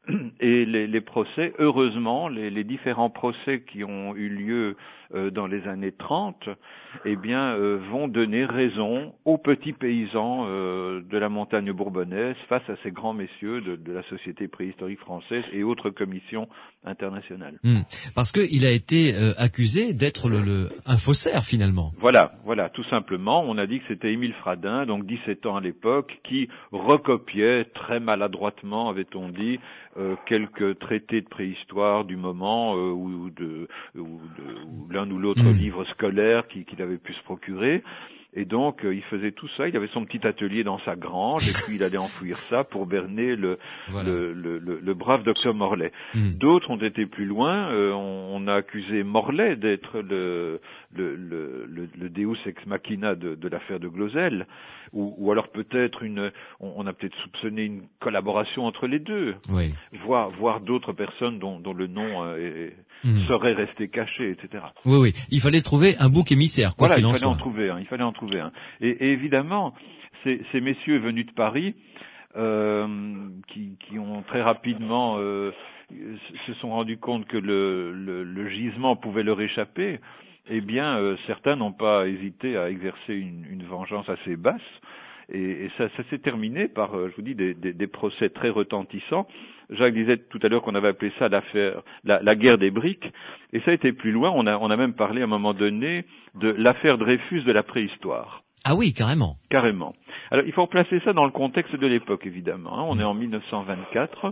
Et les, les procès, heureusement, les, les différents procès qui ont eu lieu euh, dans les années trente, eh bien, euh, vont donner raison aux petits paysans euh, de la montagne bourbonnaise face à ces grands messieurs de, de la Société préhistorique française et autres commissions internationales. Mmh. Parce qu'il a été euh, accusé d'être le, le, un faussaire, finalement. Voilà, voilà, tout simplement. On a dit que c'était Émile Fradin, donc dix-sept ans à l'époque, qui recopiait très maladroitement, avait-on dit, euh, quelques traités de préhistoire du moment euh, ou, de, ou, de, ou l'un ou l'autre mmh. livre scolaire qu'il, qu'il avait pu se procurer. Et donc, euh, il faisait tout ça, il avait son petit atelier dans sa grange, et puis il allait enfouir ça pour berner le, voilà. le, le, le, le brave docteur Morlaix. Mmh. D'autres ont été plus loin, euh, on, on a accusé Morlaix d'être le, le, le, le, le deus ex machina de, de l'affaire de Glosel, ou, ou alors peut-être une, on, on a peut-être soupçonné une collaboration entre les deux, oui. voire, voire d'autres personnes dont, dont le nom euh, est, mmh. serait resté caché, et cetera. Oui, oui, il fallait trouver un bouc émissaire, quoi voilà, qu'il en il fallait soit. en trouver un, il fallait en trouver un. Et, et évidemment, ces, ces messieurs venus de Paris, euh, qui, qui ont très rapidement euh, se sont rendus compte que le, le, le gisement pouvait leur échapper, eh bien, euh, certains n'ont pas hésité à exercer une, une vengeance assez basse. Et, et ça, ça s'est terminé par, je vous dis, des, des, des procès très retentissants. Jacques disait tout à l'heure qu'on avait appelé ça l'affaire, la, la guerre des briques, et ça a été plus loin. On a, on a même parlé à un moment donné de l'affaire Dreyfus de la préhistoire. Ah oui, carrément. Carrément. Alors, il faut replacer ça dans le contexte de l'époque, évidemment. Hein. On mmh. est en mille neuf cent vingt-quatre.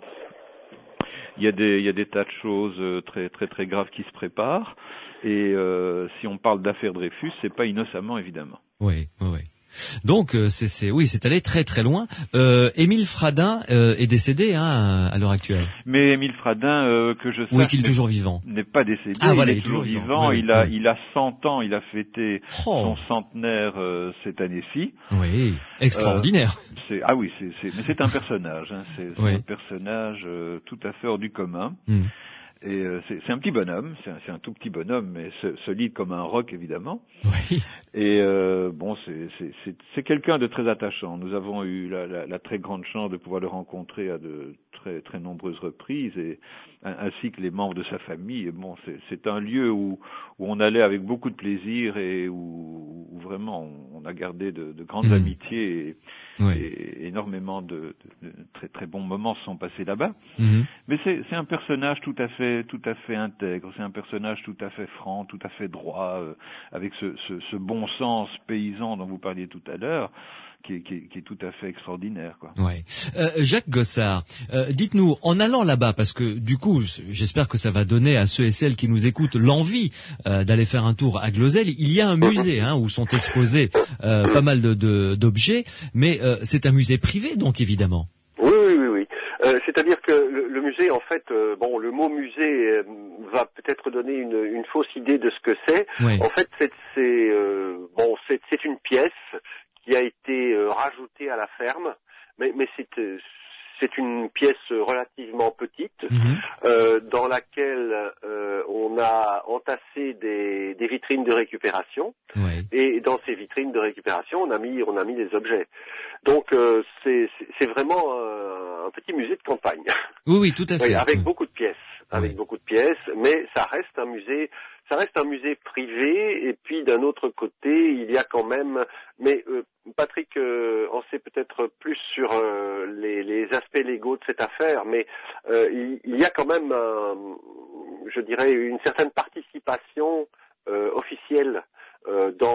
Il y a des, il y a des tas de choses très, très, très graves qui se préparent. Et euh, si on parle d'affaire Dreyfus, c'est pas innocemment, évidemment. Oui, oui, oui. Donc euh, c'est, c'est oui, c'est allé très très loin. Euh, Émile Fradin euh, est décédé hein, à l'heure actuelle. Mais Émile Fradin, euh, que je sache, ou est-il toujours vivant? N'est pas décédé. Ah, voilà, il est toujours vivant. vivant. Oui, il a oui. il a cent ans. Il a fêté oh. son centenaire euh, cette année-ci. Oui, extraordinaire. Euh, c'est ah oui, c'est, c'est mais c'est un personnage. Hein, c'est, c'est oui. un personnage euh, tout à fait hors du commun. Mm. Et euh, c'est, c'est un petit bonhomme, c'est un, c'est un tout petit bonhomme, mais solide comme un roc évidemment. Oui. Et euh, bon, c'est, c'est, c'est, c'est quelqu'un de très attachant. Nous avons eu la, la, la très grande chance de pouvoir le rencontrer à de très très nombreuses reprises, et ainsi que les membres de sa famille. Et bon, c'est, c'est un lieu où, où on allait avec beaucoup de plaisir et où, où vraiment on, on a gardé de, de grandes mmh. amitiés et, oui. et énormément de, de, de très très bons moments se sont passés là-bas. Mmh. Mais c'est, c'est un personnage tout à fait tout à fait intègre. C'est un personnage tout à fait franc, tout à fait droit, euh, avec ce, ce, ce bon sens paysan dont vous parliez tout à l'heure. Qui est, qui, est, qui est tout à fait extraordinaire, quoi. Ouais. Euh, Jacques Gossard, euh, dites-nous, en allant là-bas, parce que du coup, j'espère que ça va donner à ceux et celles qui nous écoutent l'envie euh, d'aller faire un tour à Glosel. Il y a un musée hein, où sont exposés euh, pas mal de, de, d'objets, mais euh, c'est un musée privé, donc évidemment. Oui, oui, oui, oui. Euh, c'est-à-dire que le, le musée, en fait, euh, bon, le mot musée euh, va peut-être donner une, une fausse idée de ce que c'est. Ouais. En fait, c'est, c'est euh, bon, c'est, c'est une pièce qui a été euh, rajoutée à la ferme, mais, mais c'est, euh, c'est une pièce relativement petite mmh. euh, dans laquelle euh, on a entassé des, des vitrines de récupération, ouais. et dans ces vitrines de récupération, on a mis, on a mis des objets. Donc euh, c'est, c'est vraiment un, un petit musée de campagne. Oui, oui, tout à fait. Oui, avec oui. beaucoup de pièces, avec oui. beaucoup de pièces, mais ça reste un musée. Ça reste un musée privé, et puis d'un autre côté, il y a quand même, mais euh, Patrick euh, en sait peut-être plus sur euh, les, les aspects légaux de cette affaire, mais euh, il, il y a quand même, un, je dirais, une certaine participation euh, officielle euh, dans, dans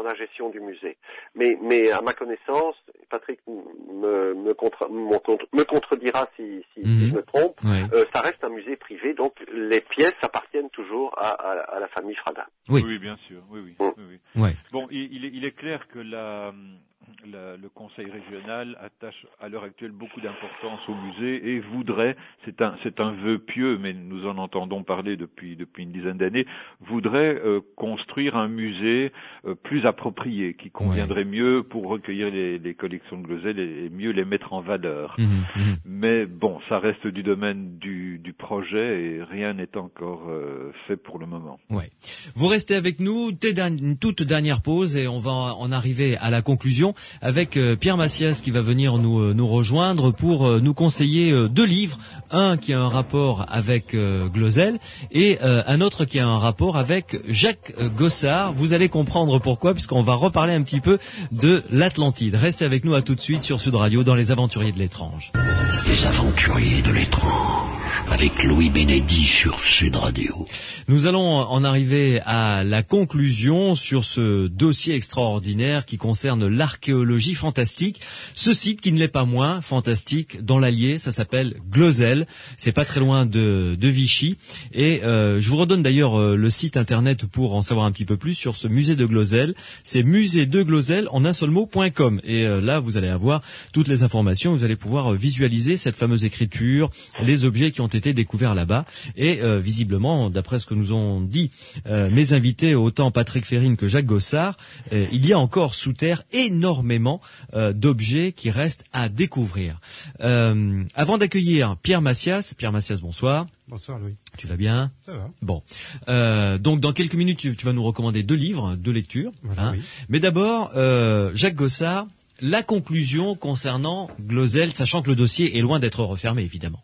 la gestion du musée. Mais, mais à ma connaissance, Patrick me, me, contre, me contredira si, si, mmh. si je me trompe, ouais. euh, ça reste un musée privé, donc les pièces appartiennent toujours à, à, à la famille Fradin. Oui, oui, bien sûr. Oui, oui. Mmh. oui, oui. Ouais. Bon, il, il, est, il est clair que la... La, le Conseil régional attache à l'heure actuelle beaucoup d'importance au musée et voudrait, c'est un, c'est un vœu pieux, mais nous en entendons parler depuis, depuis une dizaine d'années, voudrait euh, construire un musée euh, plus approprié, qui conviendrait ouais. mieux pour recueillir les, les collections de Glosel et, et mieux les mettre en valeur. Mmh, mmh. Mais bon, ça reste du domaine du, du projet et rien n'est encore euh, fait pour le moment. Ouais. Vous restez avec nous, une toute dernière pause et on va en arriver à la conclusion avec euh, Pierre Massias qui va venir nous euh, nous rejoindre pour euh, nous conseiller euh, deux livres, un qui a un rapport avec euh, Glosel et euh, un autre qui a un rapport avec Jacques euh, Gossard. Vous allez comprendre pourquoi, puisqu'on va reparler un petit peu de l'Atlantide. Restez avec nous, à tout de suite sur Sud Radio dans Les Aventuriers de l'étrange. Les Aventuriers de l'étrange avec Louis Benedy sur Sud Radio. Nous allons en arriver à la conclusion sur ce dossier extraordinaire qui concerne l'archéologie fantastique. Ce site qui ne l'est pas moins fantastique dans l'Allier, ça s'appelle Glosel. C'est pas très loin de, de Vichy. Et euh, je vous redonne d'ailleurs euh, le site internet pour en savoir un petit peu plus sur ce musée de Glosel. C'est musée de Glosel en un seul mot point com. Et euh, là, vous allez avoir toutes les informations. Vous allez pouvoir visualiser cette fameuse écriture, les objets qui ont été découverts là-bas. Et euh, visiblement, d'après ce que nous ont dit euh, mes invités, autant Patrick Férine que Jacques Gossard, euh, il y a encore sous terre énormément euh, d'objets qui restent à découvrir. Euh, avant d'accueillir Pierre Massias, Pierre Massias, bonsoir. Bonsoir Louis. Tu vas bien? Ça va. Bon. Euh, donc dans quelques minutes, tu, tu vas nous recommander deux livres, deux lectures. Voilà, hein. Oui. Mais d'abord, euh, Jacques Gossard, la conclusion concernant Glosel, sachant que le dossier est loin d'être refermé, évidemment.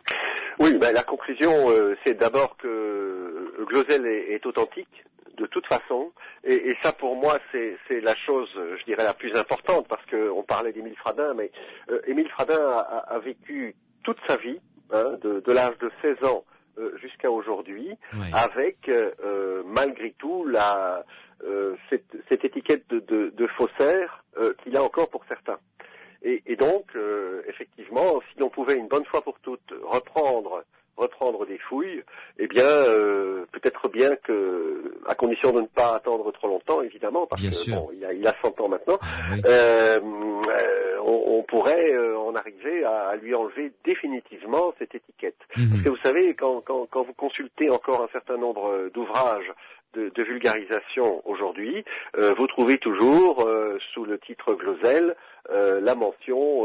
Oui, ben, la conclusion, euh, c'est d'abord que Glosel est, est authentique, de toute façon, et, et ça pour moi c'est, c'est la chose, je dirais, la plus importante, parce qu'on parlait d'Émile Fradin, mais euh, Émile Fradin a, a vécu toute sa vie, hein, de, de l'âge de seize ans euh, jusqu'à aujourd'hui, ouais. avec, euh, malgré tout, la, euh, cette, cette étiquette de, de, de faussaire euh, qu'il a encore pour certains. Et, et donc, euh, effectivement, si on pouvait une bonne fois pour toutes reprendre reprendre des fouilles, eh bien, euh, peut-être bien que, à condition de ne pas attendre trop longtemps, évidemment, parce bien que sûr. bon, il a, il a cent ans maintenant, ah, oui. euh, euh, on, on pourrait euh, en arriver à, à lui enlever définitivement cette étiquette. Mm-hmm. Parce que vous savez, quand, quand, quand vous consultez encore un certain nombre d'ouvrages de, de vulgarisation aujourd'hui, euh, vous trouvez toujours euh, sous le titre Glosel euh, la mention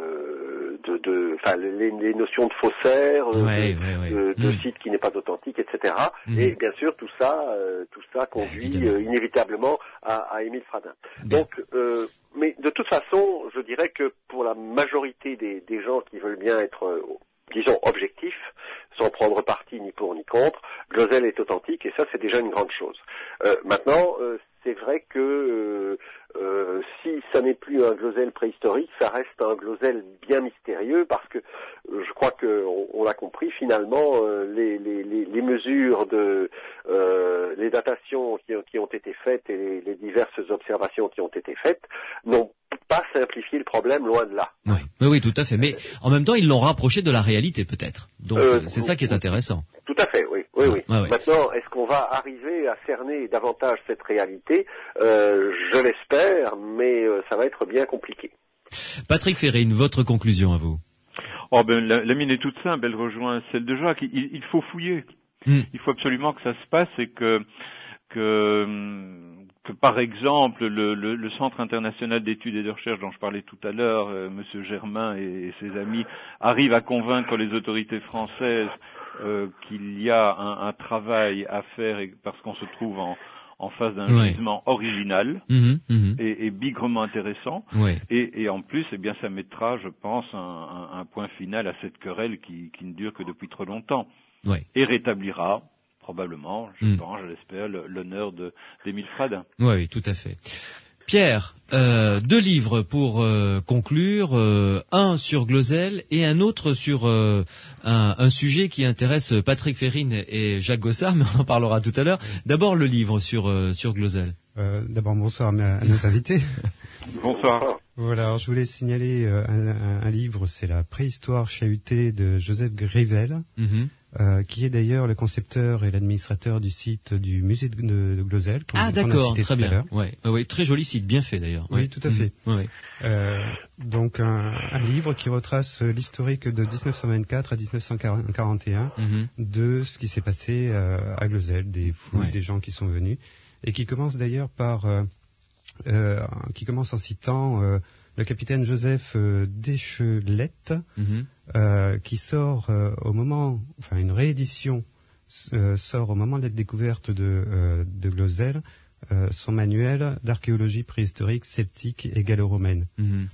euh, de, de, enfin les, les notions de faussaire, euh, ouais, de, ouais, ouais. de, de mmh. site qui n'est pas authentique, et cetera. Mmh. Et bien sûr, tout ça, euh, tout ça conduit euh, inévitablement à, à Émile Fradin. Bien. Donc, euh, mais de toute façon, je dirais que pour la majorité des, des gens qui veulent bien être euh, disons, objectif, sans prendre parti ni pour ni contre, Glosel est authentique, et ça, c'est déjà une grande chose. Euh, maintenant, euh, c'est vrai que euh, euh, si ça n'est plus un Glosel préhistorique, ça reste un Glosel bien mystérieux, parce que euh, je crois que on, on l'a compris, finalement, euh, les, les, les, les mesures de euh, les datations qui, qui ont été faites et les, les diverses observations qui ont été faites n'ont pas simplifié le problème, loin de là. Oui, oui, oui, tout à fait. Mais en même temps, ils l'ont rapproché de la réalité, peut-être. Donc, euh, c'est ça qui est intéressant. Tout à fait, oui, oui, oui. Ah, ouais. Maintenant, est-ce qu'on va arriver à cerner davantage cette réalité? euh, Je l'espère, mais euh, ça va être bien compliqué. Patrick Férine, votre conclusion à vous? Oh ben, la, la mine est toute simple, elle rejoint celle de Jacques. Il, il faut fouiller. Mm. Il faut absolument que ça se passe et que que que par exemple le, le, le Centre international d'études et de recherche dont je parlais tout à l'heure, euh, Monsieur Germain et, et ses amis, arrivent à convaincre les autorités françaises euh, qu'il y a un, un travail à faire, et, parce qu'on se trouve en, en face d'un ouais. gisement original mmh, mmh. Et, et bigrement intéressant. Ouais. Et, et en plus, eh bien, ça mettra, je pense, un, un, un point final à cette querelle qui, qui ne dure que depuis trop longtemps. Ouais. Et rétablira probablement, je mmh. pense, je l'espère, l'honneur de d'Émile Fradin. Oui, oui, tout à fait. Pierre, euh, deux livres pour euh, conclure, euh, un sur Glosel et un autre sur euh, un, un sujet qui intéresse Patrick Férine et Jacques Gossard, mais on en parlera tout à l'heure. D'abord le livre sur euh, sur Glosel. Euh, d'abord, bonsoir à, ma, à nos invités. Bonsoir. Voilà, alors je voulais signaler euh, un, un, un livre, c'est La préhistoire chahutée de Joseph Grivel, mm-hmm. euh, qui est d'ailleurs le concepteur et l'administrateur du site du musée de, de, de Glozelle. Ah d'accord, très bien. Ouais, ouais, très joli site, bien fait d'ailleurs. Oui, ouais. tout à fait. Mmh. Ouais. Euh, donc un, un livre qui retrace l'historique de dix-neuf cent vingt-quatre à dix-neuf cent quarante et un mm-hmm. de ce qui s'est passé euh, à Glozelle, des fouilles, ouais. des gens qui sont venus, et qui commence d'ailleurs par... Euh, Euh, qui commence en citant euh, le capitaine Joseph euh, Deschelette, mm-hmm. euh, qui sort euh, au moment, enfin une réédition euh, sort au moment de la découverte de, euh, de Glozelle, euh, son manuel d'archéologie préhistorique celtique et gallo-romaine. Mm-hmm.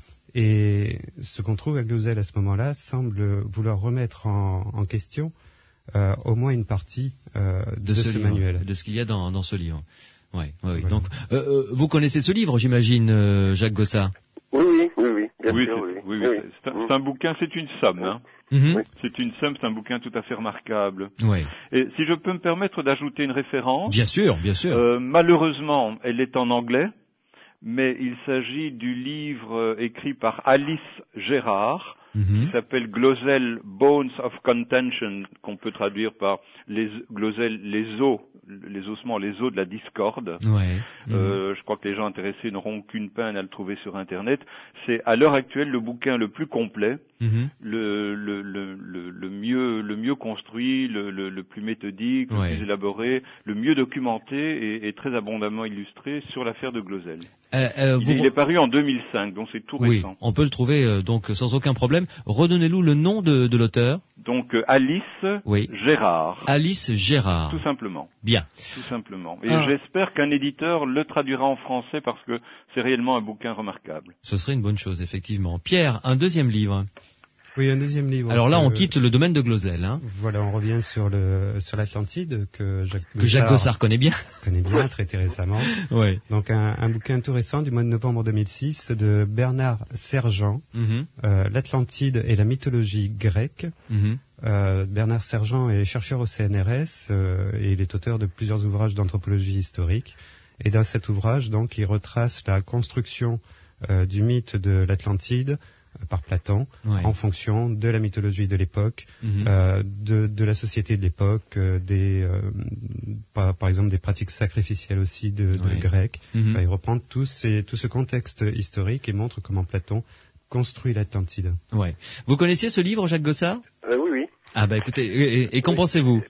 Et ce qu'on trouve à Glozelle à ce moment-là semble vouloir remettre en, en question euh, au moins une partie euh, de, de ce, ce livre, manuel. De ce qu'il y a dans, dans ce livre. Ouais, ouais, voilà. Donc, euh, euh, vous connaissez ce livre, j'imagine, euh, Jacques Gossard? Oui, oui, oui, oui, bien oui, sûr, c'est, oui. oui, oui. oui. C'est, un, c'est un bouquin, c'est une somme, hein. Mm-hmm. Oui. C'est une somme, c'est un bouquin tout à fait remarquable. Ouais. Et si je peux me permettre d'ajouter une référence. Bien sûr, bien sûr. Euh, malheureusement, elle est en anglais, mais il s'agit du livre écrit par Alice Gérard, mm-hmm. qui s'appelle Glozelle Bones of Contention, qu'on peut traduire par les Glozelle, les os, les ossements, les os de la discorde. Ouais. Euh, mmh. Je crois que les gens intéressés n'auront qu'une peine à le trouver sur Internet. C'est à l'heure actuelle le bouquin le plus complet, mmh. le, le, le, le, le mieux, le mieux construit, le, le, le plus méthodique, ouais. le plus élaboré, le mieux documenté et, et très abondamment illustré sur l'affaire de Glozelle. Euh, euh, vous... Il est paru en deux mille cinq, donc c'est tout récent. Oui, on peut le trouver euh, donc sans aucun problème. Redonnez-nous le nom de, de l'auteur. Donc euh, Alice oui. Gérard. Alice Gérard. Tout simplement. Bien. Tout simplement. Et ah. j'espère qu'un éditeur le traduira en français parce que c'est réellement un bouquin remarquable. Ce serait une bonne chose, effectivement. Pierre, un deuxième livre. Oui, un deuxième livre. Alors là, on quitte le domaine de Glozelle. Hein. Voilà, on revient sur le sur l'Atlantide que Jacques que Jacques Gossard connaît bien. Connaît bien, traité récemment. Ouais. Donc un, un bouquin tout récent du mois de novembre deux mille six de Bernard Sergent, mm-hmm. euh, l'Atlantide et la mythologie grecque. Mm-hmm. Euh, Bernard Sergent est chercheur au C N R S euh, et il est auteur de plusieurs ouvrages d'anthropologie historique. Et dans cet ouvrage, donc, il retrace la construction euh, du mythe de l'Atlantide par Platon, ouais. en fonction de la mythologie de l'époque, mm-hmm. euh, de, de la société de l'époque, euh, des, euh, par, par exemple des pratiques sacrificielles aussi de, de ouais. Grecs. Mm-hmm. Enfin, il reprend tout, ces, tout ce contexte historique et montre comment Platon construit l'Atlantide. Ouais. Vous connaissiez ce livre, Jacques Gossard? euh, Oui, oui. Ah bah écoutez, et, et, et qu'en oui. pensez-vous?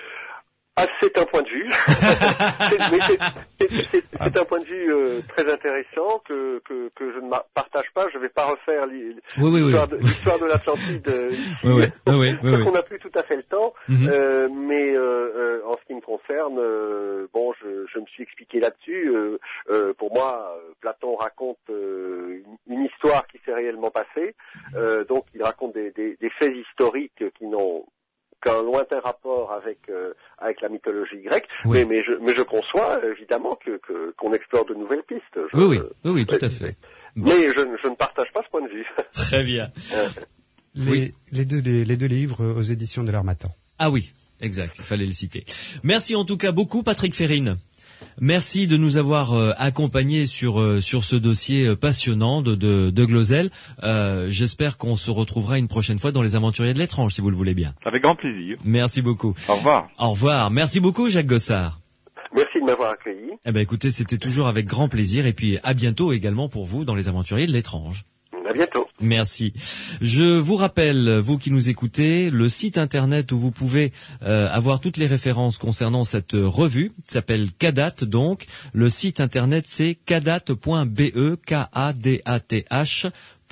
Ah, c'est un point de vue. c'est, mais c'est, c'est, c'est, c'est un point de vue euh, très intéressant que, que, que je ne partage pas. Je ne vais pas refaire l'histoire, oui, oui, oui. de, l'histoire de l'Atlantide euh, ici. Oui, oui, oui, oui, oui, parce qu'on n'a plus tout à fait le temps. Mm-hmm. Euh, mais euh, euh, en ce qui me concerne, euh, bon, je, je me suis expliqué là-dessus. Euh, euh, pour moi, Platon raconte euh, une, une histoire qui s'est réellement passée. Euh, donc, il raconte des, des, des faits historiques qui n'ont qu'un lointain rapport avec euh, avec la mythologie grecque, oui. mais mais je mais je conçois évidemment que, que qu'on explore de nouvelles pistes. Je, oui, oui oui oui tout à fait. Bon. Mais je, je ne partage pas ce point de vue. Très bien. les, oui. les deux les, les deux livres aux éditions de l'Harmattan. Ah oui, exact, il fallait le citer. Merci en tout cas beaucoup, Patrick Férine. Merci de nous avoir euh, accompagnés sur euh, sur ce dossier euh, passionnant de de, de Glozelle. Euh, j'espère qu'on se retrouvera une prochaine fois dans les Aventuriers de l'étrange, si vous le voulez bien. Avec grand plaisir. Merci beaucoup. Au revoir. Au revoir. Merci beaucoup, Jacques Gossard. Merci de m'avoir accueilli. Eh ben écoutez, c'était toujours avec grand plaisir et puis à bientôt également pour vous dans les Aventuriers de l'étrange. À bientôt. Merci. Je vous rappelle, vous qui nous écoutez, le site internet où vous pouvez euh, avoir toutes les références concernant cette revue s'appelle Kadat donc. Le site internet c'est kadat point be, K A D A T H.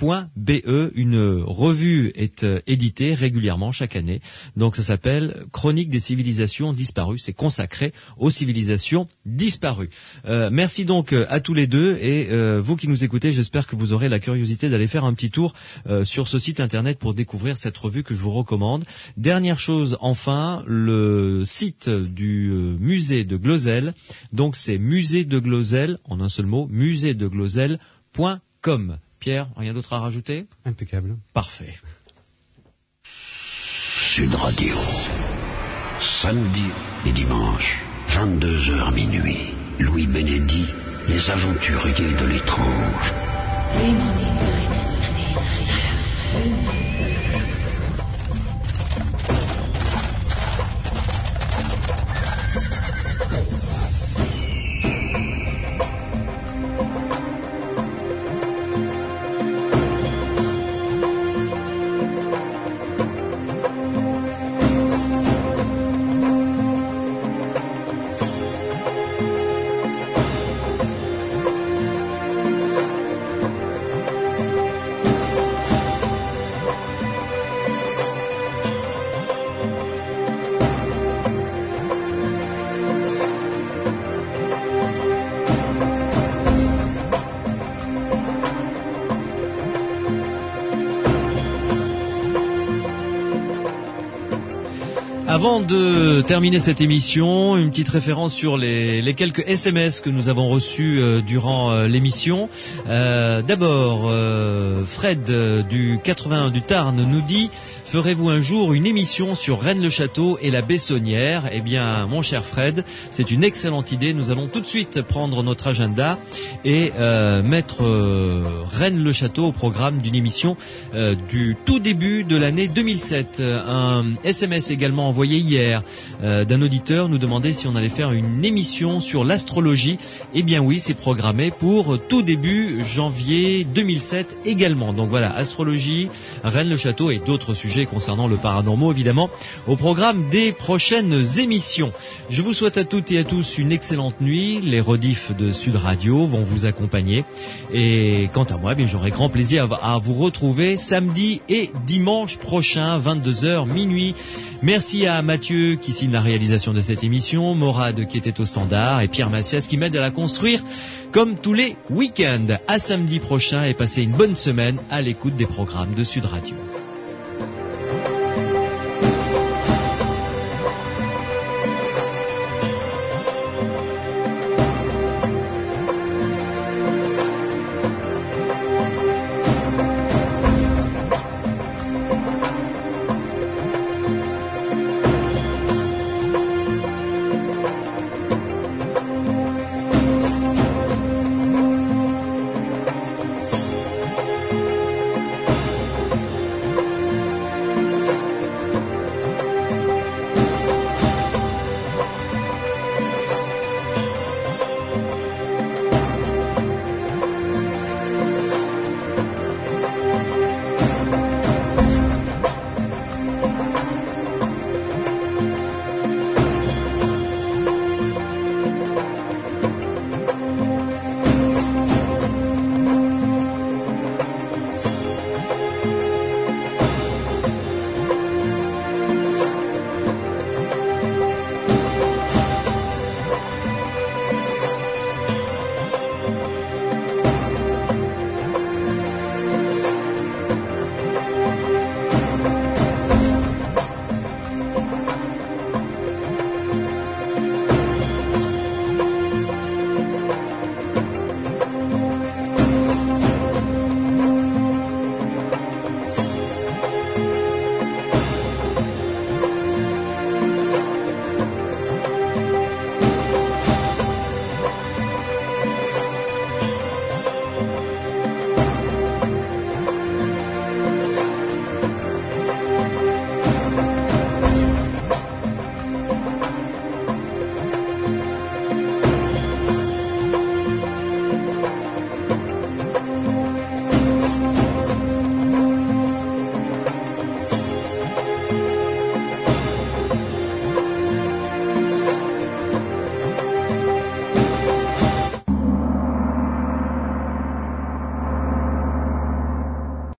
.be, une revue est euh, éditée régulièrement chaque année. Donc ça s'appelle Chronique des civilisations disparues. C'est consacré aux civilisations disparues. Euh, merci donc à tous les deux et euh, vous qui nous écoutez, j'espère que vous aurez la curiosité d'aller faire un petit tour euh, sur ce site internet pour découvrir cette revue que je vous recommande. Dernière chose enfin, le site du euh, musée de Glozelle. Donc c'est musée de Glozelle, en un seul mot, musée de glozelle point com. Pierre, rien d'autre à rajouter? Impeccable. Parfait. Sud Radio. Samedi et dimanche, vingt-deux heures minuit. Louis Benedi les aventuriers de l'étrange. Avant de terminer cette émission, une petite référence sur les, les quelques S M S que nous avons reçus euh, durant euh, l'émission. Euh, d'abord, euh, Fred euh, du quatre-vingt-un du Tarn nous dit: ferez-vous un jour une émission sur Rennes-le-Château et la Bessonnière? Eh bien, mon cher Fred, c'est une excellente idée. Nous allons tout de suite prendre notre agenda et euh, mettre euh, Rennes-le-Château au programme d'une émission euh, du tout début de l'année deux mille sept. Un S M S également envoyé hier euh, d'un auditeur nous demandait si on allait faire une émission sur l'astrologie. Eh bien oui, c'est programmé pour tout début janvier deux mille sept également. Donc voilà, astrologie, Rennes-le-Château et d'autres sujets concernant le paranormal évidemment au programme des prochaines émissions. Je vous souhaite à toutes et à tous une excellente nuit. Les rediffs de Sud Radio vont vous accompagner et quant à moi, bien j'aurai grand plaisir à vous retrouver samedi et dimanche prochain vingt-deux heures minuit. Merci à Mathieu qui signe la réalisation de cette émission, Morad qui était au standard et Pierre Massias qui m'aide à la construire comme tous les week-ends. À samedi prochain et passez une bonne semaine à l'écoute des programmes de Sud Radio.